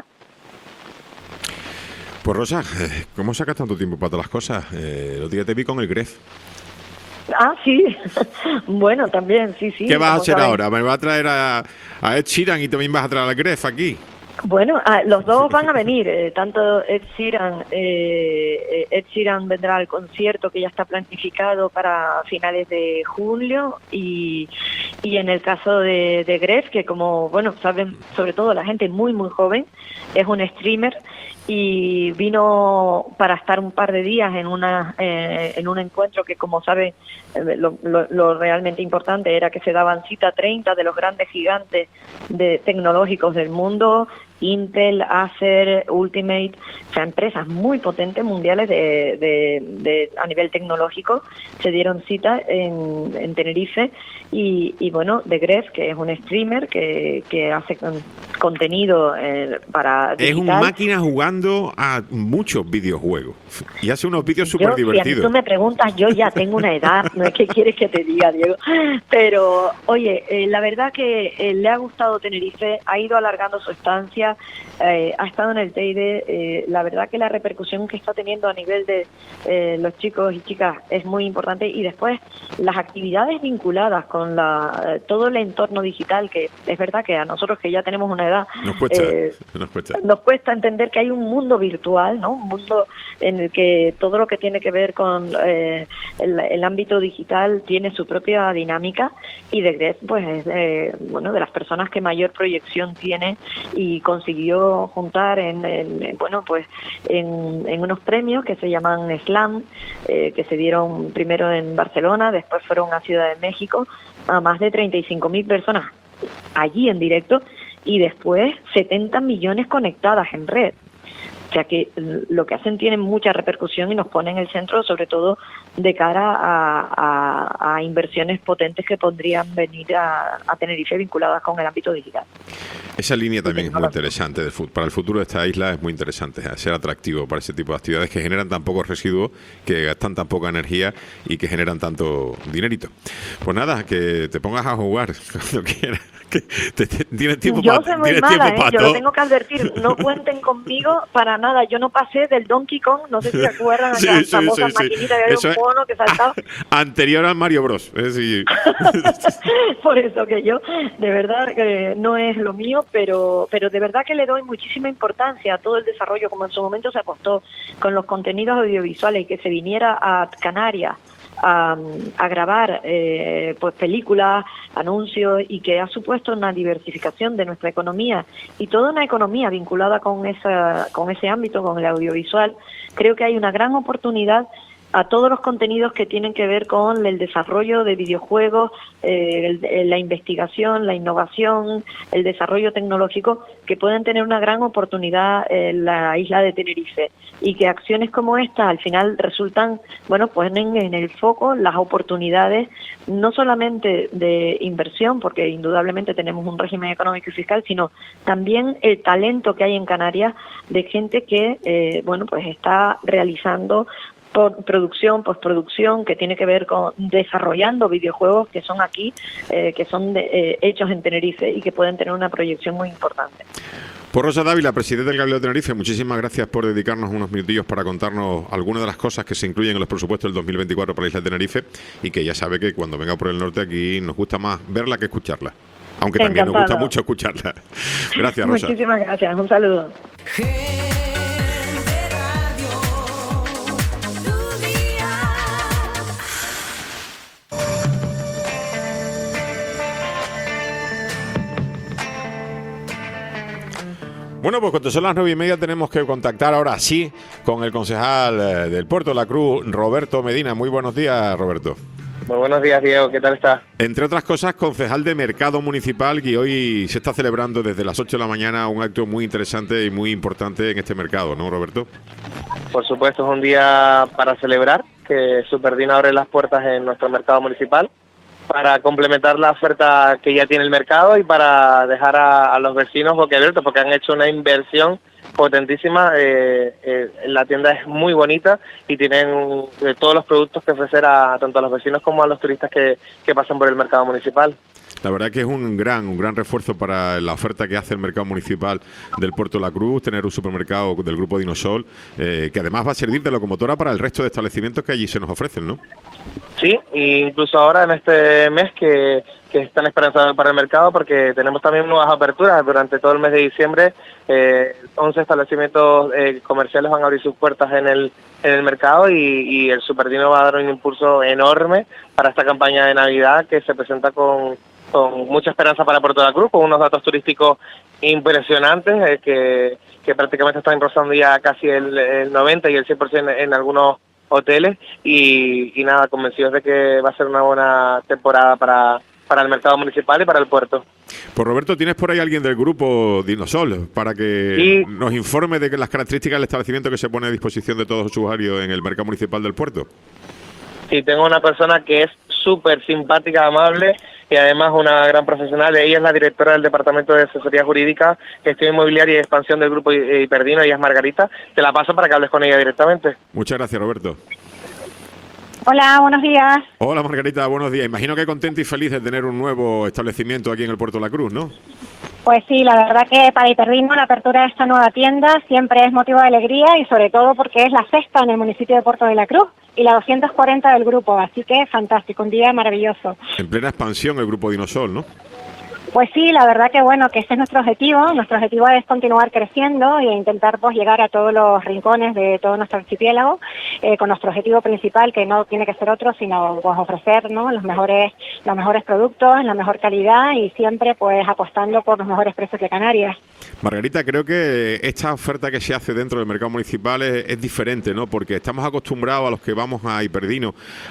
Pues Rosa, ¿cómo sacas tanto tiempo para todas las cosas? Eh, el otro día te vi con el Gref. Ah, sí. Bueno, también, sí, sí. ¿Qué vas a hacer ahora? ¿Me vas a traer a, a Ed Sheeran y también vas a traer al Gref aquí? Bueno, ah, los dos van a venir, eh, tanto Ed Sheeran, eh, Ed Sheeran vendrá al concierto que ya está planificado para finales de julio y, y en el caso de, de Gref, que como, bueno, saben sobre todo la gente muy muy joven, es un streamer y vino para estar un par de días en una eh, en un encuentro que, como saben, eh, lo, lo, lo realmente importante era que se daban cita treinta de los grandes gigantes de tecnológicos del mundo, Intel, Acer, Ultimate, o sea, empresas muy potentes mundiales de, de, de a nivel tecnológico se dieron cita en, en Tenerife y, y bueno, de Gref, que es un streamer que, que hace con, contenido eh, para digital. Es un máquina jugando a muchos videojuegos y hace unos vídeos súper divertidos. Si tú me preguntas, yo ya tengo una edad, no es que quieres que te diga, Diego, pero oye, eh, la verdad que eh, le ha gustado Tenerife, ha ido alargando su estancia. Eh, ha estado en el Teide, eh, la verdad que la repercusión que está teniendo a nivel de eh, los chicos y chicas es muy importante y después las actividades vinculadas con la, eh, todo el entorno digital, que es verdad que a nosotros que ya tenemos una edad nos cuesta, eh, nos cuesta. nos cuesta entender que hay un mundo virtual, ¿no? Un mundo en el que todo lo que tiene que ver con eh, el, el ámbito digital tiene su propia dinámica y de Gref pues es eh, bueno, de las personas que mayor proyección tiene y consiguió juntar en, en bueno pues en, en unos premios que se llaman Slam, eh, que se dieron primero en Barcelona, después fueron a Ciudad de México, a más de treinta y cinco mil personas allí en directo y después setenta millones conectadas en red. O sea que lo que hacen tiene mucha repercusión y nos pone en el centro, sobre todo de cara a, a, a inversiones potentes que podrían venir a, a Tenerife vinculadas con el ámbito digital. Esa línea también es muy interesante. Del, para el futuro de esta isla es muy interesante, ser atractivo para ese tipo de actividades que generan tan pocos residuos, que gastan tan poca energía y que generan tanto dinerito. Pues nada, que te pongas a jugar cuando quieras. Que te, te, tienes tiempo yo para soy muy mala, ¿eh? Yo lo tengo que advertir, no cuenten conmigo para nada. Yo no pasé del Donkey Kong, no sé si se acuerdan de sí, las sí, famosas sí, maquinitas, sí. Había un mono que saltaba. Anterior al Mario Bros. Es decir... Por eso que yo, de verdad, que no es lo mío, pero pero de verdad que le doy muchísima importancia a todo el desarrollo, como en su momento se apostó con los contenidos audiovisuales y que se viniera a Canarias A, a grabar eh, pues películas, anuncios y que ha supuesto una diversificación de nuestra economía y toda una economía vinculada con esa con ese ámbito, con el audiovisual. Creo que hay una gran oportunidad a todos los contenidos que tienen que ver con el desarrollo de videojuegos, eh, el, la investigación, la innovación, el desarrollo tecnológico, que pueden tener una gran oportunidad en la isla de Tenerife y que acciones como esta al final resultan, bueno, ponen en el foco las oportunidades no solamente de inversión, porque indudablemente tenemos un régimen económico y fiscal, sino también el talento que hay en Canarias de gente que, eh, bueno, pues está realizando por producción, postproducción, que tiene que ver con desarrollando videojuegos que son aquí, eh, que son de, eh, hechos en Tenerife y que pueden tener una proyección muy importante. Pues Rosa Dávila, presidenta del Cabildo de Tenerife, muchísimas gracias por dedicarnos unos minutillos para contarnos algunas de las cosas que se incluyen en los presupuestos del dos mil veinticuatro para la isla de Tenerife y que ya sabe que cuando venga por el norte aquí nos gusta más verla que escucharla, aunque también Encantado. Nos gusta mucho escucharla. Gracias, Rosa. Muchísimas gracias, un saludo. Bueno, pues cuando son las nueve y media tenemos que contactar ahora sí con el concejal eh, del Puerto de la Cruz, Roberto Medina. Muy buenos días, Roberto. Muy buenos días, Diego. ¿Qué tal estás? Entre otras cosas, concejal de Mercado Municipal, y hoy se está celebrando desde las ocho de la mañana un acto muy interesante y muy importante en este mercado, ¿no, Roberto? Por supuesto, es un día para celebrar que Superdina abre las puertas en nuestro mercado municipal para complementar la oferta que ya tiene el mercado y para dejar a, a los vecinos boquiabiertos, porque han hecho una inversión potentísima. Eh, eh, la tienda es muy bonita y tienen eh, todos los productos que ofrecer a tanto a los vecinos como a los turistas que, que pasan por el mercado municipal. La verdad que es un gran, un gran refuerzo para la oferta que hace el mercado municipal del Puerto de la Cruz, tener un supermercado del grupo Dinosol, eh, que además va a servir de locomotora para el resto de establecimientos que allí se nos ofrecen, ¿no? Sí, incluso ahora en este mes que, que están esperanzados para el mercado, porque tenemos también nuevas aperturas durante todo el mes de diciembre. eh, once establecimientos eh, comerciales van a abrir sus puertas en el en el mercado y, y el Superdino va a dar un impulso enorme para esta campaña de Navidad que se presenta con, con mucha esperanza para Puerto de la Cruz, con unos datos turísticos impresionantes eh, que, que prácticamente están rozando ya casi el, el noventa y el cien por ciento en, en algunos hoteles y, y nada, convencidos de que va a ser una buena temporada para, para el mercado municipal y para el puerto. Pues Roberto, ¿tienes por ahí alguien del grupo Dinosol para que Sí. nos informe de que las características del establecimiento que se pone a disposición de todos los usuarios en el mercado municipal del puerto? Sí, tengo una persona que es súper simpática, amable y además una gran profesional. Ella es la directora del Departamento de Asesoría Jurídica, Gestión Inmobiliaria y Expansión del Grupo Hiperdino. Ella es Margarita. Te la paso para que hables con ella directamente. Muchas gracias, Roberto. Hola, buenos días. Hola, Margarita, buenos días. Imagino que contenta y feliz de tener un nuevo establecimiento aquí en el Puerto de la Cruz, ¿no? Pues sí, la verdad que para Hiperdino la apertura de esta nueva tienda siempre es motivo de alegría y sobre todo porque es la sexta en el municipio de Puerto de la Cruz y la doscientos cuarenta del grupo, así que fantástico, un día maravilloso. En plena expansión el grupo Dinosol, ¿no? Pues sí, la verdad que bueno, que ese es nuestro objetivo. Nuestro objetivo es continuar creciendo e intentar pues llegar a todos los rincones de todo nuestro archipiélago, eh, con nuestro objetivo principal, que no tiene que ser otro, sino pues ofrecer, ¿no?, los mejores, los mejores productos, la mejor calidad y siempre pues apostando por los mejores precios de Canarias. Margarita, creo que esta oferta que se hace dentro del mercado municipal es, es diferente, ¿no? Porque estamos acostumbrados a los que vamos a Hiperdino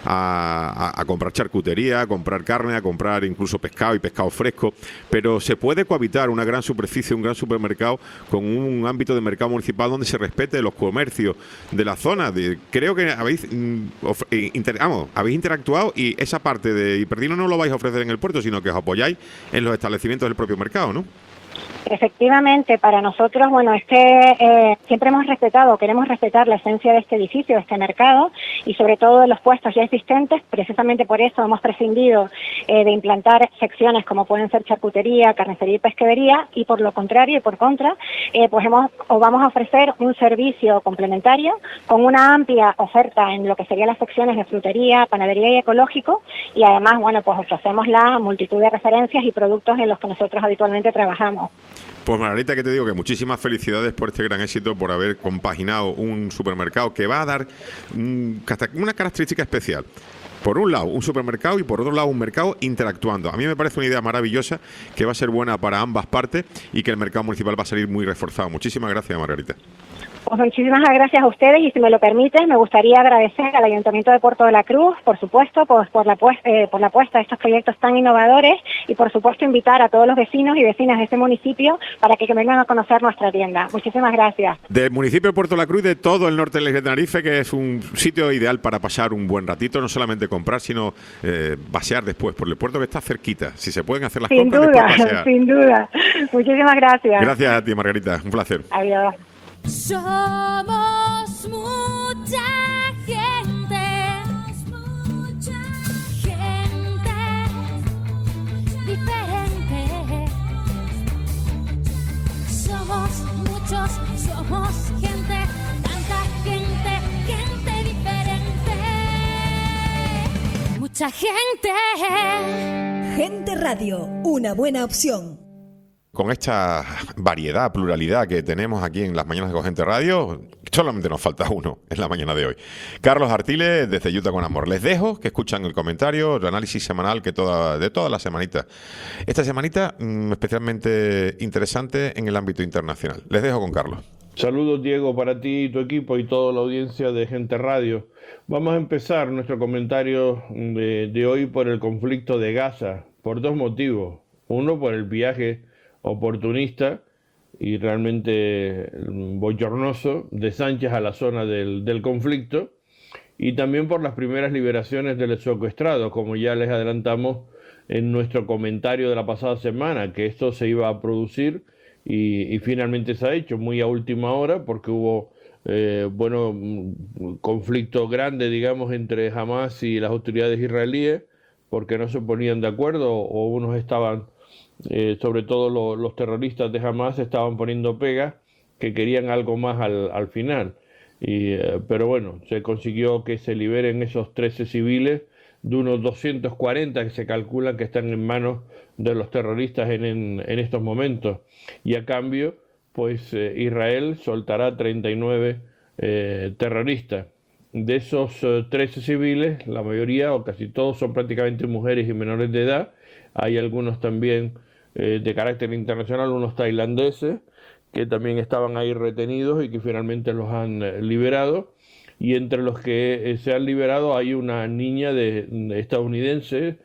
a, a, a comprar charcutería, a comprar carne, a comprar incluso pescado y pescado fresco, pero se puede cohabitar una gran superficie, un gran supermercado con un ámbito de mercado municipal donde se respete los comercios de la zona. De, creo que habéis, mm, of, eh, inter, vamos, habéis interactuado y esa parte de Hiperdino no lo vais a ofrecer en el puerto, sino que os apoyáis en los establecimientos del propio mercado, ¿no? Efectivamente, para nosotros, bueno, este eh, siempre hemos respetado, queremos respetar la esencia de este edificio, de este mercado y sobre todo de los puestos ya existentes. Precisamente por eso hemos prescindido eh, de implantar secciones como pueden ser charcutería, carnicería y pesquería y por lo contrario y por contra, eh, pues hemos o vamos a ofrecer un servicio complementario con una amplia oferta en lo que serían las secciones de frutería, panadería y ecológico y además, bueno, pues ofrecemos la multitud de referencias y productos en los que nosotros habitualmente trabajamos. Pues Margarita, que te digo que muchísimas felicidades por este gran éxito, por haber compaginado un supermercado que va a dar un, una característica especial. Por un lado, un supermercado y por otro lado, un mercado interactuando. A mí me parece una idea maravillosa que va a ser buena para ambas partes y que el mercado municipal va a salir muy reforzado. Muchísimas gracias, Margarita. Pues muchísimas gracias a ustedes y si me lo permiten me gustaría agradecer al Ayuntamiento de Puerto de la Cruz, por supuesto, pues, por, la pues, eh, por la apuesta de estos proyectos tan innovadores y por supuesto invitar a todos los vecinos y vecinas de este municipio para que, que vengan a conocer nuestra tienda. Muchísimas gracias. Del municipio de Puerto de la Cruz y de todo el norte de Tenerife, que es un sitio ideal para pasar un buen ratito, no solamente comprar, sino eh, pasear después por el puerto que está cerquita. Si se pueden hacer las sin compras, duda, después pasear. Sin duda, muchísimas gracias. Gracias a ti, Margarita, un placer. Adiós. Somos mucha gente, mucha gente diferente. Somos muchos, somos gente, tanta gente, gente diferente. Mucha gente. Gente Radio, una buena opción. Con esta variedad, pluralidad que tenemos aquí en las mañanas de Gente Radio, solamente nos falta uno en la mañana de hoy. Carlos Artiles, desde Utah con Amor. Les dejo que escuchan el comentario, el análisis semanal que toda, de toda la semanita. Esta semanita mmm, especialmente interesante en el ámbito internacional. Les dejo con Carlos. Saludos, Diego, para ti y tu equipo y toda la audiencia de Gente Radio. Vamos a empezar nuestro comentario de, de hoy por el conflicto de Gaza, por dos motivos. Uno, por el viaje oportunista y realmente bochornoso de Sánchez a la zona del, del conflicto y también por las primeras liberaciones del secuestrado, como ya les adelantamos en nuestro comentario de la pasada semana, que esto se iba a producir y, y finalmente se ha hecho muy a última hora porque hubo eh, bueno, conflicto grande, digamos, entre Hamas y las autoridades israelíes porque no se ponían de acuerdo o unos estaban, eh, sobre todo lo, los terroristas de Hamas, estaban poniendo pegas que querían algo más al, al final. Y, eh, pero bueno, se consiguió que se liberen esos trece civiles de unos doscientos cuarenta que se calculan que están en manos de los terroristas en, en, en estos momentos. Y a cambio, pues eh, Israel soltará treinta y nueve eh, terroristas. De esos eh, trece civiles, la mayoría o casi todos son prácticamente mujeres y menores de edad. Hay algunos también eh, de carácter internacional, unos tailandeses, que también estaban ahí retenidos y que finalmente los han eh, liberado. Y entre los que eh, se han liberado hay una niña de, de estadounidense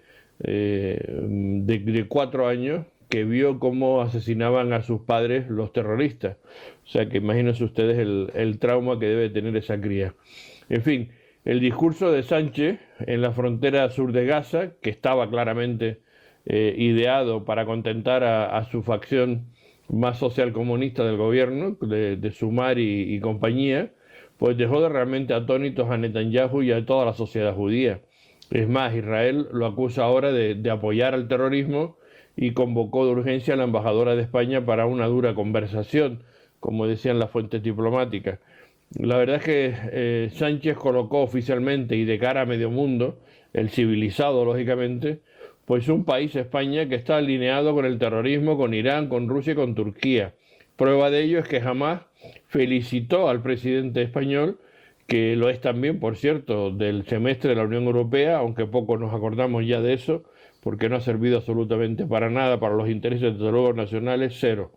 eh, de, de cuatro años que vio cómo asesinaban a sus padres los terroristas. O sea que imagínense ustedes el, el trauma que debe tener esa cría. En fin, el discurso de Sánchez en la frontera sur de Gaza, que estaba claramente eh, ideado para contentar a, a su facción más socialcomunista del gobierno, de, de Sumar y, y compañía, pues dejó de realmente atónitos a Netanyahu y a toda la sociedad judía. Es más, Israel lo acusa ahora de, de apoyar al terrorismo y convocó de urgencia a la embajadora de España para una dura conversación, como decían las fuentes diplomáticas. La verdad es que eh, Sánchez colocó oficialmente y de cara a medio mundo, el civilizado lógicamente, pues un país, España, que está alineado con el terrorismo, con Irán, con Rusia y con Turquía. Prueba de ello es que jamás felicitó al presidente español, que lo es también, por cierto, del semestre de la Unión Europea, aunque poco nos acordamos ya de eso, porque no ha servido absolutamente para nada, para los intereses de los nacionales, cero.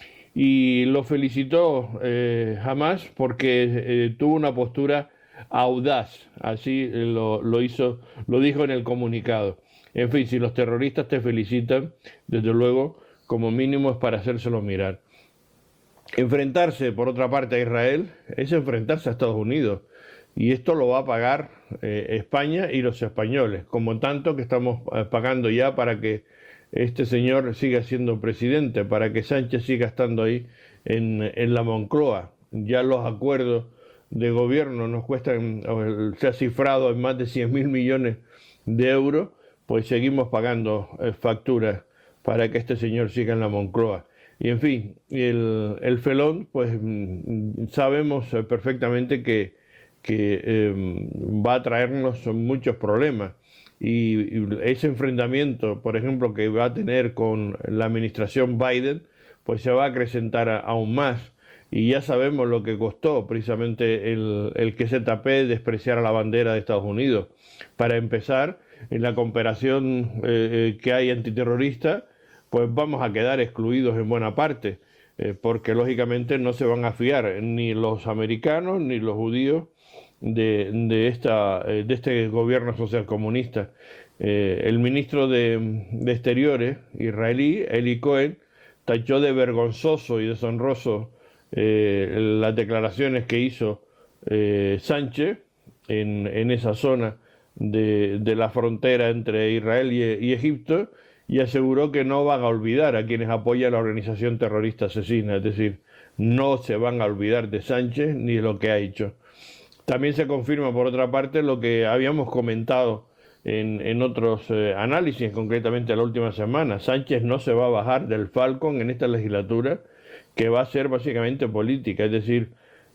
Y lo felicitó eh, jamás porque eh, tuvo una postura audaz, así lo, lo hizo, lo dijo en el comunicado. En fin, si los terroristas te felicitan, desde luego, como mínimo es para hacérselo mirar. Enfrentarse, por otra parte, a Israel es enfrentarse a Estados Unidos. Y esto lo va a pagar eh, España y los españoles, como tanto que estamos eh, pagando ya para que este señor siga siendo presidente, para que Sánchez siga estando ahí en, en la Moncloa. Ya los acuerdos de gobierno nos cuestan, se ha cifrado en más de cien mil millones de euros, pues seguimos pagando eh, facturas para que este señor siga en la Moncloa. Y en fin, el, el felón, pues sabemos perfectamente que, que eh, va a traernos muchos problemas. Y, y ese enfrentamiento, por ejemplo, que va a tener con la administración Biden, pues se va a acrecentar a, aún más. Y ya sabemos lo que costó precisamente el, el que se tapé despreciar a la bandera de Estados Unidos. Para empezar, en la cooperación eh, que hay antiterrorista, pues vamos a quedar excluidos en buena parte, eh, porque lógicamente no se van a fiar ni los americanos ni los judíos de, de, esta, eh, de este gobierno socialcomunista. Eh, el ministro de, de Exteriores israelí, Eli Cohen, tachó de vergonzoso y deshonroso eh, las declaraciones que hizo eh, Sánchez en, en esa zona de, de la frontera entre Israel y, y Egipto, y aseguró que no van a olvidar a quienes apoyan la organización terrorista asesina, es decir, no se van a olvidar de Sánchez ni de lo que ha hecho. También se confirma, por otra parte, lo que habíamos comentado en, en otros eh, análisis, concretamente la última semana. Sánchez no se va a bajar del Falcon en esta legislatura, que va a ser básicamente política, es decir,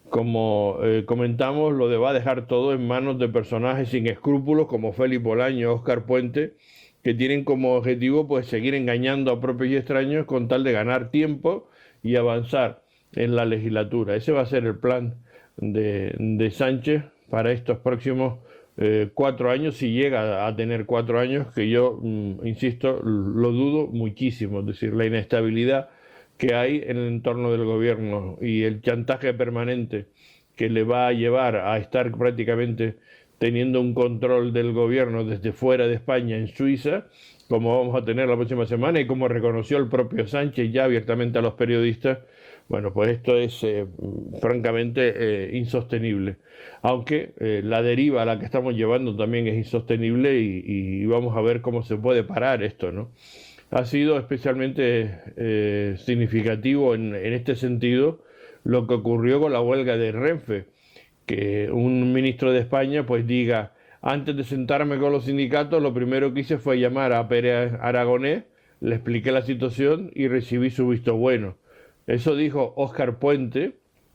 como eh, comentamos, lo de va a dejar todo en manos de personajes sin escrúpulos como Félix Bolaño, Óscar Puente, que tienen como objetivo pues seguir engañando a propios y extraños con tal de ganar tiempo y avanzar en la legislatura. Ese va a ser el plan de, de Sánchez para estos próximos eh, cuatro años, si llega a tener cuatro años, que yo, mm, insisto, lo dudo muchísimo. Es decir, la inestabilidad que hay en el entorno del gobierno y el chantaje permanente que le va a llevar a estar prácticamente teniendo un control del gobierno desde fuera de España en Suiza, como vamos a tener la próxima semana y como reconoció el propio Sánchez ya abiertamente a los periodistas, bueno, pues esto es eh, francamente eh, insostenible. Aunque eh, la deriva a la que estamos llevando también es insostenible y, y vamos a ver cómo se puede parar esto, ¿no? Ha sido especialmente eh, significativo en, en este sentido lo que ocurrió con la huelga de Renfe, que un ministro de España pues diga antes de sentarme con los sindicatos, lo primero que hice fue llamar a Pérez Aragonés, le expliqué la situación y recibí su visto bueno. Eso dijo Óscar Puente,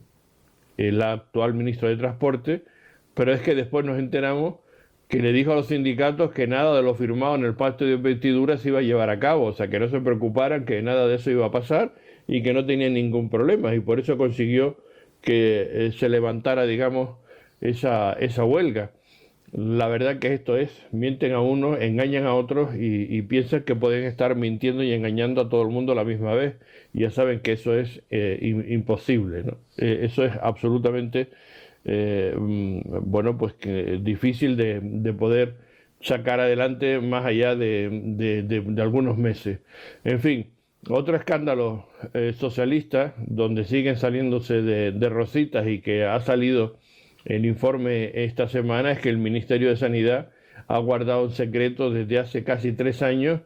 el actual ministro de Transporte, pero es que después nos enteramos que le dijo a los sindicatos que nada de lo firmado en el pacto de investidura se iba a llevar a cabo, o sea, que no se preocuparan, que nada de eso iba a pasar y que no tenían ningún problema, y por eso consiguió que eh, se levantara, digamos, esa, esa huelga. La verdad que esto es, mienten a uno, engañan a otros y, y piensan que pueden estar mintiendo y engañando a todo el mundo a la misma vez. Y ya saben que eso es eh, imposible, ¿no? Eh, eso es absolutamente, eh, bueno, pues que difícil de, de poder sacar adelante más allá de, de, de, de algunos meses. En fin, otro escándalo eh, socialista, donde siguen saliéndose de, de rositas y que ha salido el informe esta semana, es que el Ministerio de Sanidad ha guardado en secreto desde hace casi tres años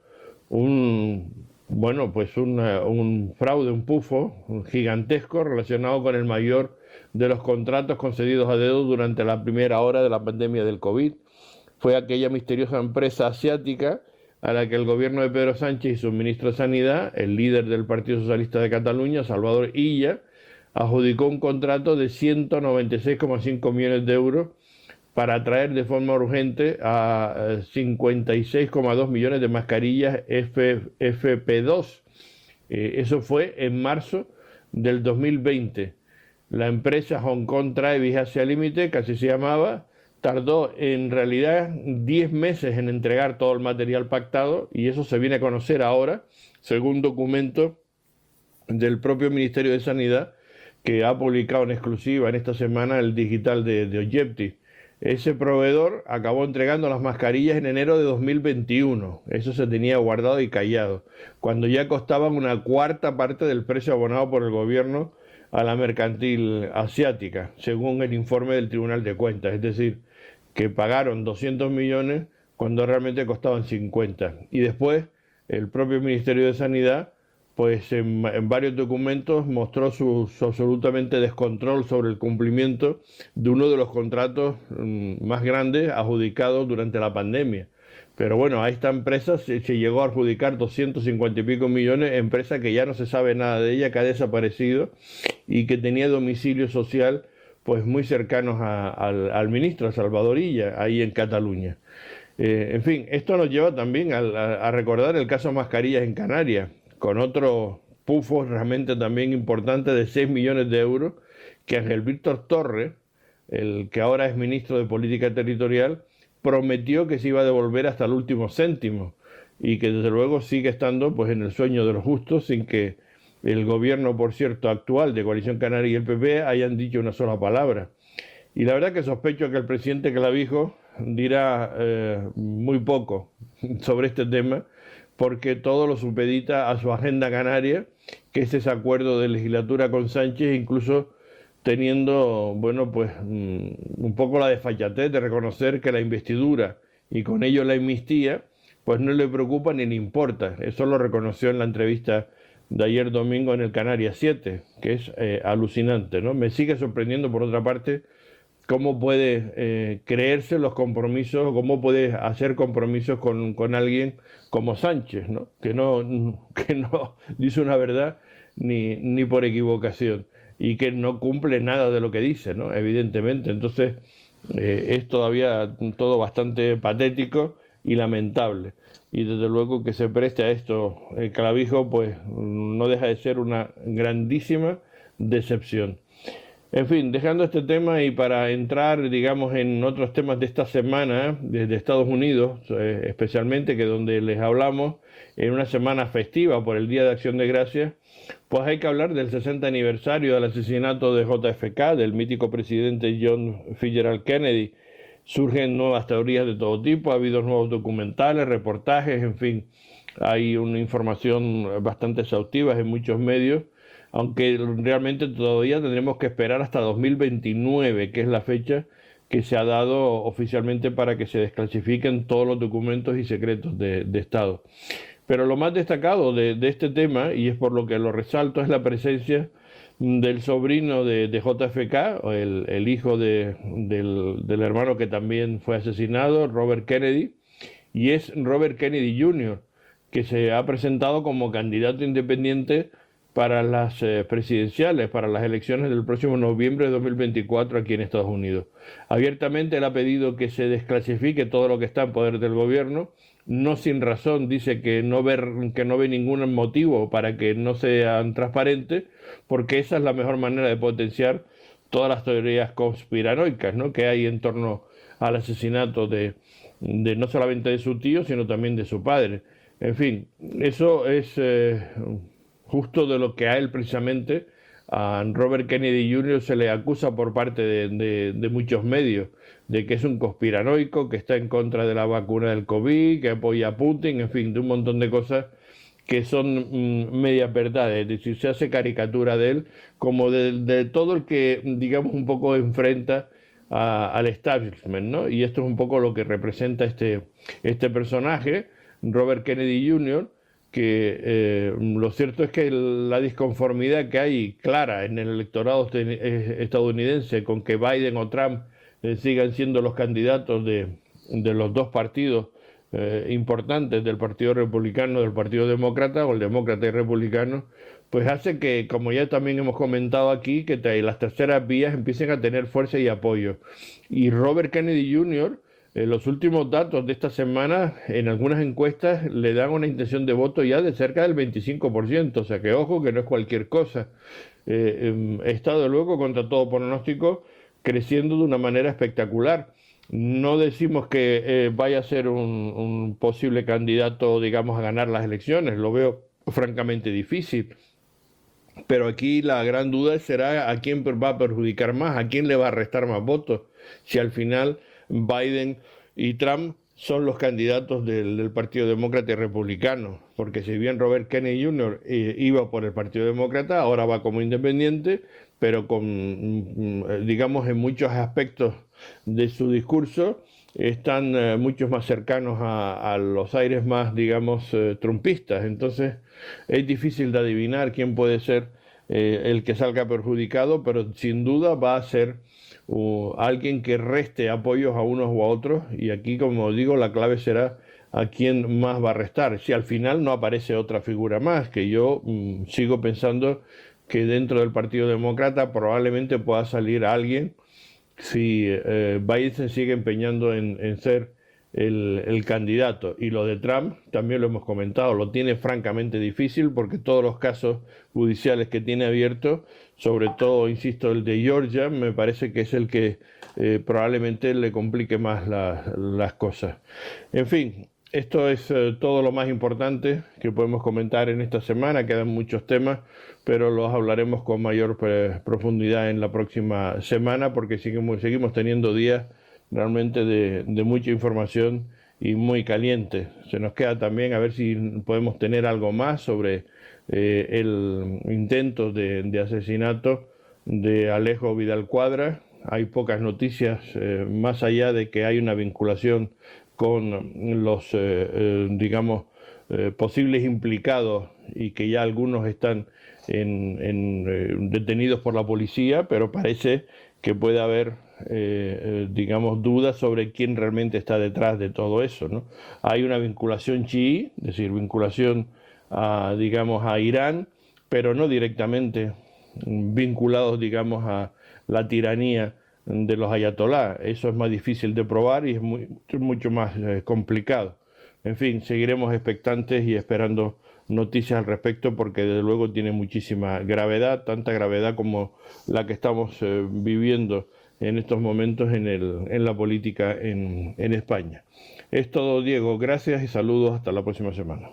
un, bueno, pues una, un fraude, un pufo un gigantesco relacionado con el mayor de los contratos concedidos a dedo durante la primera hora de la pandemia del COVID. Fue aquella misteriosa empresa asiática a la que el gobierno de Pedro Sánchez y su ministro de Sanidad, el líder del Partido Socialista de Cataluña, Salvador Illa, adjudicó un contrato de ciento noventa y seis coma cinco millones de euros para traer de forma urgente a cincuenta y seis coma dos millones de mascarillas F P dos. Eh, eso fue en marzo del dos mil veinte. La empresa Hong Kong Travis Asia Limited, que así se llamaba, tardó en realidad diez meses en entregar todo el material pactado, y eso se viene a conocer ahora, según documento del propio Ministerio de Sanidad, que ha publicado en exclusiva en esta semana el digital de, de Objective. Ese proveedor acabó entregando las mascarillas en enero de dos mil veintiuno. Eso se tenía guardado y callado, cuando ya costaban una cuarta parte del precio abonado por el gobierno a la mercantil asiática, según el informe del Tribunal de Cuentas. Es decir, que pagaron doscientos millones cuando realmente costaban cincuenta. Y después el propio Ministerio de Sanidad, pues en, en varios documentos mostró su, su absolutamente descontrol sobre el cumplimiento de uno de los contratos mmm, más grandes adjudicados durante la pandemia. Pero bueno, a esta empresa se, se llegó a adjudicar doscientos cincuenta y pico millones, empresa que ya no se sabe nada de ella, que ha desaparecido y que tenía domicilio social pues muy cercanos a, al, al ministro, a Salvador Illa, ahí en Cataluña. Eh, en fin, esto nos lleva también a, a, a recordar el caso Mascarillas en Canarias, con otro pufo realmente también importante de seis millones de euros, que Ángel Víctor Torres, el que ahora es ministro de Política Territorial, prometió que se iba a devolver hasta el último céntimo, y que desde luego sigue estando pues en el sueño de los justos, sin que el gobierno, por cierto, actual de Coalición Canaria y el P P hayan dicho una sola palabra. Y la verdad que sospecho que el presidente Clavijo dirá eh, muy poco sobre este tema, porque todo lo supedita a su agenda canaria, que es ese acuerdo de legislatura con Sánchez, incluso teniendo, bueno, pues un poco la desfachatez de reconocer que la investidura y con ello la amnistía, pues no le preocupa ni le importa. Eso lo reconoció en la entrevista de ayer domingo en el Canarias siete, que es eh, alucinante, ¿no? Me sigue sorprendiendo, por otra parte, cómo puede eh, creerse los compromisos, cómo puede hacer compromisos con, con alguien como Sánchez, ¿no? Que no, que no dice una verdad ni, ni por equivocación, y que no cumple nada de lo que dice, ¿no? Evidentemente. Entonces eh, es todavía todo bastante patético y lamentable, y desde luego que se preste a esto el Clavijo, pues no deja de ser una grandísima decepción. En fin, dejando este tema y para entrar, digamos, en otros temas de esta semana, desde Estados Unidos, eh, especialmente, que donde les hablamos en una semana festiva por el Día de Acción de Gracias, pues hay que hablar del sesenta aniversario del asesinato de J F K, del mítico presidente John Fitzgerald Kennedy. Surgen nuevas teorías de todo tipo, ha habido nuevos documentales, reportajes, en fin, hay una información bastante exhaustiva en muchos medios, aunque realmente todavía tendremos que esperar hasta dos mil veintinueve, que es la fecha que se ha dado oficialmente para que se desclasifiquen todos los documentos y secretos de, de Estado. Pero lo más destacado de, de este tema, y es por lo que lo resalto, es la presencia del sobrino de, de J F K, el, el hijo de, del, del hermano que también fue asesinado, Robert Kennedy, y es Robert Kennedy junior, que se ha presentado como candidato independiente para las eh, presidenciales, para las elecciones del próximo noviembre de dos mil veinticuatro aquí en Estados Unidos. Abiertamente él ha pedido que se desclasifique todo lo que está en poder del gobierno, no sin razón, dice que no, ver, que no ve ningún motivo para que no sean transparentes, porque esa es la mejor manera de potenciar todas las teorías conspiranoicas, ¿no?, que hay en torno al asesinato de, de no solamente de su tío, sino también de su padre. En fin, eso es eh, justo de lo que a él precisamente, a Robert Kennedy junior se le acusa por parte de, de, de muchos medios, de que es un conspiranoico, que está en contra de la vacuna del COVID, que apoya a Putin, en fin, de un montón de cosas que son mm, medias verdades. Es decir, se hace caricatura de él como de, de todo el que, digamos, un poco enfrenta a, al establishment, ¿no? Y esto es un poco lo que representa este, este personaje, Robert Kennedy junior, que eh, lo cierto es que la disconformidad que hay clara en el electorado estadounidense con que Biden o Trump eh, sigan siendo los candidatos de, de los dos partidos eh, importantes, del Partido Republicano y del Partido Demócrata, o el Demócrata y Republicano, pues hace que, como ya también hemos comentado aquí, que te, las terceras vías empiecen a tener fuerza y apoyo. Y Robert Kennedy junior, Eh, los últimos datos de esta semana, en algunas encuestas, le dan una intención de voto ya de cerca del veinticinco por ciento, o sea que ojo, que no es cualquier cosa. Eh, eh, está de luego, contra todo pronóstico, creciendo de una manera espectacular. No decimos que eh, vaya a ser un, un posible candidato, digamos, a ganar las elecciones, lo veo francamente difícil. Pero aquí la gran duda será a quién va a perjudicar más, a quién le va a restar más votos, si al final Biden y Trump son los candidatos del, del Partido Demócrata y Republicano, porque si bien Robert Kennedy junior eh, iba por el Partido Demócrata, ahora va como independiente, pero con, digamos, en muchos aspectos de su discurso están eh, muchos más cercanos a, a los aires más, digamos, eh, trumpistas. Entonces es difícil de adivinar quién puede ser eh, el que salga perjudicado, pero sin duda va a ser o alguien que reste apoyos a unos o a otros, y aquí, como digo, la clave será a quién más va a restar, si al final no aparece otra figura más, que yo mmm, sigo pensando que dentro del Partido Demócrata probablemente pueda salir alguien si eh, Biden se sigue empeñando en, en ser el, el candidato. Y lo de Trump, también lo hemos comentado, lo tiene francamente difícil porque todos los casos judiciales que tiene abiertos, sobre todo, insisto, el de Georgia, me parece que es el que eh, probablemente le complique más la, las cosas. En fin, esto es eh, todo lo más importante que podemos comentar en esta semana. Quedan muchos temas, pero los hablaremos con mayor eh, profundidad en la próxima semana, porque seguimos, seguimos teniendo días realmente de, de mucha información y muy caliente. Se nos queda también a ver si podemos tener algo más sobre eh, el intento de, de asesinato de Alejo Vidal Cuadra. Hay pocas noticias eh, más allá de que hay una vinculación con los, eh, eh, digamos, eh, posibles implicados y que ya algunos están en, en, eh, detenidos por la policía, pero parece que puede haber, eh, eh, digamos, dudas sobre quién realmente está detrás de todo eso, ¿no? Hay una vinculación chií, es decir, vinculación a, digamos, a Irán, pero no directamente vinculados, digamos, a la tiranía de los ayatolá. Eso es más difícil de probar y es muy, mucho más eh, complicado. En fin, seguiremos expectantes y esperando noticias al respecto, porque desde luego tiene muchísima gravedad, tanta gravedad como la que estamos eh, viviendo en estos momentos en, el, en la política en, en España. Es todo, Diego. Gracias y saludos. Hasta la próxima semana.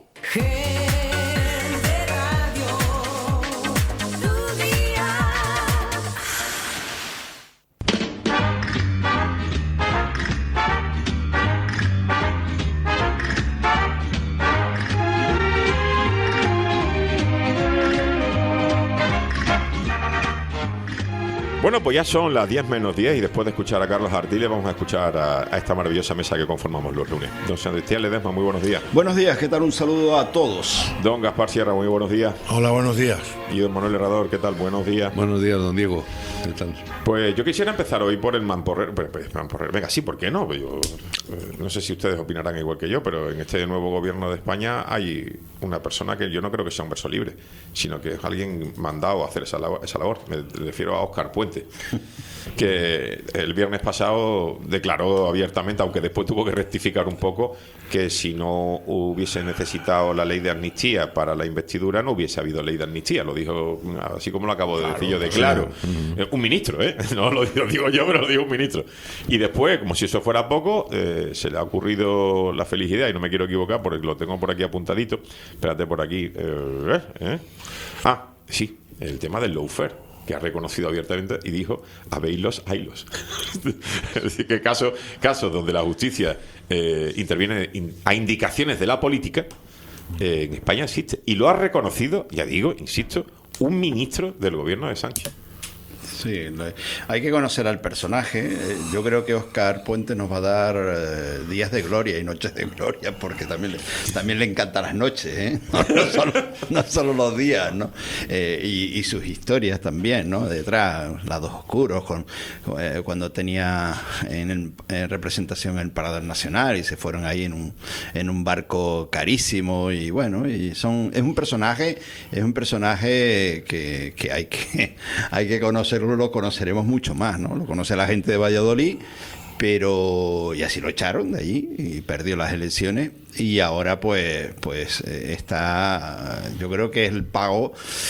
Bueno, pues ya son las diez menos diez y después de escuchar a Carlos Artiles vamos a escuchar a, a esta maravillosa mesa que conformamos los lunes. Don Sebastián Ledesma, muy buenos días. Buenos días, ¿qué tal? Un saludo a todos. Don Gaspar Sierra, muy buenos días. Hola, buenos días. Y don Manuel Herrador, ¿qué tal? Buenos días. Buenos días, don Diego. ¿Qué tal? Pues yo quisiera empezar hoy por el mamporrero. Pues, mamporrero. Venga, sí, ¿por qué no? Yo, eh, no sé si ustedes opinarán igual que yo, pero en este nuevo gobierno de España hay una persona que yo no creo que sea un verso libre, sino que es alguien mandado a hacer esa labor. Esa labor. Me refiero a Óscar Puente, que el viernes pasado declaró abiertamente, aunque después tuvo que rectificar un poco, que si no hubiese necesitado la ley de amnistía para la investidura, no hubiese habido ley de amnistía. Lo dijo así como lo acabo de claro, decir yo de claro. Sí. Un ministro, ¿eh? No lo digo yo, pero lo digo un ministro. Y después, como si eso fuera poco, eh, se le ha ocurrido la feliz idea, y no me quiero equivocar porque lo tengo por aquí apuntadito. Espérate, por aquí. Eh, eh. Ah, sí, el tema del lawfare, que ha reconocido abiertamente y dijo, habéislos, haylos. Es decir, que casos caso donde la justicia eh, interviene in, a indicaciones de la política, eh, en España existe. Y lo ha reconocido, ya digo, insisto, un ministro del gobierno de Sánchez. Sí, hay que conocer al personaje. Yo creo que Óscar Puente nos va a dar eh, días de gloria y noches de gloria, porque también le, también le encantan las noches, ¿eh? No, no, solo, no solo los días, ¿no? Eh, y, y sus historias también, ¿no? Detrás, lados oscuros, con, eh, cuando tenía en, el, en representación el Parada Nacional y se fueron ahí en un, en un barco carísimo, y bueno, y son es un personaje, es un personaje que, que hay que hay que conocerlo. Lo conoceremos mucho más, ¿no? Lo conoce la gente de Valladolid, pero y así lo echaron de allí y perdió las elecciones, y ahora pues pues está, yo creo que es el pago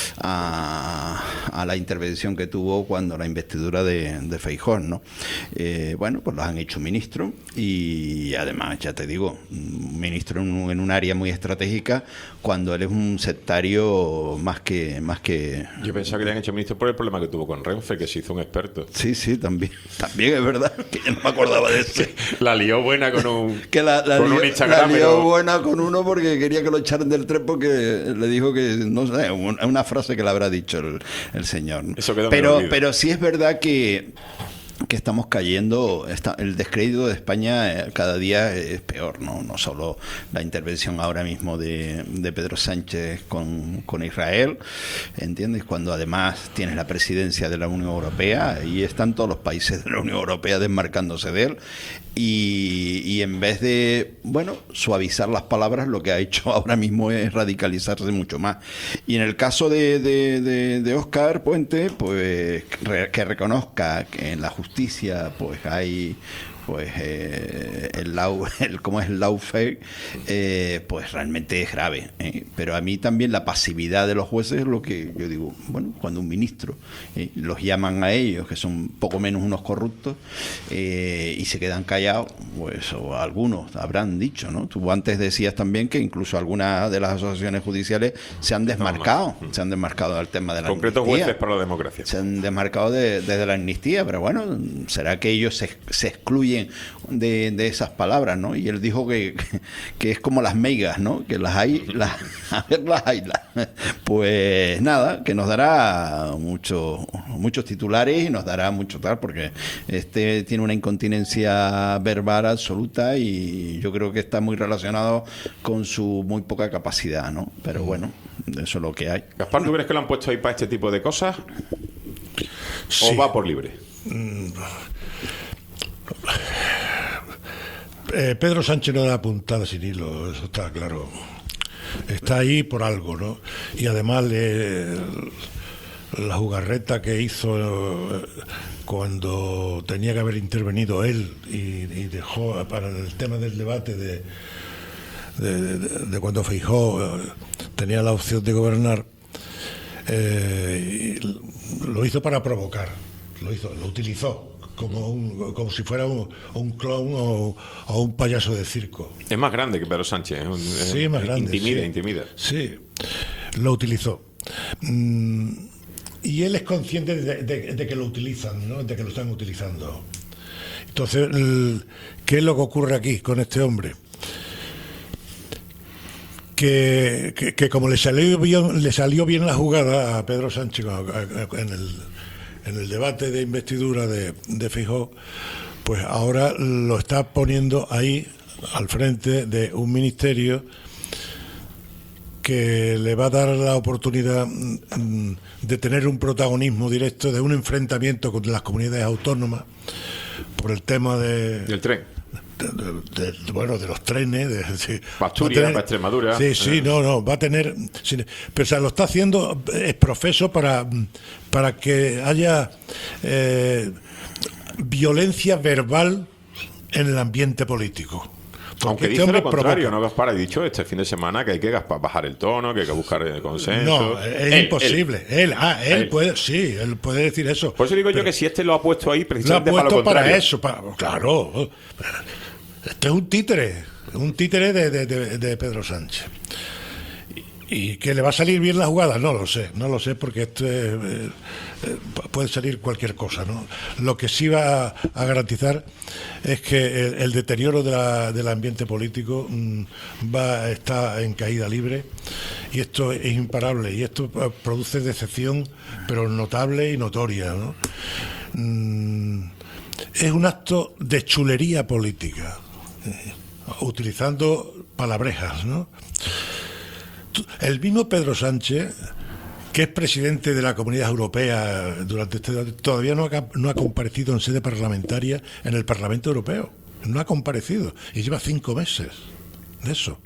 a, a la intervención que tuvo cuando la investidura de, de Feijóo, ¿no? Eh, bueno, pues lo han hecho ministro, y además, ya te digo, ministro en un, en un área muy estratégica, cuando él es un sectario más que más que yo pensaba que le han hecho ministro por el problema que tuvo con Renfe, que se hizo un experto. Sí, sí, también también es verdad, que yo no me acordaba de eso. La lió buena con un que la, la con lió, un Instagram, la lió pero... buena con uno porque quería que lo echaran del tren, porque le dijo que, no sé, una, una frase que le habrá dicho el, el señor, ¿no? Eso quedó pero pero sí es verdad que que estamos cayendo, está, el descrédito de España eh, cada día es peor, ¿no? No solo la intervención ahora mismo de, de Pedro Sánchez con, con Israel, ¿entiendes? Cuando además tienes la presidencia de la Unión Europea y están todos los países de la Unión Europea desmarcándose de él, y, y en vez de, bueno, suavizar las palabras, lo que ha hecho ahora mismo es radicalizarse mucho más. Y en el caso de, de, de, de Óscar Puente, pues re, que reconozca que en la justicia justicia pues hay pues eh, el, lau, el cómo es el lawfare, eh, pues realmente es grave, ¿eh? Pero a mí también la pasividad de los jueces es lo que yo digo, bueno, cuando un ministro ¿eh? los llaman a ellos, que son poco menos unos corruptos, eh, y se quedan callados, pues o algunos habrán dicho, ¿no? Tú antes decías también que incluso algunas de las asociaciones judiciales se han desmarcado, no, no. se han desmarcado del tema de la concretos amnistía. Jueces para la democracia. Se han desmarcado de, desde la amnistía, pero bueno, será que ellos se, se excluyen De, de esas palabras, ¿no? Y él dijo que, que, que es como las meigas, ¿no? Que las hay, las, a ver, las hay. Las, pues nada, que nos dará mucho, muchos titulares y nos dará mucho tal, porque este tiene una incontinencia verbal absoluta y yo creo que está muy relacionado con su muy poca capacidad, ¿no? Pero bueno, eso es lo que hay. Gaspar, ¿tú crees que lo han puesto ahí para este tipo de cosas? Sí. ¿O va por libre? Mm. Eh, Pedro Sánchez no da puntada sin hilo, eso está claro. Está ahí por algo, ¿no? Y además le, la jugarreta que hizo eh, cuando tenía que haber intervenido él y, y dejó para el tema del debate de, de, de, de cuando Feijóo eh, tenía la opción de gobernar, eh, lo hizo para provocar, lo hizo, lo utilizó. Como, un, como si fuera un, un clown o, o un payaso de circo. Es más grande que Pedro Sánchez. Es un, sí, es más grande. Intimida, sí. intimida. Sí, lo utilizó. Mm, y él es consciente de, de, de que lo utilizan, ¿no? De que lo están utilizando. Entonces, el, ¿qué es lo que ocurre aquí con este hombre? Que, que, que como le salió bien, le salió bien la jugada a Pedro Sánchez en el en el debate de investidura de, de Feijóo, pues ahora lo está poniendo ahí al frente de un ministerio que le va a dar la oportunidad de tener un protagonismo directo, de un enfrentamiento con las comunidades autónomas por el tema de, del tren. De, de, de, bueno, de los trenes, de, de, para Asturias, para Extremadura. Sí, sí, eh. no, no, va a tener. Sí, pero o sea, lo está haciendo es profeso para, para que haya eh, violencia verbal en el ambiente político. Porque aunque este dice lo contrario, provoca. ¿no, Gaspar? Ha dicho este fin de semana que hay que bajar el tono, que hay que buscar el consenso. No, es él, imposible. Él, él ah, él, él puede, sí, él puede decir eso. Por eso digo yo que si este lo ha puesto ahí precisamente lo ha puesto para lo para eso, para, claro. Este es un títere, un títere de, de, de, de Pedro Sánchez. ¿Y que le va a salir bien la jugada? No lo sé, no lo sé, porque esto es, eh, eh, puede salir cualquier cosa, ¿no? Lo que sí va a, a garantizar es que el, el deterioro de la, del ambiente político mmm, va está en caída libre, y esto es imparable, y esto produce decepción, pero notable y notoria, ¿no? Mm, es un acto de chulería política, eh, utilizando palabrejas, ¿no? El mismo Pedro Sánchez, que es presidente de la Comunidad Europea durante este todavía no ha, no ha comparecido en sede parlamentaria en el Parlamento Europeo. No ha comparecido y lleva cinco meses de eso.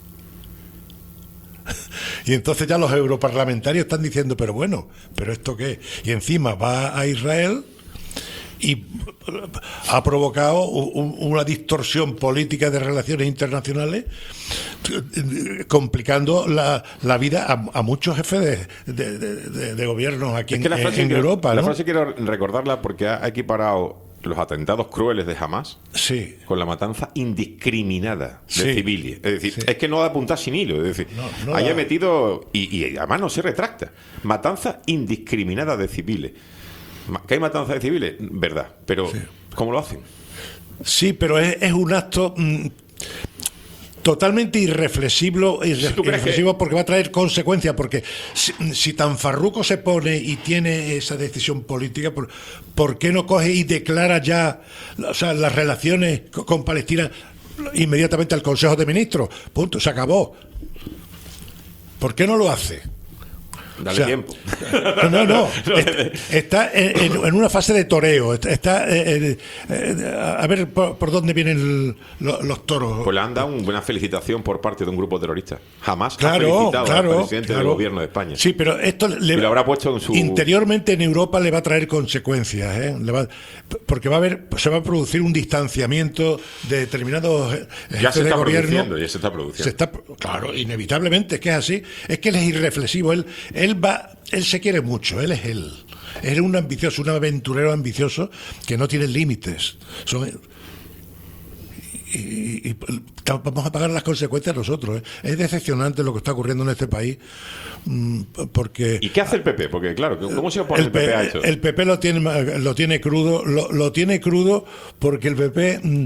Y entonces ya los europarlamentarios están diciendo, pero bueno, ¿pero esto qué? Y encima va a Israel y ha provocado un, una distorsión política de relaciones internacionales, complicando la, la vida a, a muchos jefes de, de, de, de gobiernos aquí en, en quiero, Europa, la ¿no? frase quiero recordarla porque ha equiparado los atentados crueles de Hamás sí. con la matanza indiscriminada de sí. civiles. Es decir, sí. es que no da punta sin hilo. Es decir, no, no haya da. metido, y, y además no se retracta, matanza indiscriminada de civiles. ¿Que hay matanza de civiles? Verdad, pero sí. ¿cómo lo hacen? Sí, pero es, es un acto mmm, totalmente irreflexivo, irre, irreflexivo que... porque va a traer consecuencias, porque si, si tan farruco se pone y tiene esa decisión política, ¿por, ¿por qué no coge y declara ya, o sea, las relaciones con, con Palestina inmediatamente al Consejo de Ministros? Punto, se acabó. ¿Por qué no lo hace? Dale o sea, tiempo. No, no, no. Está en, en una fase de toreo. Está, eh, eh, a ver por, por dónde vienen el, los, los toros. Pues le han dado una buena felicitación por parte de un grupo terrorista. Jamás claro, ha felicitado claro, al presidente claro. del gobierno de España. Sí, pero esto le, y lo habrá puesto en su... interiormente en Europa le va a traer consecuencias, ¿eh? Le va, porque va a haber, se va a producir un distanciamiento de determinados ya se de está gobierno. produciendo, ya se está produciendo. Se está, claro, inevitablemente, es que es así. Es que él es irreflexivo. Él, él va, él se quiere mucho. Él es él. Es un ambicioso, un aventurero ambicioso que no tiene límites. Son, y, y, y vamos a pagar las consecuencias nosotros, ¿eh? Es decepcionante lo que está ocurriendo en este país, porque... ¿Y qué hace el P P? Porque claro, ¿cómo se opone el, el P P a esto? El P P lo tiene, lo tiene crudo, lo, lo tiene crudo porque el P P mmm,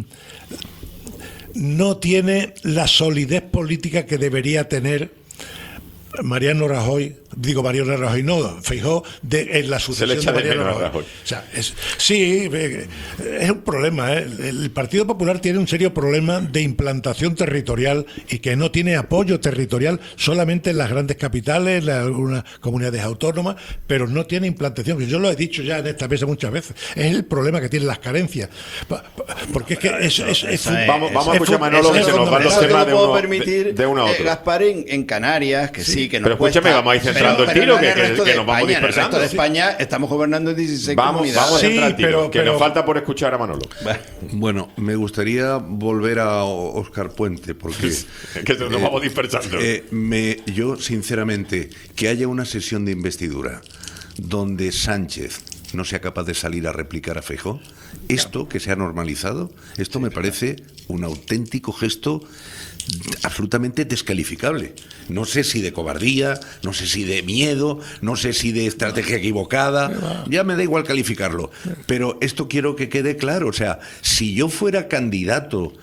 no tiene la solidez política que debería tener Mariano Rajoy, digo Mariano Rajoy, no, Feijóo, de, en la sucesión de Mariano Rajoy. Rajoy. O sea, es, sí, es un problema, ¿eh? El Partido Popular tiene un serio problema de implantación territorial y que no tiene apoyo territorial solamente en las grandes capitales, en algunas comunidades autónomas, pero no tiene implantación. Yo lo he dicho ya en esta mesa muchas veces. Es el problema que tienen las carencias. Porque es que es, es, es, es vamos, vamos a escuchar a Manolo que se nos van los temas de uno, permitir, de, de uno a otro. Eh, Gaspar en, en Canarias, que sí, sí que nos pero escúchame, cuesta, vamos a ir centrando pero, el tiro, pero que, que, que nos vamos España, dispersando. En el resto de sí. España estamos gobernando en dieciséis vamos, comunidades. Vamos a centrar sí, el tiro, pero, que pero, nos falta por escuchar a Manolo. Bueno, me gustaría volver a Óscar Puente, porque... que nos eh, vamos dispersando. Eh, me, yo, sinceramente, que haya una sesión de investidura donde Sánchez no sea capaz de salir a replicar a Feijóo, esto que se ha normalizado, esto me parece un auténtico gesto absolutamente descalificable. No sé si de cobardía, no sé si de miedo, no sé si de estrategia equivocada, ya me da igual calificarlo, pero esto quiero que quede claro. O sea, si yo fuera candidato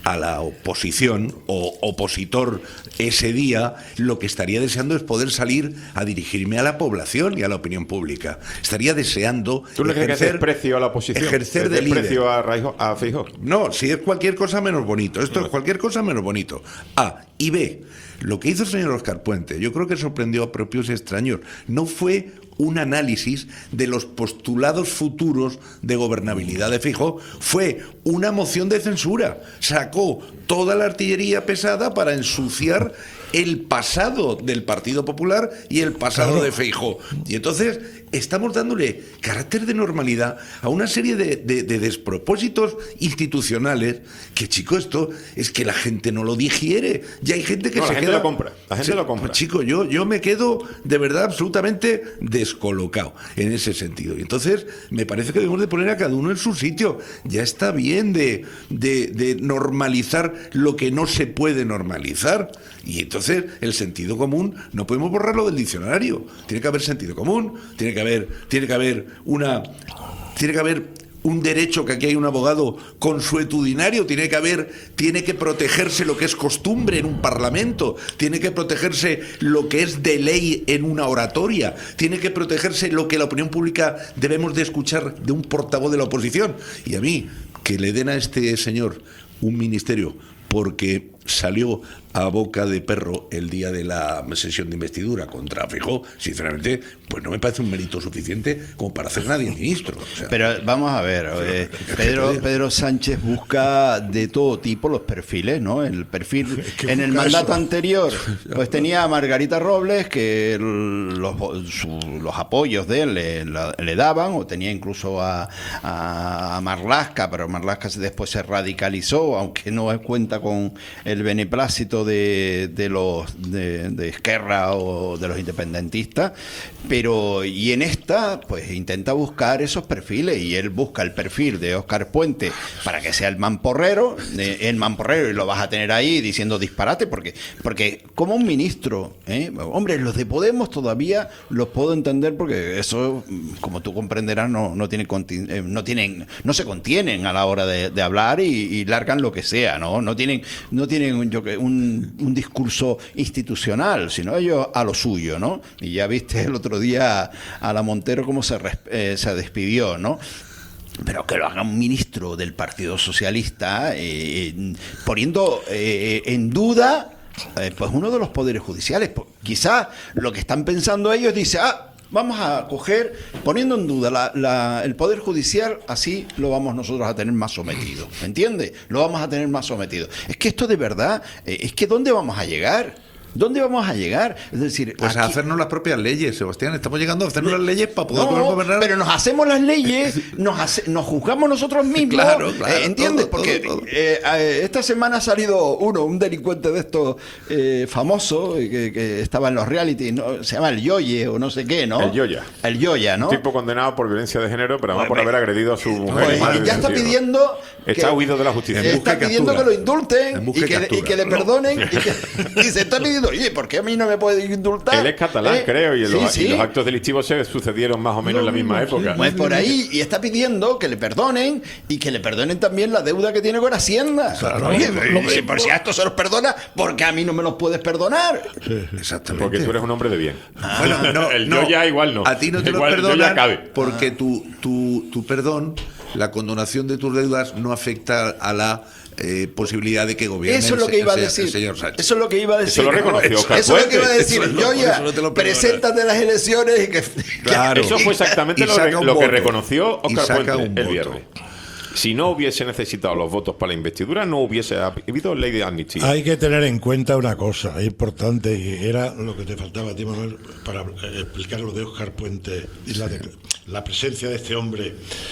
a la oposición o opositor ese día, lo que estaría deseando es poder salir a dirigirme a la población y a la opinión pública. Estaría deseando ¿Tú le crees que es ejercer, desprecio a la oposición? ejercer de desprecio líder. a, Raijo, a Feijóo? No, si es cualquier cosa menos bonito. Esto es cualquier cosa menos bonito. A. Y B. Lo que hizo el señor Óscar Puente, yo creo que sorprendió a propios y extraños. No fue un análisis de los postulados futuros de gobernabilidad de Feijóo, fue una moción de censura. Sacó toda la artillería pesada para ensuciar el pasado del Partido Popular y el pasado Claro. de Feijóo. Y entonces estamos dándole carácter de normalidad a una serie de, de, de despropósitos institucionales que, chico, esto es que la gente no lo digiere. Ya hay gente que No, se la gente queda... lo compra, la gente Sí, lo compra. pues, chico, yo, yo me quedo de verdad absolutamente descolocado en ese sentido. Y entonces me parece que debemos de poner a cada uno en su sitio. Ya está bien de, de, de normalizar lo que no se puede normalizar. Y entonces el sentido común no podemos borrarlo del diccionario. Tiene que haber sentido común, tiene que haber, tiene que haber una, tiene que haber un derecho, que aquí hay un abogado consuetudinario, tiene que haber, tiene que protegerse lo que es costumbre en un parlamento, tiene que protegerse lo que es de ley en una oratoria, tiene que protegerse lo que la opinión pública debemos de escuchar de un portavoz de la oposición. Y a mí, que le den a este señor un ministerio porque salió a boca de perro el día de la sesión de investidura contra Feijóo, sinceramente, pues no me parece un mérito suficiente como para hacer nadie ministro. O sea, pero vamos a ver, eh, Pedro, Pedro Sánchez busca de todo tipo los perfiles, ¿no? El perfil que en el busca mandato eso. anterior, pues tenía a Margarita Robles, que el- los, su- los apoyos de él le, la- le daban, o tenía incluso a, a, a Marlaska, pero Marlaska se- después se radicalizó, aunque no cuenta con el beneplácito de, de los de, de Esquerra o de los independentistas, pero y en esta pues intenta buscar esos perfiles, y él busca el perfil de Óscar Puente para que sea el mamporrero, eh, el mamporrero, y lo vas a tener ahí diciendo disparate, porque porque como un ministro, ¿eh? Hombre, los de Podemos todavía los puedo entender, porque eso, como tú comprenderás, no no tiene conti- eh, no tienen no se contienen a la hora de, de hablar, y, y largan lo que sea, no no tienen no tienen un, yo que- un, un discurso institucional, sino ellos a lo suyo, ¿no? Y ya viste el otro día a la Montero cómo se, res- eh, se despidió, ¿no? Pero que lo haga un ministro del Partido Socialista, eh, poniendo eh, en duda eh, pues uno de los poderes judiciales. Quizás lo que están pensando ellos dice, ah, vamos a coger, poniendo en duda la, la, el Poder Judicial, así lo vamos nosotros a tener más sometido. ¿Me entiendes? Lo vamos a tener más sometido. Es que esto de verdad, eh, es que ¿dónde vamos a llegar? ¿Dónde vamos a llegar? Es decir, pues a aquí- hacernos las propias leyes, Sebastián. Estamos llegando a hacernos las leyes para poder no, gobernar. pero nos hacemos las leyes, nos, hace- nos juzgamos nosotros mismos. Claro, claro, eh, ¿entiendes? todo, Porque todo, todo. eh, eh, esta semana ha salido uno, un delincuente de estos eh, famoso, eh, que, que estaba en los reality, ¿no? Se llama el Yoye o no sé qué, ¿no? El Yoya. El Yoya, ¿no? Un tipo condenado por violencia de género, pero además por Hombre. haber agredido a su mujer. Pues, y madre y ya de está sus hijos. pidiendo... Está que- huido de la justicia. En busca Está y pidiendo que captura. lo indulten En y busca y que, y captura. que le perdonen. Y, que, y se está pidiendo, oye, ¿por qué a mí no me puede indultar? Él es catalán, ¿Eh? creo, y, Sí, los, sí. y los actos delictivos se sucedieron más o menos en la misma época. Pues por ahí, y está pidiendo que le perdonen, y que le perdonen también la deuda que tiene con Hacienda. Claro. Oye, Lo- lo- si, por si a esto se los perdona, porque a mí no me los puedes perdonar. Exactamente. Porque tú eres un hombre de bien. Bueno, no, el no. yo ya igual no. A ti no te Igual lo el yo perdonan ya cabe. porque tu, tu, tu perdón, la condonación de tus deudas no afecta a la eh, posibilidad de que gobierne Eso es lo el que se- iba a el se- decir. el señor Sánchez. Eso es lo que iba a decir. Eso lo reconoció Eso- Óscar Eso es lo que iba a Puente. decir. Eso no- Yo por ya, eso no te lo perdonan. preséntate las elecciones y que... Claro. Eso fue exactamente Y lo, saca re- un lo que voto. reconoció Y Óscar saca Puente un el voto. viernes. Si no hubiese necesitado los votos para la investidura, no hubiese habido ley de amnistía. Hay que tener en cuenta una cosa, es importante, y era lo que te faltaba a ti, Manuel, para eh, explicar lo de Óscar Puente y la, de- la presencia de este hombre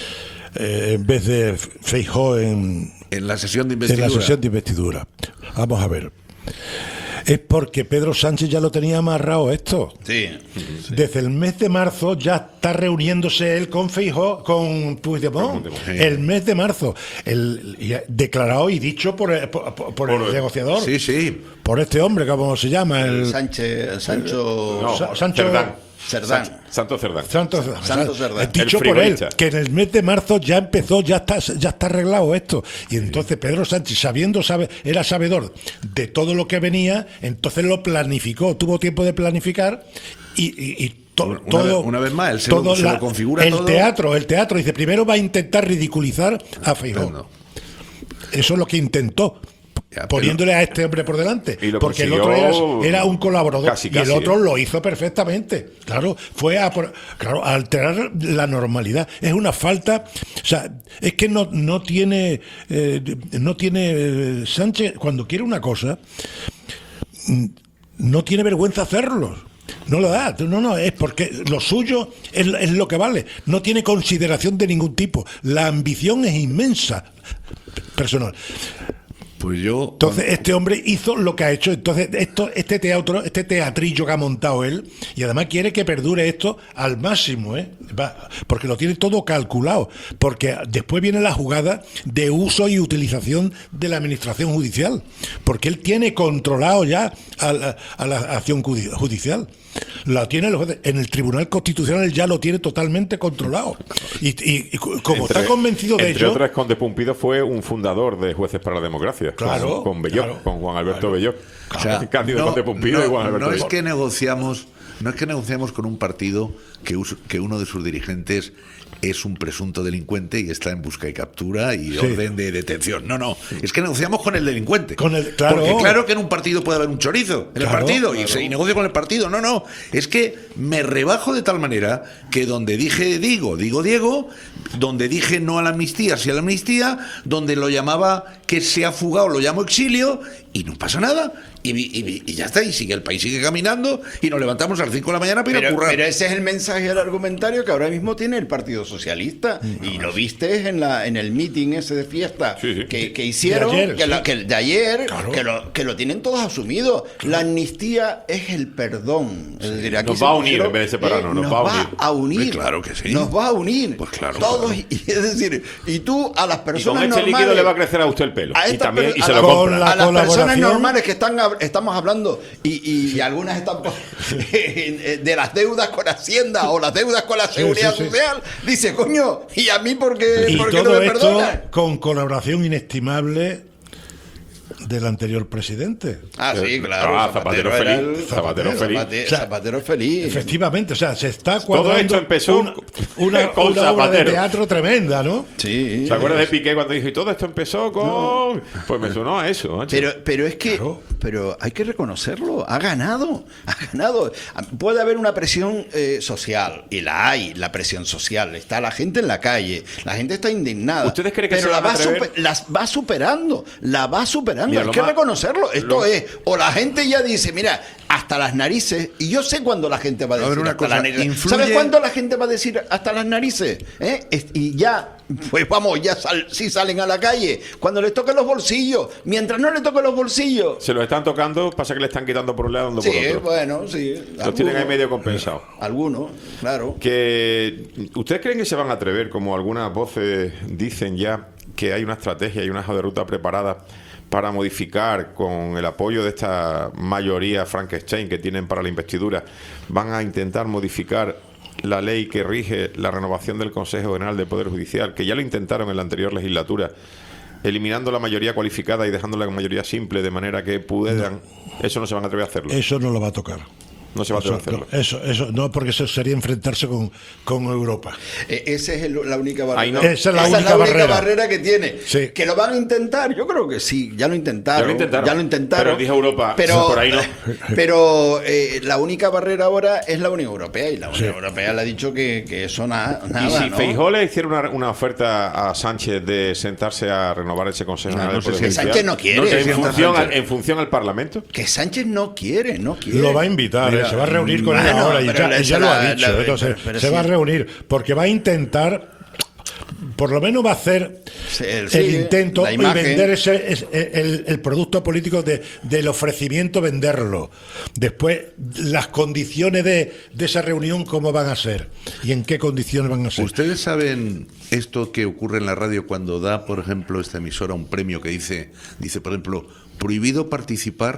eh, en vez de Feijóo en, En la sesión de en investidura. la sesión de investidura. Vamos a ver. Es porque Pedro Sánchez ya lo tenía amarrado esto. Sí. Desde el mes de marzo ya está reuniéndose él con Feijóo, con Puigdemont. El mes de marzo. El, y declarado y dicho por, el- por, por- por el negociador. Sí, sí. Por este hombre, ¿cómo se llama? El, Sánchez, Sancho... No, Sa- Sancho Cerdán. Cerdán. San- Santos Cerdán. Santos Cerdán. Santos Cerdán. Dicho El por él, frivolista. que en el mes de marzo ya empezó, ya está, ya está arreglado esto. Y entonces Pedro Sánchez, sabiendo, sabe, era sabedor de todo lo que venía, entonces lo planificó, tuvo tiempo de planificar y, y, y to- Una- todo. una vez más, él se lo- se lo configura el todo. teatro, el teatro, dice, primero va a intentar ridiculizar a Feijóo. Eso es lo que intentó. Poniéndole a este hombre por delante, Y lo porque el consiguió otro era, era un colaborador casi, y casi, el otro ¿eh? lo hizo perfectamente. Claro, fue a, por- claro, a alterar la normalidad. Es una falta, o sea, es que no, no tiene, eh, no tiene eh, Sánchez cuando quiere una cosa, mm, no tiene vergüenza hacerlo. No lo da, no, no, es porque lo suyo es, es lo que vale. No tiene consideración de ningún tipo. La ambición es inmensa, personal. Pues yo. Entonces este hombre hizo lo que ha hecho. Entonces esto, este teatro, este teatrillo que ha montado él, y además quiere que perdure esto al máximo, ¿eh? Va, porque lo tiene todo calculado. Porque después viene la jugada de uso y utilización de la administración judicial, porque él tiene controlado ya a la, a la acción judi- judicial. La tiene los jueces. En el Tribunal Constitucional ya lo tiene totalmente controlado. Y, y- y como Entre- está convencido de Entre ello. otras, Conde Pumpido fue un fundador de Jueces para la Democracia. Claro, Con, con Belloc, claro, con Juan Alberto Belloc. O sea, Cándido no, Conde Pumpido no- y Juan Alberto no es Belloc. que negociamos, no es que negociamos con un partido que, us- que uno de sus dirigentes es un presunto delincuente y está en busca y captura y Sí. orden de detención. No, no, es que negociamos con el delincuente. Con el- claro. Porque claro que en un partido puede haber un chorizo en el Claro, partido y, claro. se, y negocio con el partido. No, no, es que me rebajo de tal manera que donde dije digo, digo Diego, donde dije no a la amnistía, sí a la amnistía, donde lo llamaba que se ha fugado, lo llamo exilio y no pasa nada. Y, y- y ya está, y sigue el país, sigue caminando y nos levantamos a las cinco de la mañana para ir a Pero, currar. pero ese es el mensaje del argumentario que ahora mismo tiene el Partido Socialista. Y lo viste en la en el meeting ese de fiesta que, que hicieron, De ayer, que, sí. la- que el de ayer, Claro. que, lo, que lo tienen todos asumido. La amnistía es el perdón. Es decir, aquí Nos se va a unir pusieron, en vez de separarnos, eh, nos va a unir. a unir. Hombre, claro que sí. Nos va a unir. Pues claro, Todos. claro. Y, es decir, y tú a las Y personas con este normales. líquido le va a crecer a usted el pelo. A Y estas también per- y a se la- lo Con compra. la a las personas colaboración. normales que están hab- estamos hablando y, y algunas están por- de las deudas con Hacienda o las deudas con la Sí, Seguridad sí, sí. Social, dice, coño, ¿y a mí por qué, Y por qué no todo me esto perdonan? con colaboración inestimable del anterior presidente. Ah, sí, claro. Ah, Zapatero era feliz, el- Zapatero feliz. Zapate- O sea, Zapatero feliz. Efectivamente, o sea, se está cuadrando Todo esto empezó una, una, con una obra de Zapatero. teatro tremenda, ¿no? Sí. ¿Se acuerda de Piqué cuando dijo, y todo esto empezó con...? Pues me sonó a eso, macho. Pero, pero es que, Claro. pero hay que reconocerlo, ha ganado, ha ganado. Puede haber una presión eh, social, y la hay, la presión social. Está la gente en la calle, la gente está indignada. ¿Ustedes creen que pero se la van a va, atrever? super- las va superando, la va superando. Mira, hay lo que más- reconocerlo. Esto lo- es, o la gente ya dice, mira, hasta las narices, y yo sé cuándo la gente va a A ver, decir una hasta cosa, las narices. influye- ¿Sabes cuándo la gente va a decir hasta las narices? ¿Eh? Es- Y ya, pues vamos, ya sal, sí salen a la calle, cuando les toquen los bolsillos, mientras no les toquen los bolsillos. Se los están tocando, pasa que le están quitando por un lado dando Sí, por otro. bueno, sí. Los tienen ahí Algunos. medio compensados. Algunos, claro. Que ¿ustedes creen que se van a atrever, como algunas voces dicen ya, que hay una estrategia y una hoja de ruta preparada para modificar con el apoyo de esta mayoría Frankenstein que tienen para la investidura? Van a intentar modificar la ley que rige la renovación del Consejo General del Poder Judicial, que ya lo intentaron en la anterior legislatura, eliminando la mayoría cualificada y dejando la mayoría simple, de manera que puedan... Eso no se van a atrever a hacerlo. Eso no lo va a tocar. No se va a Eso, atrever a hacerlo. no, eso, eso, no, porque eso sería enfrentarse con, con Europa. Eh, esa es el- la única barrera. Ahí no. Esa es la única barrera. barrera que tiene. Sí. Que lo van a intentar, yo creo que sí, ya lo intentaron. Ya lo intentaron. ya lo intentaron. Pero dijo Europa, pero, por ahí no. Pero eh, la única barrera ahora es la Unión Europea, y la Unión Sí. Europea le ha dicho que, que eso na- nada. Y si ¿no? Feijóo le hiciera una, una oferta a Sánchez de sentarse a renovar ese Consejo No, General no del sé Poder si Judicial, Sánchez no quiere. en, sienta función Sánchez. al, en función al Parlamento. Que Sánchez no quiere, no quiere. Lo va a invitar, Mira, eh, se va a reunir con él bueno, ahora y pero ya, esa ya lo la- ha dicho. la- entonces, pero- pero se sí. va a reunir porque va a intentar, por lo menos va a hacer Sí, el- el sí, intento la y imagen. vender ese, es- el, el producto político de, del ofrecimiento, venderlo. Después, las condiciones de, de esa reunión, cómo van a ser y en qué condiciones van a ser. ¿Ustedes saben esto que ocurre en la radio cuando da, por ejemplo, esta emisora un premio que dice, dice por ejemplo, prohibido participar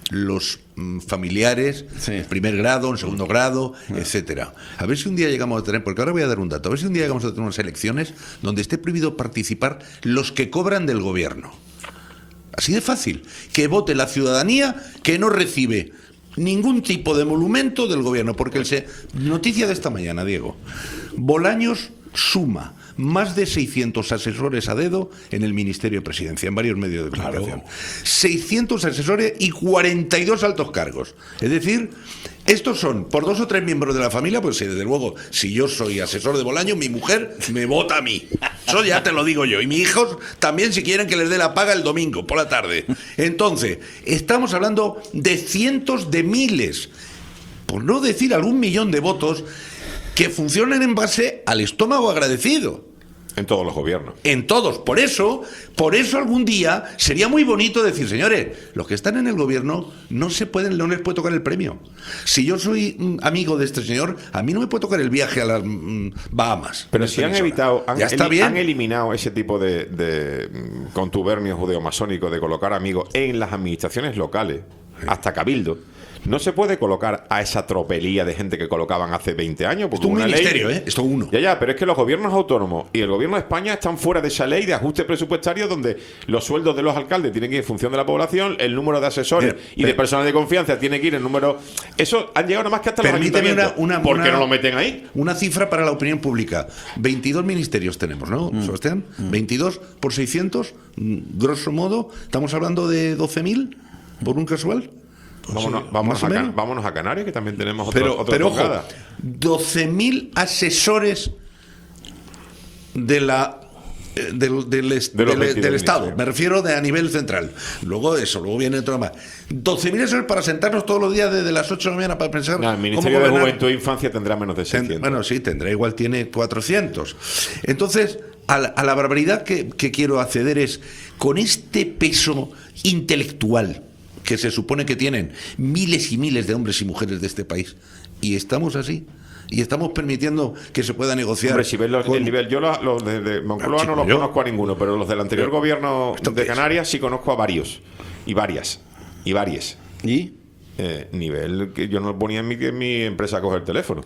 los mm, familiares, en primer grado, en segundo grado, etcétera. A ver si un día llegamos a tener, porque ahora voy a dar un dato, a ver si un día llegamos a tener unas elecciones donde esté prohibido participar los que cobran del gobierno. Así de fácil. Que vote la ciudadanía que no recibe ningún tipo de emolumento del gobierno, porque el se... noticia de esta mañana, Diego. Bolaños suma más de seiscientos asesores a dedo en el Ministerio de Presidencia, en varios medios de comunicación. Claro. seiscientos asesores y cuarenta y dos altos cargos. Es decir, estos son por dos o tres miembros de la familia, pues desde luego, si yo soy asesor de Bolaños, mi mujer me vota a mí. Eso ya te lo digo yo. Y mis hijos también, si quieren que les dé la paga el domingo, por la tarde. Entonces, estamos hablando de cientos de miles, por no decir algún millón de votos, que funcionan en base al estómago agradecido. En todos los gobiernos. En todos. Por eso, por eso algún día sería muy bonito decir, señores, los que están en el gobierno no se pueden, no les puede tocar el premio. Si yo soy mm, amigo de este señor, a mí no me puede tocar el viaje a las mm, Bahamas. Pero si han evitado, han, ya está el, bien. han eliminado ese tipo de, de mm, contubernio judeo-masónico de colocar amigos en las administraciones locales, sí. Hasta Cabildo. No se puede colocar a esa tropelía de gente que colocaban hace veinte años. Esto es un ministerio, ¿eh? Esto uno. Ya, ya, pero es que los gobiernos autónomos y el gobierno de España están fuera de esa ley de ajuste presupuestario donde los sueldos de los alcaldes tienen que ir en función de la población, el número de asesores pero, y pero, de personas de confianza tiene que ir en número... Eso han llegado nada más que hasta los ayuntamientos. Una, una, ¿Por qué una, no lo meten ahí? Una cifra para la opinión pública. veintidós ministerios tenemos, ¿no, mm. Sebastián? Mm. veintidós por seiscientos, grosso modo, estamos hablando de doce mil por un casual. Vámonos, sí, vámonos, a Can, vámonos a Canarias, que también tenemos otro, pero, otra pero ojo, doce mil asesores de la del, del, est, de del, del Estado, me refiero de a nivel central. Luego eso, luego viene todo más. doce mil asesores para sentarnos todos los días desde las ocho de la mañana para pensar. No, el Ministerio de Juventud e Infancia tendrá menos de seiscientos. Bueno, sí, tendrá, igual tiene cuatrocientos. Entonces, a la, a la barbaridad que, que quiero acceder es, con este peso intelectual que se supone que tienen miles y miles de hombres y mujeres de este país, y estamos así, y estamos permitiendo que se pueda negociar. Hombre, si ves los, con... el nivel, yo los, los de, de Moncloa no, no los yo. conozco a ninguno, pero los del anterior pero, gobierno de Canarias sí conozco a varios, y varias, y varias. ¿Y? Eh, nivel que yo no ponía en mi, en mi empresa a coger el teléfono,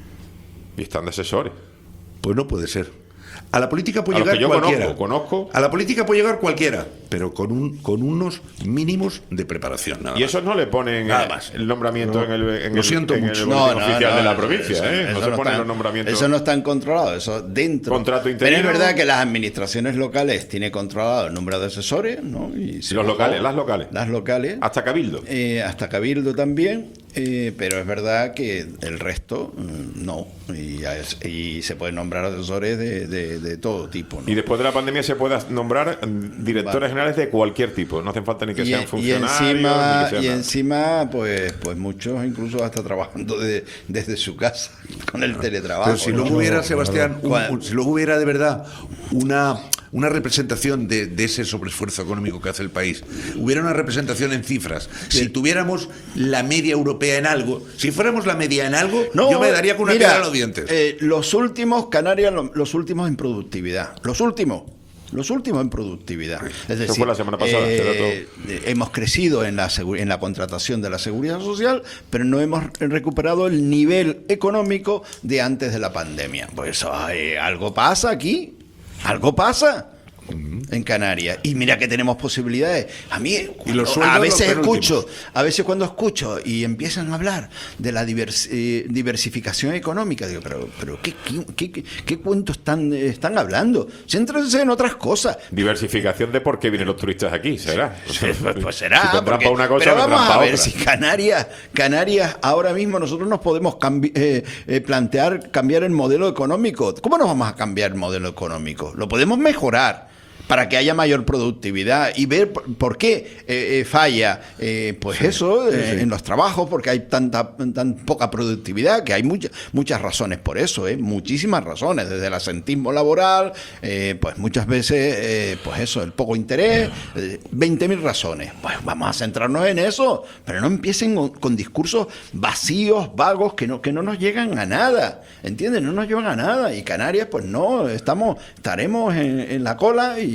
y están de asesores. Pues no puede ser. A la política puede a llegar yo cualquiera. Conozco, conozco. A la política puede llegar cualquiera, pero con un con unos mínimos de preparación. Nada y esos no le ponen nada más. el nombramiento no, en el, en lo siento el, mucho. En el no, no, oficial no, de la no, provincia. Eso, ¿eh? eso no se no ponen están, los nombramientos. Eso no está controlado, eso dentro. Contrato interino. Pero es verdad que las administraciones locales tienen controlado el número de asesores, ¿no? Y los locales, locales, las locales. Las locales. Hasta Cabildo. Eh, hasta Cabildo también. Eh, pero es verdad que el resto no, y, y se pueden nombrar asesores de, de, de todo tipo, ¿no? Y después de la pandemia se puede nombrar directores vale. generales de cualquier tipo, no hacen falta ni que y, sean funcionarios. Y encima, ni que sean y nada. encima pues, pues muchos incluso hasta trabajando de, desde su casa con el teletrabajo. Pero si luego ¿no? hubiera, Sebastián, un, un, si luego hubiera de verdad una... una representación de, de ese sobreesfuerzo económico que hace el país, hubiera una representación en cifras, si sí. tuviéramos la media europea en algo, si fuéramos la media en algo, no, yo me daría con una mira, piedra en los dientes. Eh, los últimos, Canarias, los últimos en productividad, los últimos. Los últimos en productividad. Es decir, fue la semana pasada, eh, hemos crecido en la, en la contratación de la seguridad social, pero no hemos recuperado el nivel económico de antes de la pandemia. Pues eh, algo pasa aquí, algo pasa en Canarias, y mira que tenemos posibilidades. A mí y los a veces escucho, a veces cuando escucho y empiezan a hablar de la divers, eh, diversificación económica, digo, pero, pero ¿qué, qué, qué, qué cuentos están, están hablando? Céntrense en otras cosas. Diversificación de por qué vienen los turistas aquí, será. Sí, pues, pues será. Si porque, una cosa, pero vamos a ver otra. si Canarias, Canarias ahora mismo nosotros nos podemos cambi- eh, eh, plantear cambiar el modelo económico. ¿Cómo nos vamos a cambiar el modelo económico? Lo podemos mejorar para que haya mayor productividad y ver por qué eh, eh, falla eh, pues sí, eso eh, sí, sí. en los trabajos, porque hay tanta tan poca productividad, que hay muchas muchas razones por eso, eh, muchísimas razones, desde el asentismo laboral, eh, pues muchas veces eh, pues eso, el poco interés, eh, veinte mil razones. Pues vamos a centrarnos en eso, pero no empiecen con, con discursos vacíos, vagos, que no que no nos llegan a nada, ¿entiendes? No nos llevan a nada, y Canarias pues no, estamos estaremos en, en la cola y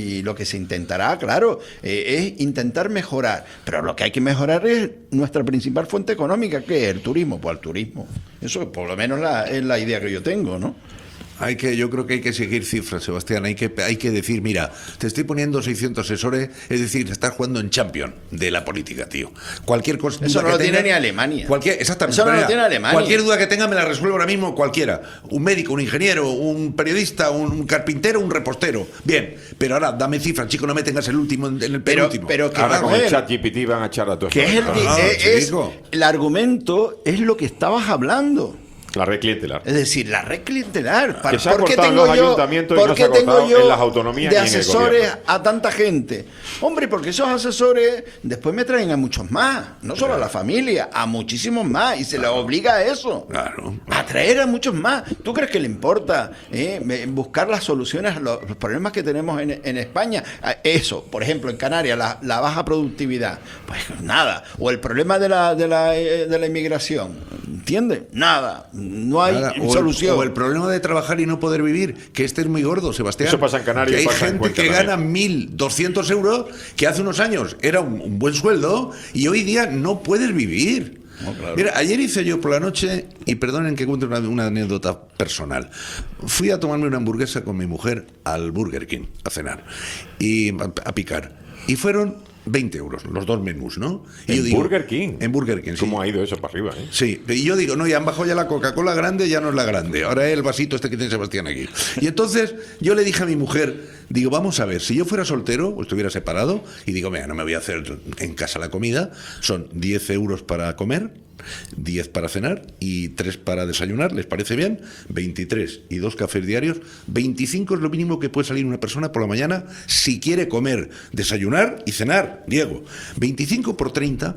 y lo que se intentará, claro, eh, es intentar mejorar. Pero lo que hay que mejorar es nuestra principal fuente económica, que es el turismo. Pues el turismo. Eso por lo menos la, es la idea que yo tengo, ¿no? Hay que, yo creo que hay que seguir cifras, Sebastián. Hay que, hay que decir, mira, te estoy poniendo seiscientos asesores, es decir, estás jugando en Champions de la política, tío. Cualquier cosa. Eso no lo tenga, tiene ni Alemania. Cualquier, exactamente. Eso no mira, lo tiene Alemania. Cualquier duda que tenga me la resuelvo ahora mismo cualquiera. Un médico, un ingeniero, un periodista, un carpintero, un repostero. Bien, pero ahora dame cifras, chico, no me tengas el último en el penúltimo. Pero que ahora con el chat G P T van a echar a tu que es el, ah, es, es, el argumento es lo que estabas hablando. La red clientelar. Es decir, la red clientelar. Que se ha cortado en los ayuntamientos y no se ha cortado en las autonomías de ni en el asesores gobierno. a tanta gente? Hombre, porque esos asesores después me traen a muchos más. No solo a la familia, a muchísimos más. Y se les obliga a eso. Claro. A traer a muchos más. ¿Tú crees que le importa eh, buscar las soluciones a los, los problemas que tenemos en, en España? Eso, por ejemplo, en Canarias, la, la baja productividad. Pues nada. O el problema de la, de la, de la inmigración. ¿Entiendes? Nada. No hay Nada, o solución. El, o el problema de trabajar y no poder vivir, que este es muy gordo, Sebastián. Eso pasa en Canarias. Que hay pasa gente en que Canarias. gana mil doscientos euros, que hace unos años era un, un buen sueldo, y hoy día no puedes vivir. No, claro. Mira, ayer hice yo por la noche, y perdonen que cuente una, una anécdota personal. Fui a tomarme una hamburguesa con mi mujer al Burger King, a cenar, y a, a picar. Y fueron veinte euros, los dos menús, ¿no? Y ¿En yo digo, Burger King? En Burger King, sí. ¿Cómo ha ido eso para arriba? Eh? Sí, y yo digo, no, ya han bajado ya la Coca-Cola grande, ya no es la grande, ahora es el vasito este que tiene Sebastián aquí. Y entonces yo le dije a mi mujer, digo, vamos a ver, si yo fuera soltero o estuviera separado, y digo, mira, no me voy a hacer en casa la comida, son diez euros para comer, diez para cenar y tres para desayunar, ¿les parece bien? veintitrés y dos cafés diarios, veinticinco es lo mínimo que puede salir una persona por la mañana si quiere comer, desayunar y cenar, Diego. veinticinco por treinta,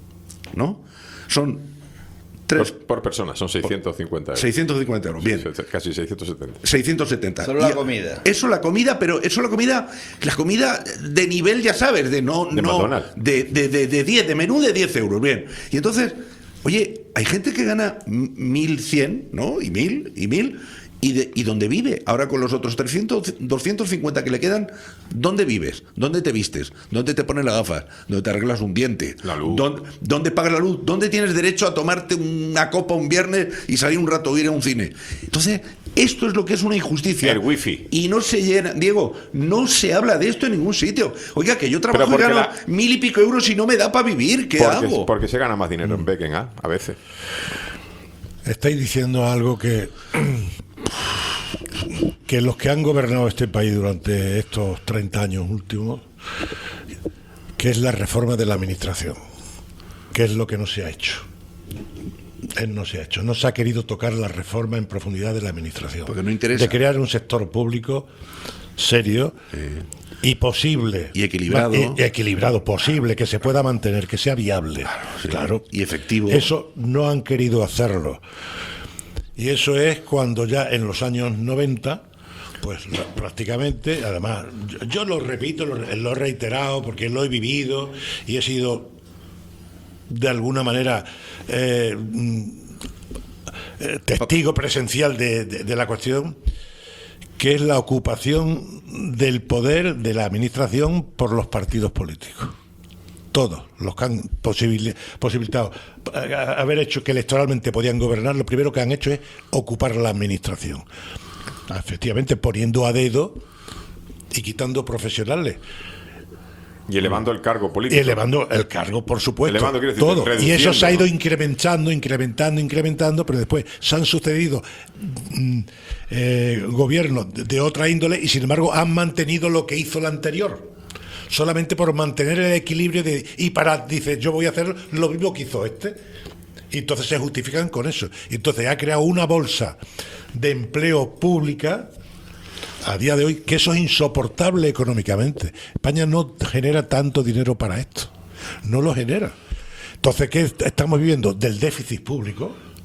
¿no? Son tres por, por persona, son seiscientos cincuenta euros. seiscientos cincuenta euros, bien. Casi seiscientos setenta. seiscientos setenta. Solo la Y comida. Eso la comida, pero eso la comida, la comida de nivel, ya sabes, de no, De no McDonald's. de, de, de, de diez, de menú de diez euros, bien. Y entonces, oye, hay gente que gana mil cien, ¿no? Y mil, y mil, y, de, y dónde vive. Ahora con los otros trescientos, doscientos cincuenta que le quedan, ¿dónde vives? ¿Dónde te vistes? ¿Dónde te pones las gafas? ¿Dónde te arreglas un diente? La luz. ¿Dónde, dónde pagas la luz? ¿Dónde tienes derecho a tomarte una copa un viernes y salir un rato a ir a un cine? Entonces, esto es lo que es una injusticia. El wifi. Y no se llena, Diego, no se habla de esto en ningún sitio. Oiga, que yo trabajo y porque gano la- mil y pico euros y no me da para vivir, ¿qué porque, hago? porque se gana más dinero en Becken, ¿ah? A veces. Estáis diciendo algo que que los que han gobernado este país durante estos treinta años últimos, que es la reforma de la administración, que es lo que no se ha hecho. Eh, No se ha hecho, no se ha querido tocar la reforma en profundidad de la administración. Porque no interesa. De crear un sector público serio y posible. Y equilibrado. Y, y equilibrado, posible, que se pueda mantener, que sea viable. Sí, Claro. y efectivo. Eso no han querido hacerlo. Y eso es cuando ya en los años noventa, pues la- prácticamente, además, yo, yo lo repito, lo, lo he reiterado porque lo he vivido y he sido de alguna manera eh, mm, eh, testigo presencial de, de- de la cuestión, que es la ocupación del poder de la administración por los partidos políticos. Todos los que han posibil- posibilitado eh, haber hecho que electoralmente podían gobernar, lo primero que han hecho es ocupar la administración. Efectivamente, poniendo a dedo y quitando profesionales. Y elevando el cargo Y político. elevando el cargo, por supuesto. Elevando, quiere decir, todo. Y reduciendo, eso se ha ido ¿no? incrementando, incrementando, incrementando, pero después se han sucedido mm, eh, gobiernos de, de otra índole y, sin embargo, han mantenido lo que hizo el anterior. Solamente por mantener el equilibrio de, y para, dice, yo voy a hacer lo mismo que hizo este. Y entonces se justifican con eso. Y entonces ha creado una bolsa de empleo pública a día de hoy, que eso es insoportable económicamente. España no genera tanto dinero para esto. No lo genera. Entonces, ¿qué est- estamos viviendo? Del déficit público.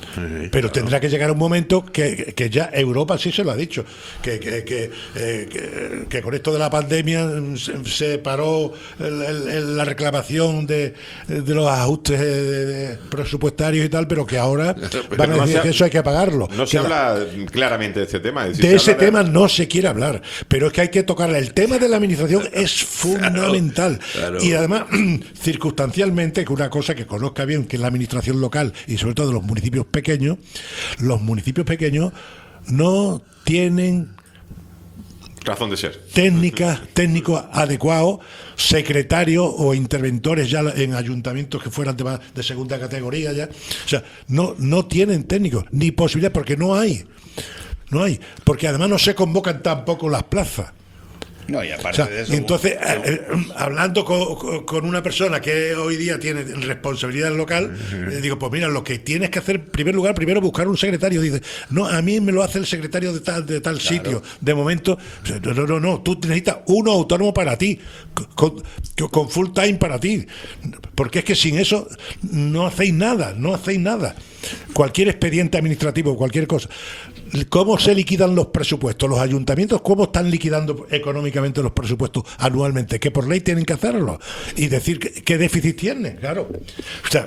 Pero tendrá que llegar un momento que, que ya Europa sí se lo ha dicho, que, que, que, eh, que, que con esto de la pandemia se, se paró el, el, el, la reclamación de, de los ajustes de, de presupuestarios y tal, pero que ahora pero van a no decir se, que eso hay que pagarlo. No se que habla la, claramente de este tema. Es decir, de ese de... tema no se quiere hablar, pero es que hay que tocarla. El tema de la administración es fundamental. Claro, claro. Y además, circunstancialmente, que una cosa que conozca bien, que es la administración local y sobre todo de los municipios pequeños, los municipios pequeños no tienen razón de ser, técnicas, técnicos adecuados, secretarios o interventores ya en ayuntamientos que fueran de, de segunda categoría ya, o sea, no, no tienen técnicos ni posibilidad porque no hay, no hay, porque además no se convocan tampoco las plazas. No, y aparte o sea, de eso, entonces, eh, eh, hablando con, con una persona que hoy día tiene responsabilidad local, le eh, digo, pues mira, lo que tienes que hacer, en primer lugar, primero buscar un secretario. Dice, no, a mí me lo hace el secretario de tal, de tal claro. sitio. De momento, no, no, no, no, tú necesitas uno autónomo para ti, con, con full time para ti. Porque es que sin eso no hacéis nada, no hacéis nada. Cualquier expediente administrativo, cualquier cosa. ¿Cómo se liquidan los presupuestos? Los ayuntamientos, ¿cómo están liquidando económicamente los presupuestos anualmente? Que por ley tienen que hacerlo. Y decir qué, qué déficit tienen, claro. O sea,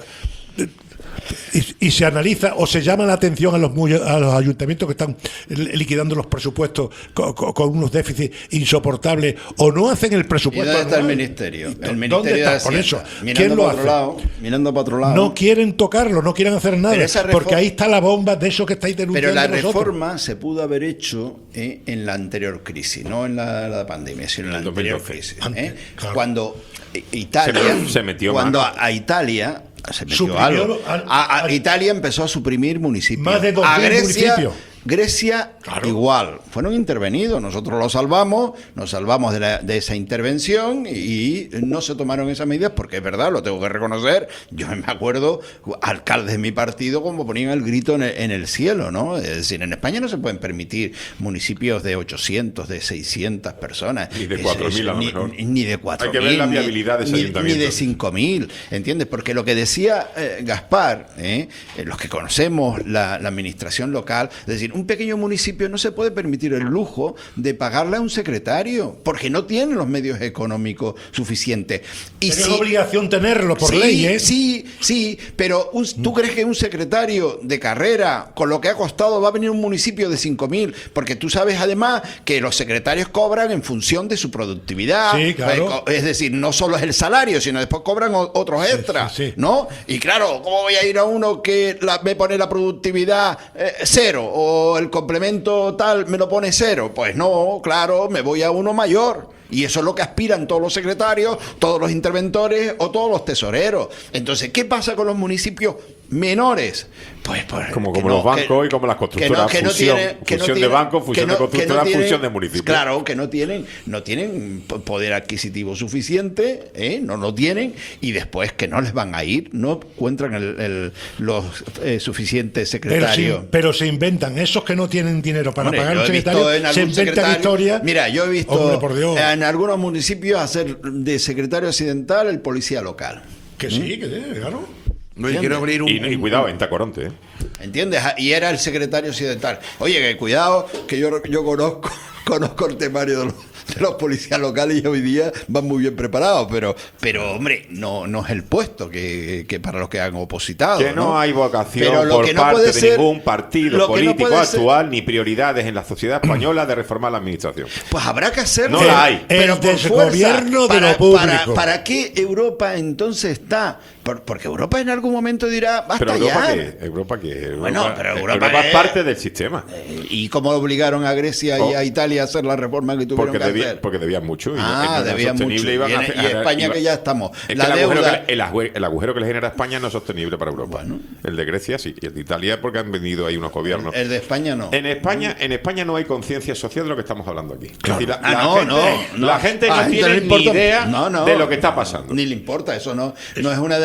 y, y se analiza o se llama la atención a los, a los ayuntamientos que están liquidando los presupuestos con, con, con unos déficits insoportables o no hacen el presupuesto. ¿Y dónde está el ministerio? El ministerio ¿Dónde está? Por eso, ¿quién lo hace? Lado, mirando para otro lado. No quieren tocarlo, no quieren hacer nada, reforma, porque ahí está la bomba de eso que estáis denunciando. Pero la nosotros. reforma se pudo haber hecho eh, en la anterior crisis, no en la, la pandemia, sino en la anterior crisis. ¿eh? Claro. Cuando Italia, se, se metió cuando mano. a, a Italia se metió algo. A, a Italia empezó a suprimir municipios. Más de dos a mil Grecia, municipios. Grecia claro. igual, fueron intervenidos, nosotros lo salvamos, nos salvamos de, la, de esa intervención y no se tomaron esas medidas porque es verdad, lo tengo que reconocer, yo me acuerdo, alcaldes de mi partido como ponían el grito en el, en el cielo, ¿no? Es decir, en España no se pueden permitir municipios de ochocientos, de seiscientas personas. Ni de cuatro mil a lo mejor. Ni, ni de cuatro mil. Hay que ver la viabilidad de ese ni, ayuntamiento. Ni de cinco mil, ¿entiendes? Porque lo que decía eh, Gaspar, eh, los que conocemos la, la administración local, es decir, un pequeño municipio no se puede permitir el lujo de pagarle a un secretario porque no tiene los medios económicos suficientes. Y pero si, es obligación tenerlo por sí, ley, ¿eh? Sí, sí, pero un, ¿tú crees que un secretario de carrera, con lo que ha costado, va a venir a un municipio de cinco mil? Porque tú sabes además que los secretarios cobran en función de su productividad. Sí, claro. Es decir, no solo es el salario, sino después cobran otros extras, sí, sí, sí. ¿no? Y claro, ¿cómo voy a ir a uno que la, me pone la productividad eh, cero o el complemento tal me lo pone cero? Pues no, claro, me voy a uno mayor. Y eso es lo que aspiran todos los secretarios, todos los interventores o todos los tesoreros. Entonces, ¿qué pasa con los municipios menores? Pues, pues como, como no, los bancos que, y como las constructoras, que no, que fusión, no tiene, que fusión no de tiene, bancos, fusión no, de constructoras, no tiene, fusión de municipios. Claro, que no tienen, no tienen poder adquisitivo suficiente, ¿eh? no lo tienen, y después que no les van a ir, no encuentran el, el, los eh, suficientes secretarios. Pero, sí, pero se inventan, esos que no tienen dinero para Hombre, pagar un secretario, se inventan historias. Mira, yo he visto Hombre, por Dios. en algunos municipios hacer de secretario accidental el policía local. Que sí, ¿Mm? que sí, claro. No, y quiero abrir un... Y, y cuidado, en Tacoronte, ¿eh? ¿Entiendes? Y era el secretario occidental. Oye, que cuidado, que yo, yo conozco, conozco el temario de los, de los policías locales y hoy día van muy bien preparados, pero, pero hombre, no, no es el puesto que, que para los que han opositado. Que no, ¿no? hay vocación pero por no parte de ser, ningún partido político no actual, ser, ni prioridades en la sociedad española de reformar la administración. Pues habrá que hacerlo. No la hay. Pero el por fuerza, gobierno para, de lo público. Para, ¿Para qué Europa entonces está? Porque Europa en algún momento dirá, basta pero Europa ya. ¿qué? Europa que Europa, bueno, pero Europa, Europa es es parte del sistema. ¿Y cómo obligaron a Grecia oh. y a Italia a hacer la reforma que tuvieron porque que debía, hacer? Porque debían mucho. Y ah, no debían mucho. Iban y, en, a hacer, y España iba, que ya estamos. Es la que el, deuda... agujero que, el, agujero, el agujero que le genera a España no es sostenible para Europa. Bueno. El de Grecia sí, y el de Italia porque han venido ahí unos gobiernos. El, el de España no. En España, en España no hay conciencia social de lo que estamos hablando aquí. Claro. Es decir, la, ah, la no, gente, no, no. La gente ah, no tiene no ni idea no, no, de lo que está pasando. Ni le importa, eso no, no es una de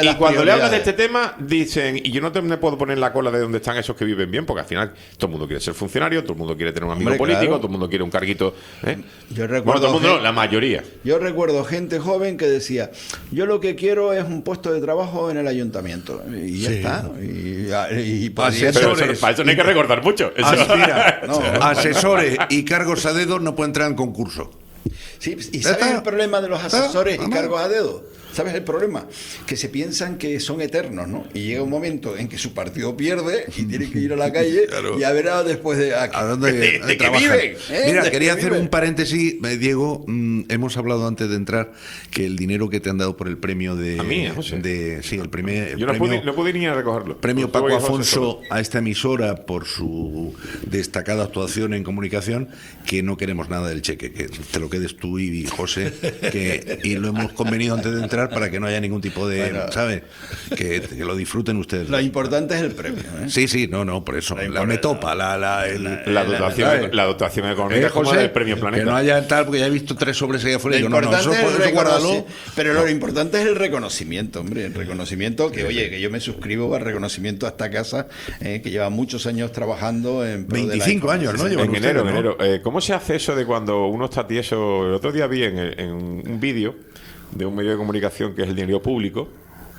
y cuando le hablas de este tema, dicen, y yo no te, me puedo poner en la cola de donde están esos que viven bien, porque al final todo el mundo quiere ser funcionario, todo el mundo quiere tener un amigo Hombre, político, claro. todo el mundo quiere un carguito. ¿eh? Yo recuerdo bueno, todo el mundo gente, no, la mayoría. Yo recuerdo gente joven que decía, yo lo que quiero es un puesto de trabajo en el ayuntamiento. Y ya Sí. está. Y, y, y Asesores. Pero eso, para eso no hay que recordar mucho. Eso. As- mira, No. asesores y cargos a dedo no pueden entrar en concurso. Sí, ¿y ¿Ya sabes está? el problema de los ¿Está? asesores y Vamos. cargos a dedo? ¿Sabes el problema? Que se piensan que son eternos, ¿no? Y llega un momento en que su partido pierde y tienen que ir a la calle y a ver a después de... ¿A, ¿A dónde de, de, de que trabajan? viven? ¿eh? Mira, ¿De quería que hacer viven? un paréntesis, eh, Diego. mm, hemos hablado antes de entrar que el dinero que te han dado por el premio de. A mí, ¿eh, José? de sí, el primer. Yo no premio, pude, no pude ni a recogerlo. Premio Porque Paco tuve que José Afonso a esta emisora por su destacada actuación en comunicación, que no queremos nada del cheque, que te lo quedes tú y José, que, y lo hemos convenido antes de entrar para que no haya ningún tipo de, Bueno. ¿sabes? Que, que lo disfruten ustedes. Lo importante es el premio, ¿eh? Sí, sí, no, no, por eso. La, impor- metopa, la, la, el- La dotación, ¿sabes? la dotación económica ¿Eh, como José? la del Premio Planeta. Que no haya tal, porque ya he visto tres sobres ahí afuera. Lo Y digo, no, no, eso, importante es el eso guárdalo. reconoci- pero lo importante es el reconocimiento, hombre, el reconocimiento que, oye, que yo me suscribo al reconocimiento a esta casa, eh, que lleva muchos años trabajando en pro de la veinticinco años, ¿no? información. Llevan En ustedes, enero, ¿no? en enero. Eh, ¿Cómo se hace eso de cuando uno está tieso? El otro día vi en, en un vídeo de un medio de comunicación que es el Diario Público,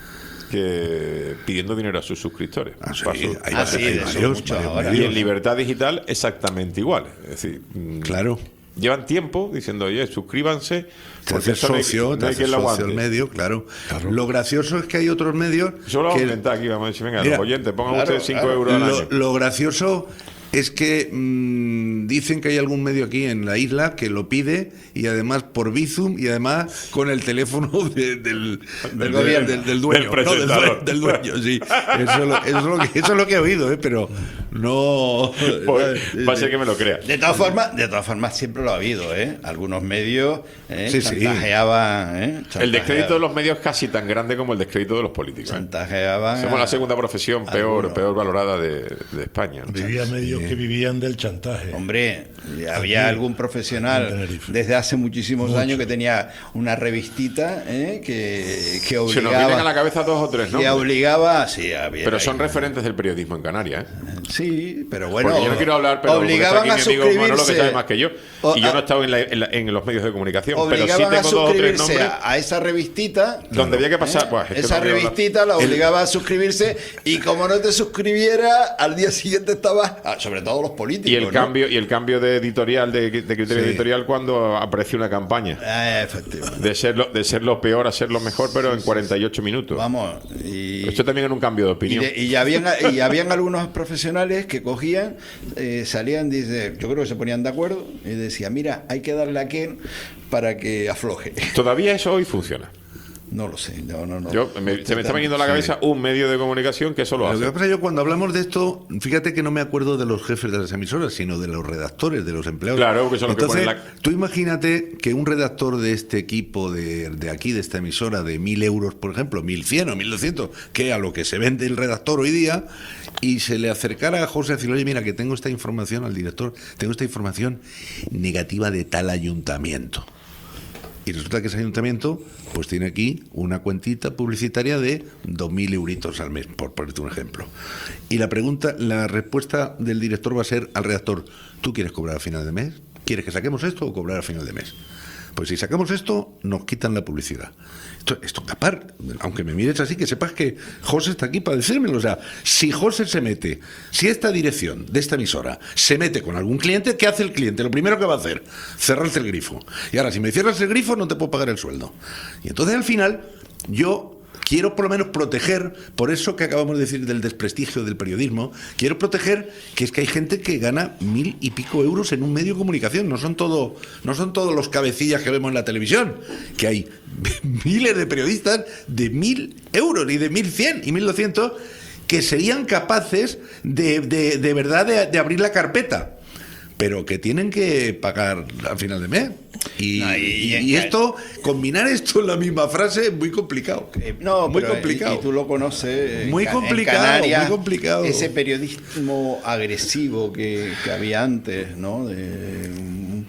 que pidiendo dinero a sus suscriptores. Ah, sí, Para su- hay Ah, varios, sí, hay de eso varios, mucho varios ahora. y medios. en Libertad Digital exactamente igual. Es decir, mm, Claro. llevan tiempo diciendo, oye, suscríbanse. Te porque haces esto no hay- socio, no te hay haces quien lo socio al aguante. medio, claro. Lo gracioso es que hay otros medios. Yo lo vamos que- a inventar aquí, vamos a decir, venga, Mira, los oyentes, pongan claro, ustedes cinco claro. euros al Lo, año. lo gracioso es que mm, dicen que hay algún medio aquí en la isla que lo pide y además por Bizum y además con el teléfono de- del, del, gobierno. del, del dueño. Del no, del, presentador. due- del dueño, sí. Eso, es lo- eso, es lo que, eso es lo que he oído, ¿eh? Pero no. Pues, va a ser que me lo crea. De todas formas, de todas formas siempre lo ha habido, ¿eh? Algunos medios ¿eh? Sí, sí. chantajeaban, ¿eh? El Chantajeaban- descrédito de los medios es casi tan grande como el descrédito de los políticos. ¿eh? chantajeaban Somos a- la segunda profesión peor, algunos. peor valorada de, de España. ¿no? Vivía medios que vivían del chantaje. Hombre, había Aquí, algún en profesional Tenerife. desde hace muchísimos Mucho. años que tenía una revistita ¿eh? que, que Se nos vienen obligaba a la cabeza dos o tres, ¿no? que obligaba, sí, había Pero ahí. son referentes del periodismo en Canarias. ¿eh? Sí, pero bueno, Porque yo no quiero hablar, pero porque está obligaban aquí a mi amigo Manolo, que suscribirse sabe más que yo. O- Y yo a- no he estado en, la- en la- en los medios de comunicación, pero sí obligaban a tengo dos o tres suscribirse nombres a, a esa revistita. donde había que pasar. ¿eh? Buah, es que esa no quiero hablar. revistita la El- obligaba a suscribirse y como no te suscribiera, al día siguiente estaba, ah, sobre todo los políticos. Y el ¿no? cambio y el cambio de editorial, de, de criterio Sí. editorial cuando apareció una campaña. Ah, efectivamente. De ser, lo, de ser lo peor a ser lo mejor, pero en cuarenta y ocho minutos. Vamos, y, Esto también era un cambio de y, opinión. de- y habían, y habían algunos profesionales que cogían, eh, salían, dice, yo creo que se ponían de acuerdo y decían, mira, hay que darle a Ken para que afloje. Todavía eso hoy funciona. No lo sé, no, no, no. Yo, me- se me está viniendo a la cabeza un medio de comunicación que eso lo Lo hace. que pasa es que yo cuando hablamos de esto, fíjate que no me acuerdo de los jefes de las emisoras, sino de los redactores, de los empleados. Claro, que son los que Entonces, ponen la- tú imagínate que un redactor de este equipo, de, de aquí, de esta emisora, de mil euros, por ejemplo, mil cien o mil doscientos, que a lo que se vende el redactor hoy día, y se le acercara a José a decirle, oye, mira, que tengo esta información al director, tengo esta información negativa de tal ayuntamiento. Y resulta que ese ayuntamiento pues tiene aquí una cuentita publicitaria de dos mil euritos al mes, por ponerte un ejemplo. Y la pregunta, la respuesta del director va a ser al redactor, ¿tú quieres cobrar a final de mes? ¿Quieres que saquemos esto o cobrar a final de mes? Pues si sacamos esto, nos quitan la publicidad. Esto, esto capar, aunque me mires así, que sepas que José está aquí para decírmelo. O sea, si José se mete, si esta dirección de esta emisora se mete con algún cliente, ¿qué hace el cliente? Lo primero que va a hacer, cerrarte el grifo. Y ahora, si me cierras el grifo, no te puedo pagar el sueldo. Y entonces, al final, yo quiero por lo menos proteger, por eso que acabamos de decir del desprestigio del periodismo, quiero proteger que es que hay gente que gana mil y pico euros en un medio de comunicación, no son todo, no son todos los cabecillas que vemos en la televisión, que hay miles de periodistas de mil euros y de mil cien y mil doscientos que serían capaces de, de, de verdad de, de abrir la carpeta, pero que tienen que pagar al final de mes. Y, No, y- y- y- y esto, combinar esto en la misma frase es muy complicado. Eh, no, muy pero, complicado. Y, y tú lo conoces. en Muy Ca- en complicado, Canarias, muy complicado. Ese periodismo agresivo que, que había antes, ¿no? De un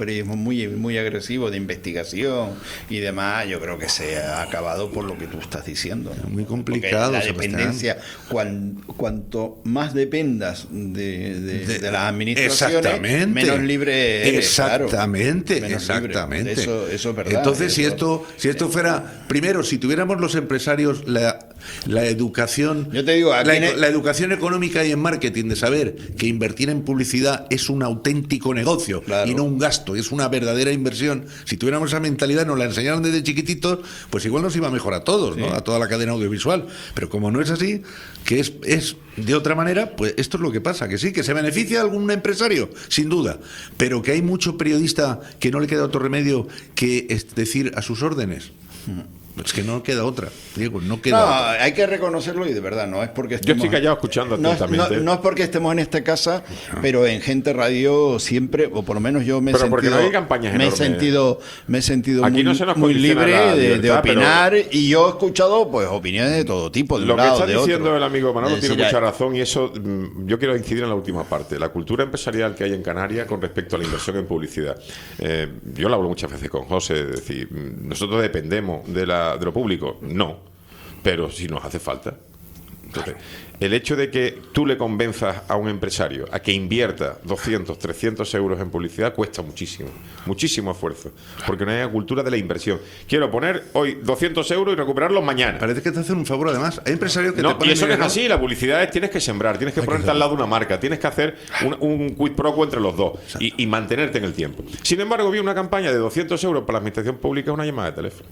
periodismo muy, muy agresivo de investigación y demás, yo creo que se ha acabado por lo que tú estás diciendo, ¿no? Muy complicado. Porque la dependencia, cuan, cuanto más dependas de, de, de, de las administraciones, menos libre eres. Exactamente, claro, menos exactamente. Libre. Eso, eso es verdad. Entonces, si eso, esto, si esto fuera, primero, si tuviéramos los empresarios la, la educación, yo te digo, la, el... la educación económica y en marketing de saber que invertir en publicidad es un auténtico negocio, claro, y no un gasto, es una verdadera inversión. Si tuviéramos esa mentalidad, nos la enseñaron desde chiquititos, pues igual nos iba mejor a todos, ¿no? Sí. A toda la cadena audiovisual. Pero como no es así, que es, es de otra manera, pues esto es lo que pasa, que sí, que se beneficia a algún empresario, sin duda, pero que hay mucho periodista que no le queda otro remedio que es decir a sus órdenes. Es que no queda otra, Diego, no queda no, otra. Hay que reconocerlo y de verdad, no es porque estemos... Yo estoy callado escuchando no, atentamente. No, no es porque estemos en esta casa, pero en Gente Radio siempre, o por lo menos yo me he pero sentido... porque no hay campañas me he enormes. sentido, me he sentido Aquí muy, no se nos muy libre la de, libertad, de opinar, pero... y yo he escuchado pues opiniones de todo tipo, de lo un lado, que está de diciendo otro. el amigo Manolo Es tiene decir, mucha hay... razón, y eso mm, yo quiero incidir en la última parte, la cultura empresarial que hay en Canarias con respecto a la inversión en publicidad. Eh, yo lo hablo muchas veces con José, es decir, nosotros dependemos de, la, de lo público, no, pero si nos hace falta. Entonces, el hecho de que tú le convenzas a un empresario a que invierta doscientos, trescientos euros en publicidad cuesta muchísimo, muchísimo esfuerzo, porque no hay una cultura de la inversión. Quiero poner hoy doscientos euros y recuperarlos mañana. Parece que te hacen un favor, además. Hay empresarios que no, te ponen... y eso no es ¿no? así, la publicidad es tienes que sembrar, tienes que hay ponerte que al lado de una marca, tienes que hacer un, un quid pro quo entre los dos y, y mantenerte en el tiempo. Sin embargo, vi una campaña de doscientos euros para la administración pública, una llamada de teléfono.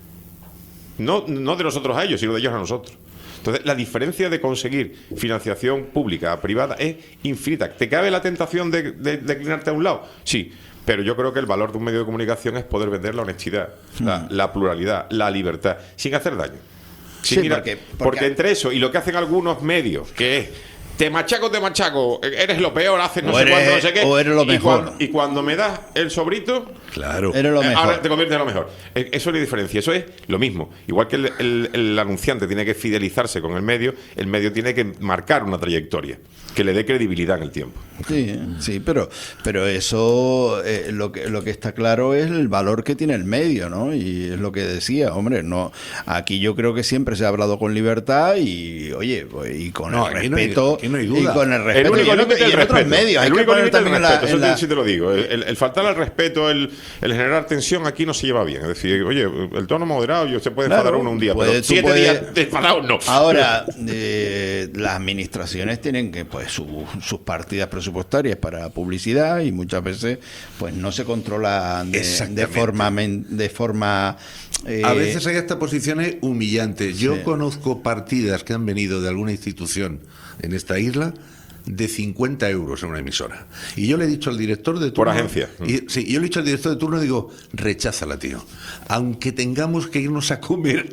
No, no de nosotros a ellos, sino de ellos a nosotros. Entonces, la diferencia de conseguir financiación pública a privada es infinita. ¿Te cabe la tentación de, de, de inclinarte a un lado? Sí, pero yo creo que el valor de un medio de comunicación es poder vender la honestidad, mm. la, la pluralidad, la libertad, sin hacer daño. Sin sí, mirar, porque, porque... porque entre eso y lo que hacen algunos medios, que es te machaco, te machaco, eres lo peor, haces no o sé eres, cuánto, no sé qué. O eres lo y mejor. Cuando, y cuando me das el sobrito, claro, eres lo mejor. Ahora te conviertes en lo mejor. Eso es la diferencia, eso es lo mismo. Igual que el, el, el anunciante tiene que fidelizarse con el medio, el medio tiene que marcar una trayectoria que le dé credibilidad en el tiempo. Sí, sí, pero pero eso eh, lo que lo que está claro es el valor que tiene el medio, ¿no? Y es lo que decía, hombre, no, aquí yo creo que siempre se ha hablado con libertad y oye, pues, y con no, el aquí respeto, no hay, aquí no hay duda. y con el respeto, el único y en, límite y en del otros respeto. medios, hay el que único poner límite del también la, respeto, eso la... sí te lo digo. El, el faltar al respeto, el, el generar tensión aquí no se lleva bien. Es decir, oye, el tono moderado, yo se puede enfadar claro, uno un día, puede, pero siete puede... días de enfadado no. Ahora, eh, las administraciones tienen que pues su, sus partidas presupuestarias para publicidad y muchas veces pues no se controla de, de forma de forma eh... a veces hay hasta posiciones humillantes. Yo sí. conozco partidas que han venido de alguna institución en esta isla de cincuenta euros en una emisora. Y yo le he dicho al director de turno... Por agencia. Y, sí, yo le he dicho al director de turno, digo, recházala, tío. Aunque tengamos que irnos a comer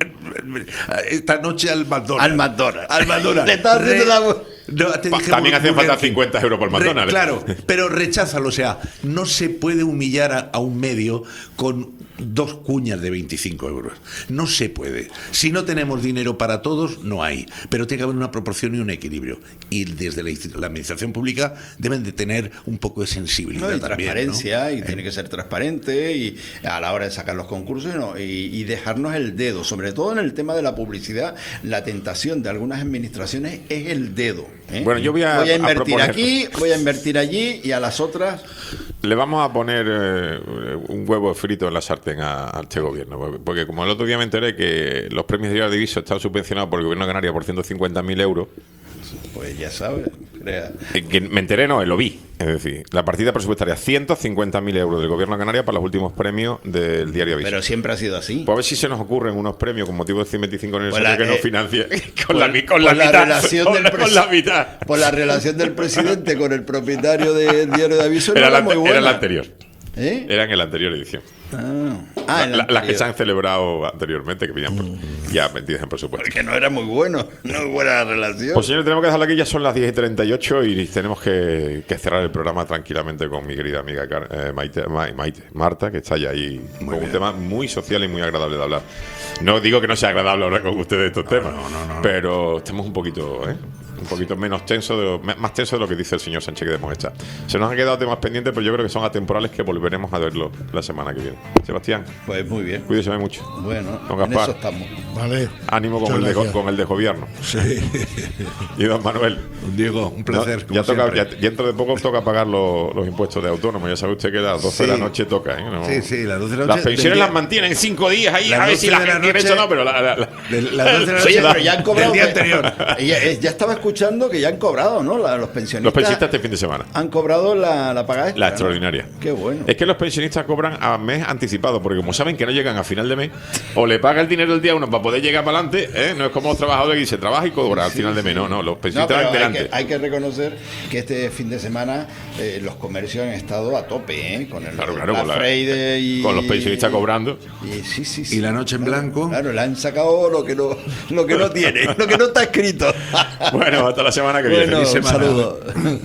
esta noche al McDonald's. Al McDonald's. Al McDonald's. Le estás haciendo Re... la... No, también hacen falta cincuenta euros por McDonald's. Re, claro, pero recházalo. O sea, no se puede humillar a, a un medio con dos cuñas de veinticinco euros. No se puede. Si no tenemos dinero para todos, no hay. Pero tiene que haber una proporción y un equilibrio. Y desde la, la administración pública deben de tener un poco de sensibilidad. No, y también, transparencia, ¿no? y eh. tiene que ser transparente y a la hora de sacar los concursos ¿no? y, y dejarnos el dedo. Sobre todo en el tema de la publicidad, la tentación de algunas administraciones es el dedo. ¿eh? Bueno, yo voy a, voy a invertir a proponer... aquí, voy a invertir allí y a las otras... Le vamos a poner eh, un huevo frito en la sartén a, a este gobierno, porque como el otro día me enteré que los premios de Diviso están subvencionados por el gobierno de Canarias por ciento cincuenta mil euros. Pues ya sabes, crea. Que me enteré, no, lo vi. Es decir, la partida presupuestaria, ciento cincuenta mil euros del gobierno de Canarias para los últimos premios del diario Aviso. Pero siempre ha sido así. Pues a ver si se nos ocurren unos premios con motivo del ciento veinticinco aniversario pues que eh, nos financie con, por, la, con, la, por la mitad, relación con, del la, con la mitad. Por la relación del presidente con el propietario del diario de Aviso era, no la, era muy buena. Era la anterior. ¿Eh? Era en la anterior edición. Ah, ah la, la, las que se han celebrado anteriormente, que venían mm. ya metidas en presupuesto. Porque no era muy bueno, no es buena relación. Pues señores, tenemos que dejarlo aquí, ya son las diez y treinta y ocho y tenemos que, que cerrar el programa tranquilamente con mi querida amiga eh, Maite, Maite, Marta, que está ya ahí muy con bien. Un tema muy social y muy agradable de hablar. No digo que no sea agradable hablar con ustedes de estos no, temas, no, no, no. pero estamos un poquito... ¿eh? Un poquito menos tenso, de lo, más tenso de lo que dice el señor Sánchez que debemos estar. Se nos han quedado temas pendientes, pero yo creo que son atemporales que volveremos a verlo la semana que viene. Sebastián. Pues muy bien. Cuídese mucho. Bueno, don en Gaspar. eso estamos. Vale. Ánimo con el, de, con el de gobierno. Sí. Y don Manuel. Diego, un placer. No, ya como toca, ya, siempre. dentro de poco toca pagar los, los impuestos de autónomo. Ya sabe usted que a las doce Sí. de la noche toca. ¿eh? No, Sí, sí, las doce de la las noche. pensiones del las día- mantienen cinco días ahí. Las A ver si la doce de la gente quiere noche- eso no, pero la, la, la, de las doce de la Oye, noche pero ya han cobrado. del día anterior. Ya, eh, ya estaba escuchando que ya han cobrado, ¿no? La- los pensionistas. Los pensionistas este fin de semana. Han cobrado la, la paga extra, La ¿no? extraordinaria. Qué bueno. Es que los pensionistas cobran a mes anticipado, porque como saben que no llegan a final de mes, o le paga el dinero el día uno para poder llegar para adelante, ¿eh? No es como los trabajadores que se trabaja y cobra al Sí, final de sí. mes. No, no, los No, pensionistas pero van hay, delante. que, hay que reconocer que este fin de semana eh, los comercios han estado a tope, ¿eh? Con el Claro, claro, Black con, la- Friday y, con los pensionistas cobrando. y, sí, sí, sí. Y la noche en blanco. Claro, le han sacado lo que no, lo que no tiene, lo que no está escrito. Bueno, hasta la semana que viene. Bueno, Feliz un semana. saludo.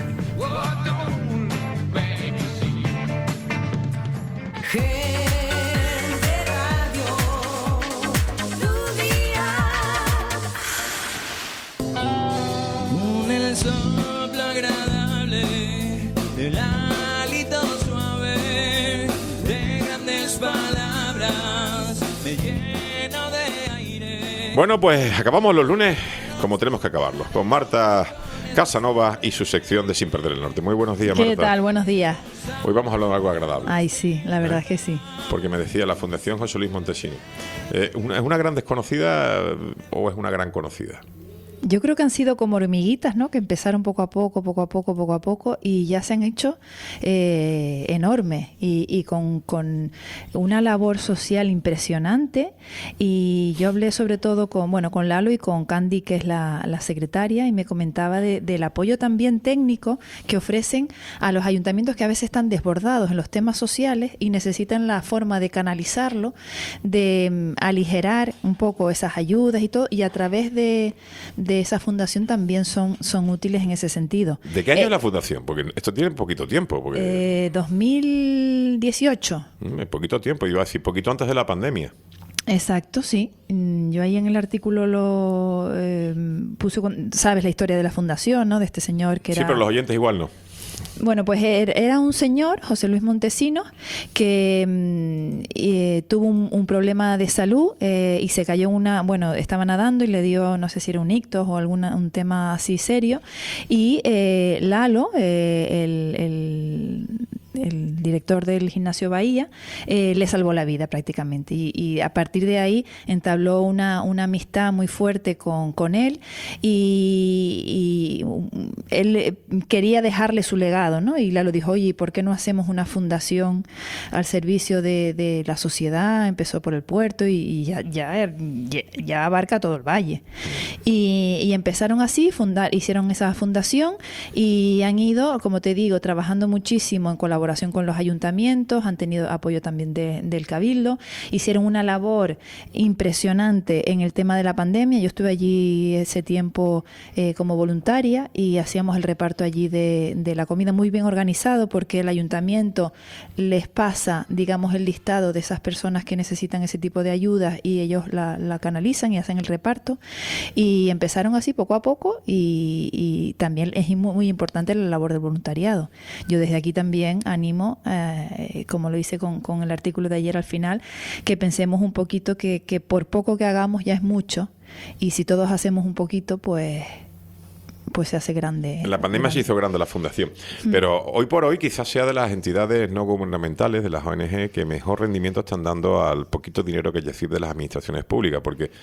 Con el soplo agradable del hálito suave de grandes palabras me lleno de aire. Bueno, pues acabamos los lunes como tenemos que acabarlos, con Marta Casanova y su sección de Sin Perder el Norte. Muy buenos días, ¿Qué Marta. tal? Buenos días. Hoy vamos a hablar de algo agradable. Ay, sí, la verdad es que sí. Porque me decía la Fundación José Luis Montesino. Eh, una- ¿Es una gran desconocida eh, o es una gran conocida? Yo creo que han sido como hormiguitas, ¿no? Que empezaron poco a poco, poco a poco, poco a poco y ya se han hecho eh, enormes y, y con, con una labor social impresionante. Y yo hablé sobre todo con, bueno, con Lalo y con Candy, que es la, la secretaria, y me comentaba de- del apoyo también técnico que ofrecen a los ayuntamientos que a veces están desbordados en los temas sociales y necesitan la forma de canalizarlo, de mm, aligerar un poco esas ayudas y todo, y a través de, de esa fundación también son, son útiles en ese sentido. ¿De qué año Eh, es la Fundación? Porque esto tiene poquito tiempo. Porque eh, dos mil dieciocho. mm, poquito tiempo, iba a decir, poquito antes de la pandemia. Exacto, sí. Mm, Yo ahí en el artículo lo eh, puse, con- sabes la historia de la fundación, ¿no? De este señor que era... Sí, pero los oyentes igual no. Bueno, pues er- era un señor, José Luis Montesinos, que mm, eh, tuvo un, un problema de salud eh, y se cayó en una, bueno, estaba nadando y le dio, no sé si era un ictus o alguna, un tema así serio. Y eh, Lalo, eh, el, el- el director del gimnasio Bahía, eh, le salvó la vida prácticamente. Y, y a partir de ahí entabló una, una amistad muy fuerte con, con él y, y, um, él eh, quería dejarle su legado, ¿no? Y Lalo dijo, oye, ¿por qué no hacemos una fundación al servicio de, de la sociedad? Empezó por el puerto y, y ya, ya, ya, ya abarca todo el valle. Y, y empezaron así, fundar, hicieron esa fundación y han ido, como te digo, trabajando muchísimo en colaboración con los ayuntamientos, han tenido apoyo también de- del Cabildo, hicieron una labor impresionante en el tema de la pandemia. Yo estuve allí ese tiempo eh, como voluntaria y hacíamos el reparto allí de, de la comida muy bien organizado porque el ayuntamiento les pasa, digamos, el listado de esas personas que necesitan ese tipo de ayudas y ellos la, la canalizan y hacen el reparto. Y empezaron así poco a poco y, y también es muy, muy importante la labor del voluntariado. Yo desde aquí también animo, eh, como lo hice con, con el artículo de ayer al final, que pensemos un poquito que, que por poco que hagamos ya es mucho y si todos hacemos un poquito, pues pues se hace grande. En la pandemia se hizo grande la Fundación, Mm. pero hoy por hoy quizás sea de las entidades no gubernamentales, de las O N G, que mejor rendimiento están dando al poquito dinero que recibe de las administraciones públicas, porque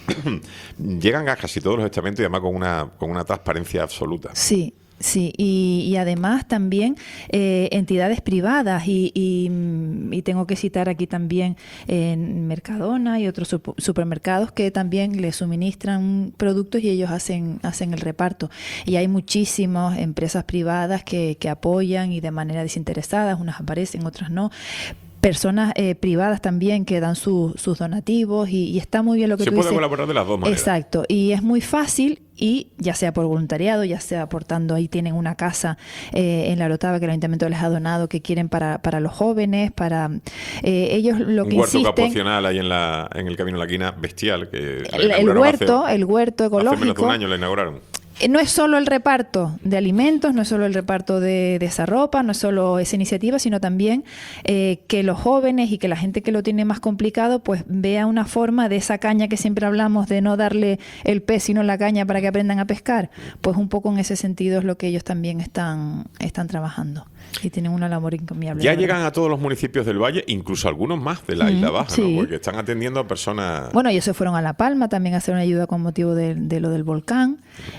llegan a casi todos los estamentos y además con una, con una transparencia absoluta. Sí. Sí, y, y además también eh, entidades privadas y, y, mm, y tengo que citar aquí también eh, Mercadona y otros sup- supermercados que también le suministran productos y ellos hacen hacen el reparto. Y hay muchísimas empresas privadas que, que apoyan y de manera desinteresada, unas aparecen, otras no. Personas eh, privadas también que dan su- sus donativos y, y está muy bien lo que Se tú puede dices. colaborar de las dos maneras. Exacto, y es muy fácil y ya sea por voluntariado, ya sea aportando, ahí tienen una casa eh, en La Orotava que el ayuntamiento les ha donado que quieren para, para los jóvenes, para eh, ellos lo que Un huerto insisten, capocional ahí en, la, en el Camino a la Quina, bestial. Que la el, el inauguraron huerto, hace- el huerto Hace menos de ecológico. un año la inauguraron. no es solo el reparto de alimentos, no es solo el reparto de, de esa ropa, no es solo esa iniciativa, sino también eh, que los jóvenes y que la gente que lo tiene más complicado pues vea una forma de esa caña que siempre hablamos, de no darle el pez sino la caña para que aprendan a pescar. Pues un poco en ese sentido es lo que ellos también están, están trabajando y tienen una labor encomiable. Ya llegan a todos los municipios del Valle, incluso algunos más de la Mm, Isla Baja, sí. ¿no? Porque están atendiendo a personas... Bueno, ellos se fueron a La Palma también a hacer una ayuda con motivo de, de lo del volcán.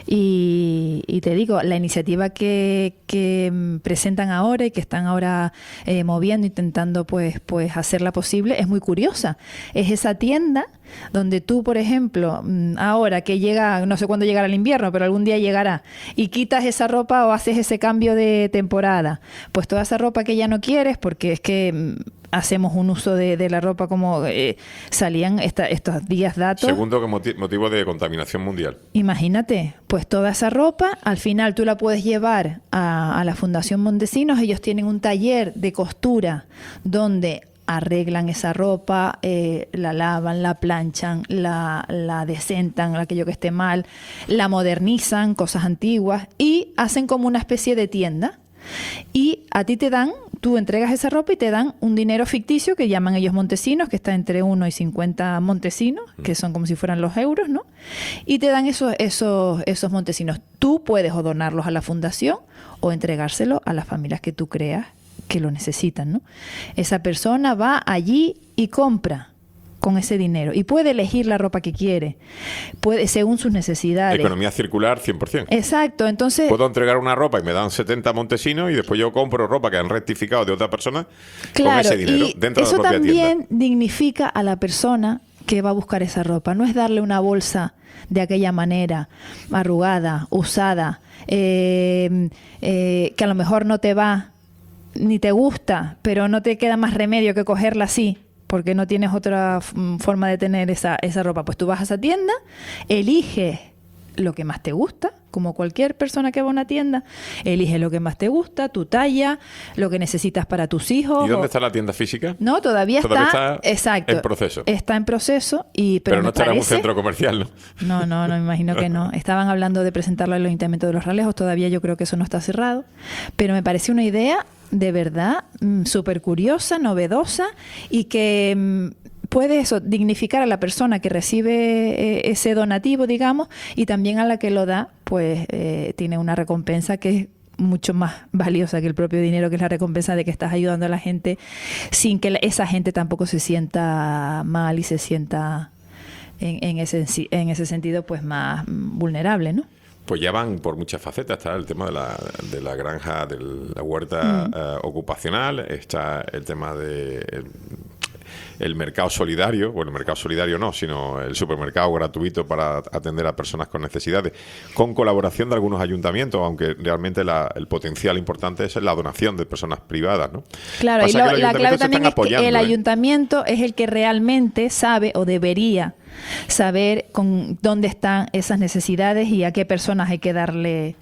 Y, y te digo, la iniciativa que, que mm, presentan ahora y que están ahora eh, moviendo, intentando pues, pues hacerla posible, es muy curiosa. Es esa tienda donde tú, por ejemplo, mm, ahora que llega, no sé cuándo llegará el invierno, pero algún día llegará, y quitas esa ropa o haces ese cambio de temporada, pues toda esa ropa que ya no quieres, porque es que mm, hacemos un uso de, de la ropa como eh, salían esta, estos días datos. Segundo, que moti- motivo de contaminación mundial. Imagínate, pues toda esa ropa, al final tú la puedes llevar a, a la Fundación Montesinos. Ellos tienen un taller de costura donde arreglan esa ropa, eh, la lavan, la planchan, la, la desentan, aquello que esté mal, la modernizan, cosas antiguas, y hacen como una especie de tienda. Y a ti te dan, tú entregas esa ropa y te dan un dinero ficticio que llaman ellos montesinos, que está entre uno y cincuenta montesinos, que son como si fueran los euros, ¿no? Y te dan esos, esos, esos montesinos. Tú puedes o donarlos a la fundación o entregárselo a las familias que tú creas que lo necesitan, ¿no? Esa persona va allí y compra con ese dinero y puede elegir la ropa que quiere, puede según sus necesidades. Economía circular cien por ciento. Exacto, entonces... Puedo entregar una ropa y me dan setenta montesinos y después yo compro ropa que han rectificado de otra persona Claro, con ese dinero y dentro eso de la propia también tienda. dignifica a la persona que va a buscar esa ropa. No es darle una bolsa de aquella manera, arrugada, usada, eh, eh, que a lo mejor no te va ni te gusta, pero no te queda más remedio que cogerla así, porque no tienes otra mm, forma de tener esa, esa ropa. Pues tú vas a esa tienda, eliges lo que más te gusta, como cualquier persona que va a una tienda, elige lo que más te gusta, tu talla, lo que necesitas para tus hijos. ¿Y dónde o- está la tienda física? No, todavía, Todavía está, está exacto, en proceso. Está en proceso, y, pero, Pero, no me estará en un parece- centro comercial, ¿no? No, no, no, me imagino que no. Estaban hablando de presentarlo al Ayuntamiento de Los Realejos, todavía yo creo que eso no está cerrado, pero me parece una idea de verdad mm, súper curiosa, novedosa, y que mm, puede eso, dignificar a la persona que recibe eh, ese donativo, digamos, y también a la que lo da, pues eh, tiene una recompensa que es mucho más valiosa que el propio dinero, que es la recompensa de que estás ayudando a la gente sin que la- esa gente tampoco se sienta mal y se sienta en, en, ese, en ese sentido pues más mm, vulnerable, ¿no? Pues ya van por muchas facetas. Está el tema de la, de la granja, de la huerta Mm. eh, ocupacional, está el tema de el, el mercado solidario, bueno, el mercado solidario no, sino el supermercado gratuito para atender a personas con necesidades, con colaboración de algunos ayuntamientos, aunque realmente la- el potencial importante es la donación de personas privadas, ¿no? Claro, y Pasa lo- que los la clave ayuntamientos se también están es que apoyando, el ¿eh? ayuntamiento es el que realmente sabe o debería saber con dónde están esas necesidades y a qué personas hay que darle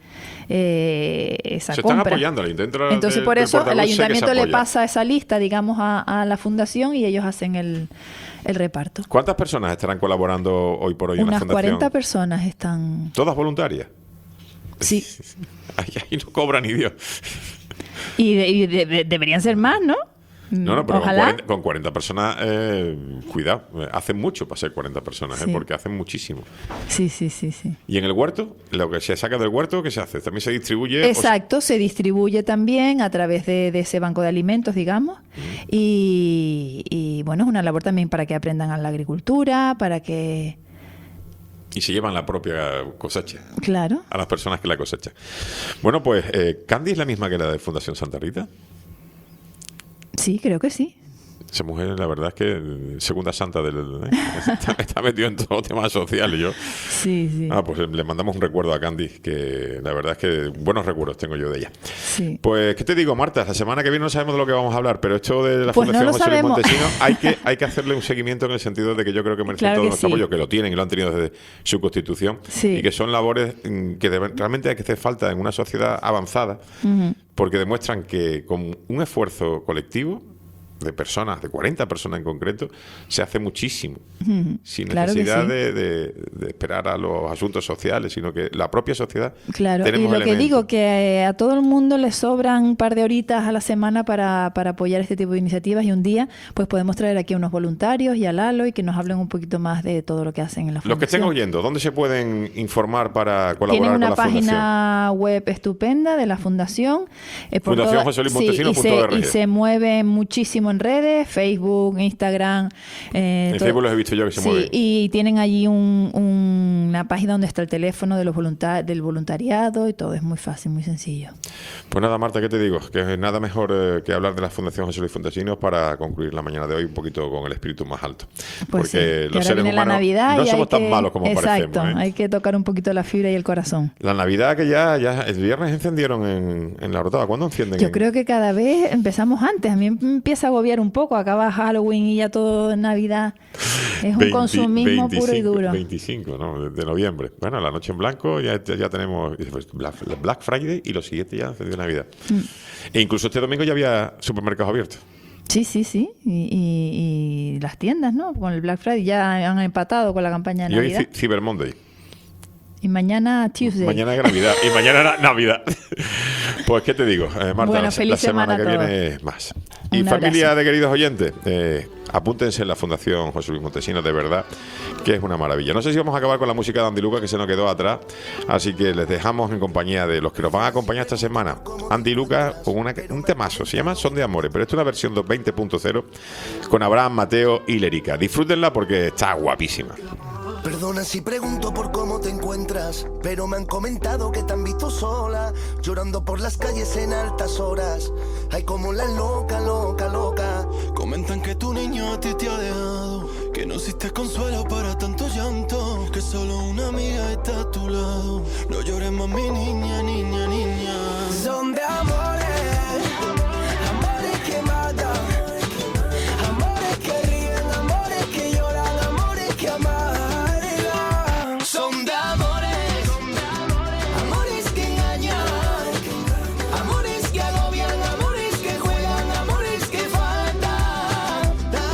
eh, esa Se están compra. apoyando, el intento Entonces, del- por del eso el portavoz sé que se ayuntamiento le apoya. pasa esa lista, digamos, a, a la fundación y ellos hacen el, el reparto. ¿Cuántas personas estarán colaborando hoy por hoy en la Unas fundación? cuarenta personas están... ¿Todas voluntarias? Sí. Ahí, ahí no cobra ni Dios. Y, de- y de- de- deberían ser más, ¿no? No, no, pero con Ojalá. cuarenta, con cuarenta personas, eh, cuidado, eh, hacen mucho para ser cuarenta personas, eh, Sí. porque hacen muchísimo. Sí, sí, sí, sí. ¿Y en el huerto? Lo que se saca del huerto, ¿qué se hace? ¿También se distribuye? Exacto, se distribuye también a través de, de ese banco de alimentos, digamos, y, y, bueno, es una labor también para que aprendan a la agricultura, para que, O- y se llevan la propia cosecha claro, a las personas que la cosechan. Bueno, pues, eh, ¿Candy es la misma que la de Fundación Santa Rita? sí, creo que sí. Esa mujer, la verdad es que eh, segunda santa del... ¿eh? está, está metido en todos los temas sociales. Yo. Sí, sí. Ah, pues eh, le mandamos un recuerdo a Candy, que la verdad es que buenos recuerdos tengo yo de ella. Sí. Pues, ¿qué te digo, Marta? La semana que viene no sabemos de lo que vamos a hablar, pero esto de la Pues no Fundación lo José Luis sabemos. Montesinos hay que, hay que hacerle un seguimiento en el sentido de que yo creo que merece Claro todo que nuestro sí. apoyo, que lo tienen y lo han tenido desde su constitución, Sí. y que son labores mm, que deben- realmente hay que hacer falta en una sociedad avanzada, Ujú. porque demuestran que con un esfuerzo colectivo de personas, de cuarenta personas en concreto, se hace muchísimo. Mm, Sin claro que necesidad sí. de, de- de esperar a los asuntos sociales, sino que la propia sociedad Claro, y tenemos lo que elementos. digo, que a todo el mundo le sobran un par de horitas a la semana para, para apoyar este tipo de iniciativas, y un día pues podemos traer aquí a unos voluntarios y a Lalo y que nos hablen un poquito más de todo lo que hacen en la fundación. Los que estén oyendo, ¿dónde se pueden informar para colaborar Tienen con una la fundación? página web estupenda de la fundación. eh, por Fundación toda- José Luis sí, Montesinos y, punto se, org. y se mueve muchísimo en redes, Facebook, Instagram. eh, En todo- Facebook los he visto yo que se sí, mueven. y tienen allí un- un- una página donde está el teléfono de los volunta- del voluntariado y todo. Es muy fácil, muy sencillo. Pues nada, Marta, ¿qué te digo? Que nada mejor eh, que hablar de la Fundación José Luis Montesinos para concluir la mañana de hoy un poquito con el espíritu más alto. Pues sí, Porque que los ahora seres viene la humanos Navidad no y somos hay tan que- malos como Exacto, parecemos. ¿eh? hay que tocar un poquito la fibra y el corazón. La Navidad que ya, ya el viernes encendieron en, en la Orotava. ¿Cuándo encienden? Yo en- creo que cada vez empezamos antes. A mí me empieza a agobiar un poco. Acaba Halloween y ya todo Navidad. Es un veinte, consumismo puro y veinticinco, duro. veinticinco, ¿no? de, de noviembre. Bueno, la noche en blanco ya, ya tenemos pues, Black, Black Friday y lo siguiente ya encendió Navidad. Mm. E incluso este domingo ya había supermercados abiertos. Sí, sí, sí. Y, y- y las tiendas, ¿no? Con el Black Friday ya han empatado con la campaña de Y hoy Navidad. Ci- Cyber Monday. Y mañana Tuesday. Mañana es Navidad y mañana era Navidad. Pues, ¿qué te digo, eh, Marta? Bueno, la, feliz la semana, semana que a todos. viene más. Y Un familia abrazo. de queridos oyentes, eh, apúntense en la Fundación José Luis Montesinos, de verdad, que es una maravilla. No sé si vamos a acabar con la música de Andy Lucas, que se nos quedó atrás, así que les dejamos en compañía de los que nos van a acompañar esta semana. Andy Lucas con una, un temazo, se llama Son de Amores, pero esto es una versión dos veinte punto cero con Abraham, Mateo y Lérica. Disfrútenla porque está guapísima. Perdona si pregunto por cómo te encuentras, pero me han comentado que te han visto sola, llorando por las calles en altas horas. Ay, como la loca, loca, loca. Comentan que tu niño a ti te ha dejado, que no existe consuelo para tanto llanto, que solo una amiga está a tu lado. No llores más, mi niña, niña, niña. Son de amores, amores que matan, amores que ríen, amores que lloran, amores que amargan. Son de amores, amores que engañan, amores que agobian, amores que juegan, amores que faltan.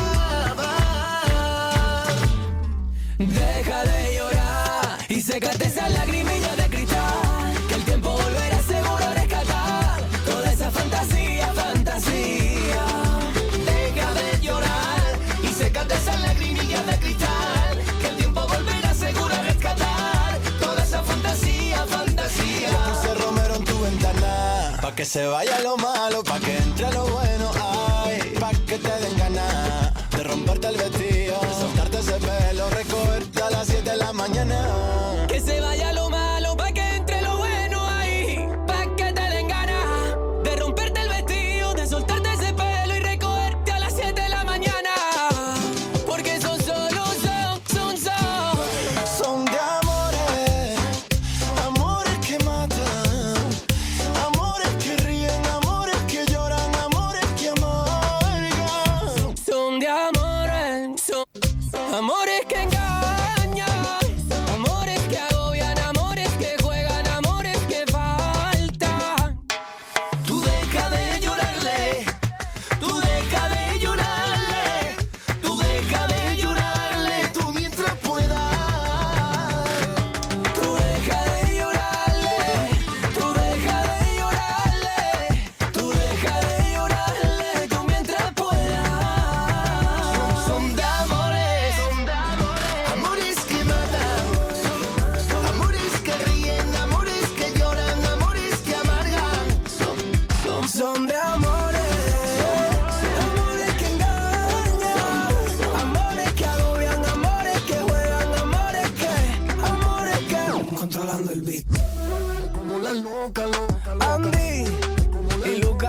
Deja de llorar y sécate esa lagrimilla de cristal, que el tiempo volverá seguro a rescatar toda esa fantasía, fantasía. Deja de llorar y sécate esa lagrimilla de cristal, que el tiempo volverá seguro a rescatar toda esa fantasía, fantasía. Yo puse romero en tu ventana, pa' que se vaya lo malo, pa' que entre lo bueno, ay, pa' que te den ganas de romperte el vestido, soltarte ese pelo, recogerte a las siete de la mañana. Que se vaya lo malo pa' que entre lo bueno ahí, pa' que te den ganas de romperte el vestido, de soltarte ese pelo y recogerte a las siete de la mañana. Porque son solo, son, son, son. Son de amores, amores que matan, amores que ríen, amores que lloran, amores que amargan. Son de amores, son amores que engañan, amores que agobian, amores que juegan, amores que faltan. Tú deja de llorarle, tú deja de llorarle, tú deja de llorarle, tú mientras puedas. Tú deja de llorarle, tú deja de llorarle, tú deja de llorarle, tú mientras puedas. Son de amores, amores que matan, amores que ríen, amores que lloran, amores que amargan. Son, son de amores, amores que engañan, amores que agobian, amores que juegan, amores que, amores que. Controlando el beat. Como la loca, loca, Andy y Luca,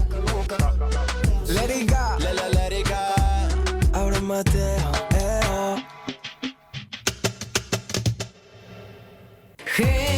Lérica, La la lérica. ahora Mateo, eh. Hey.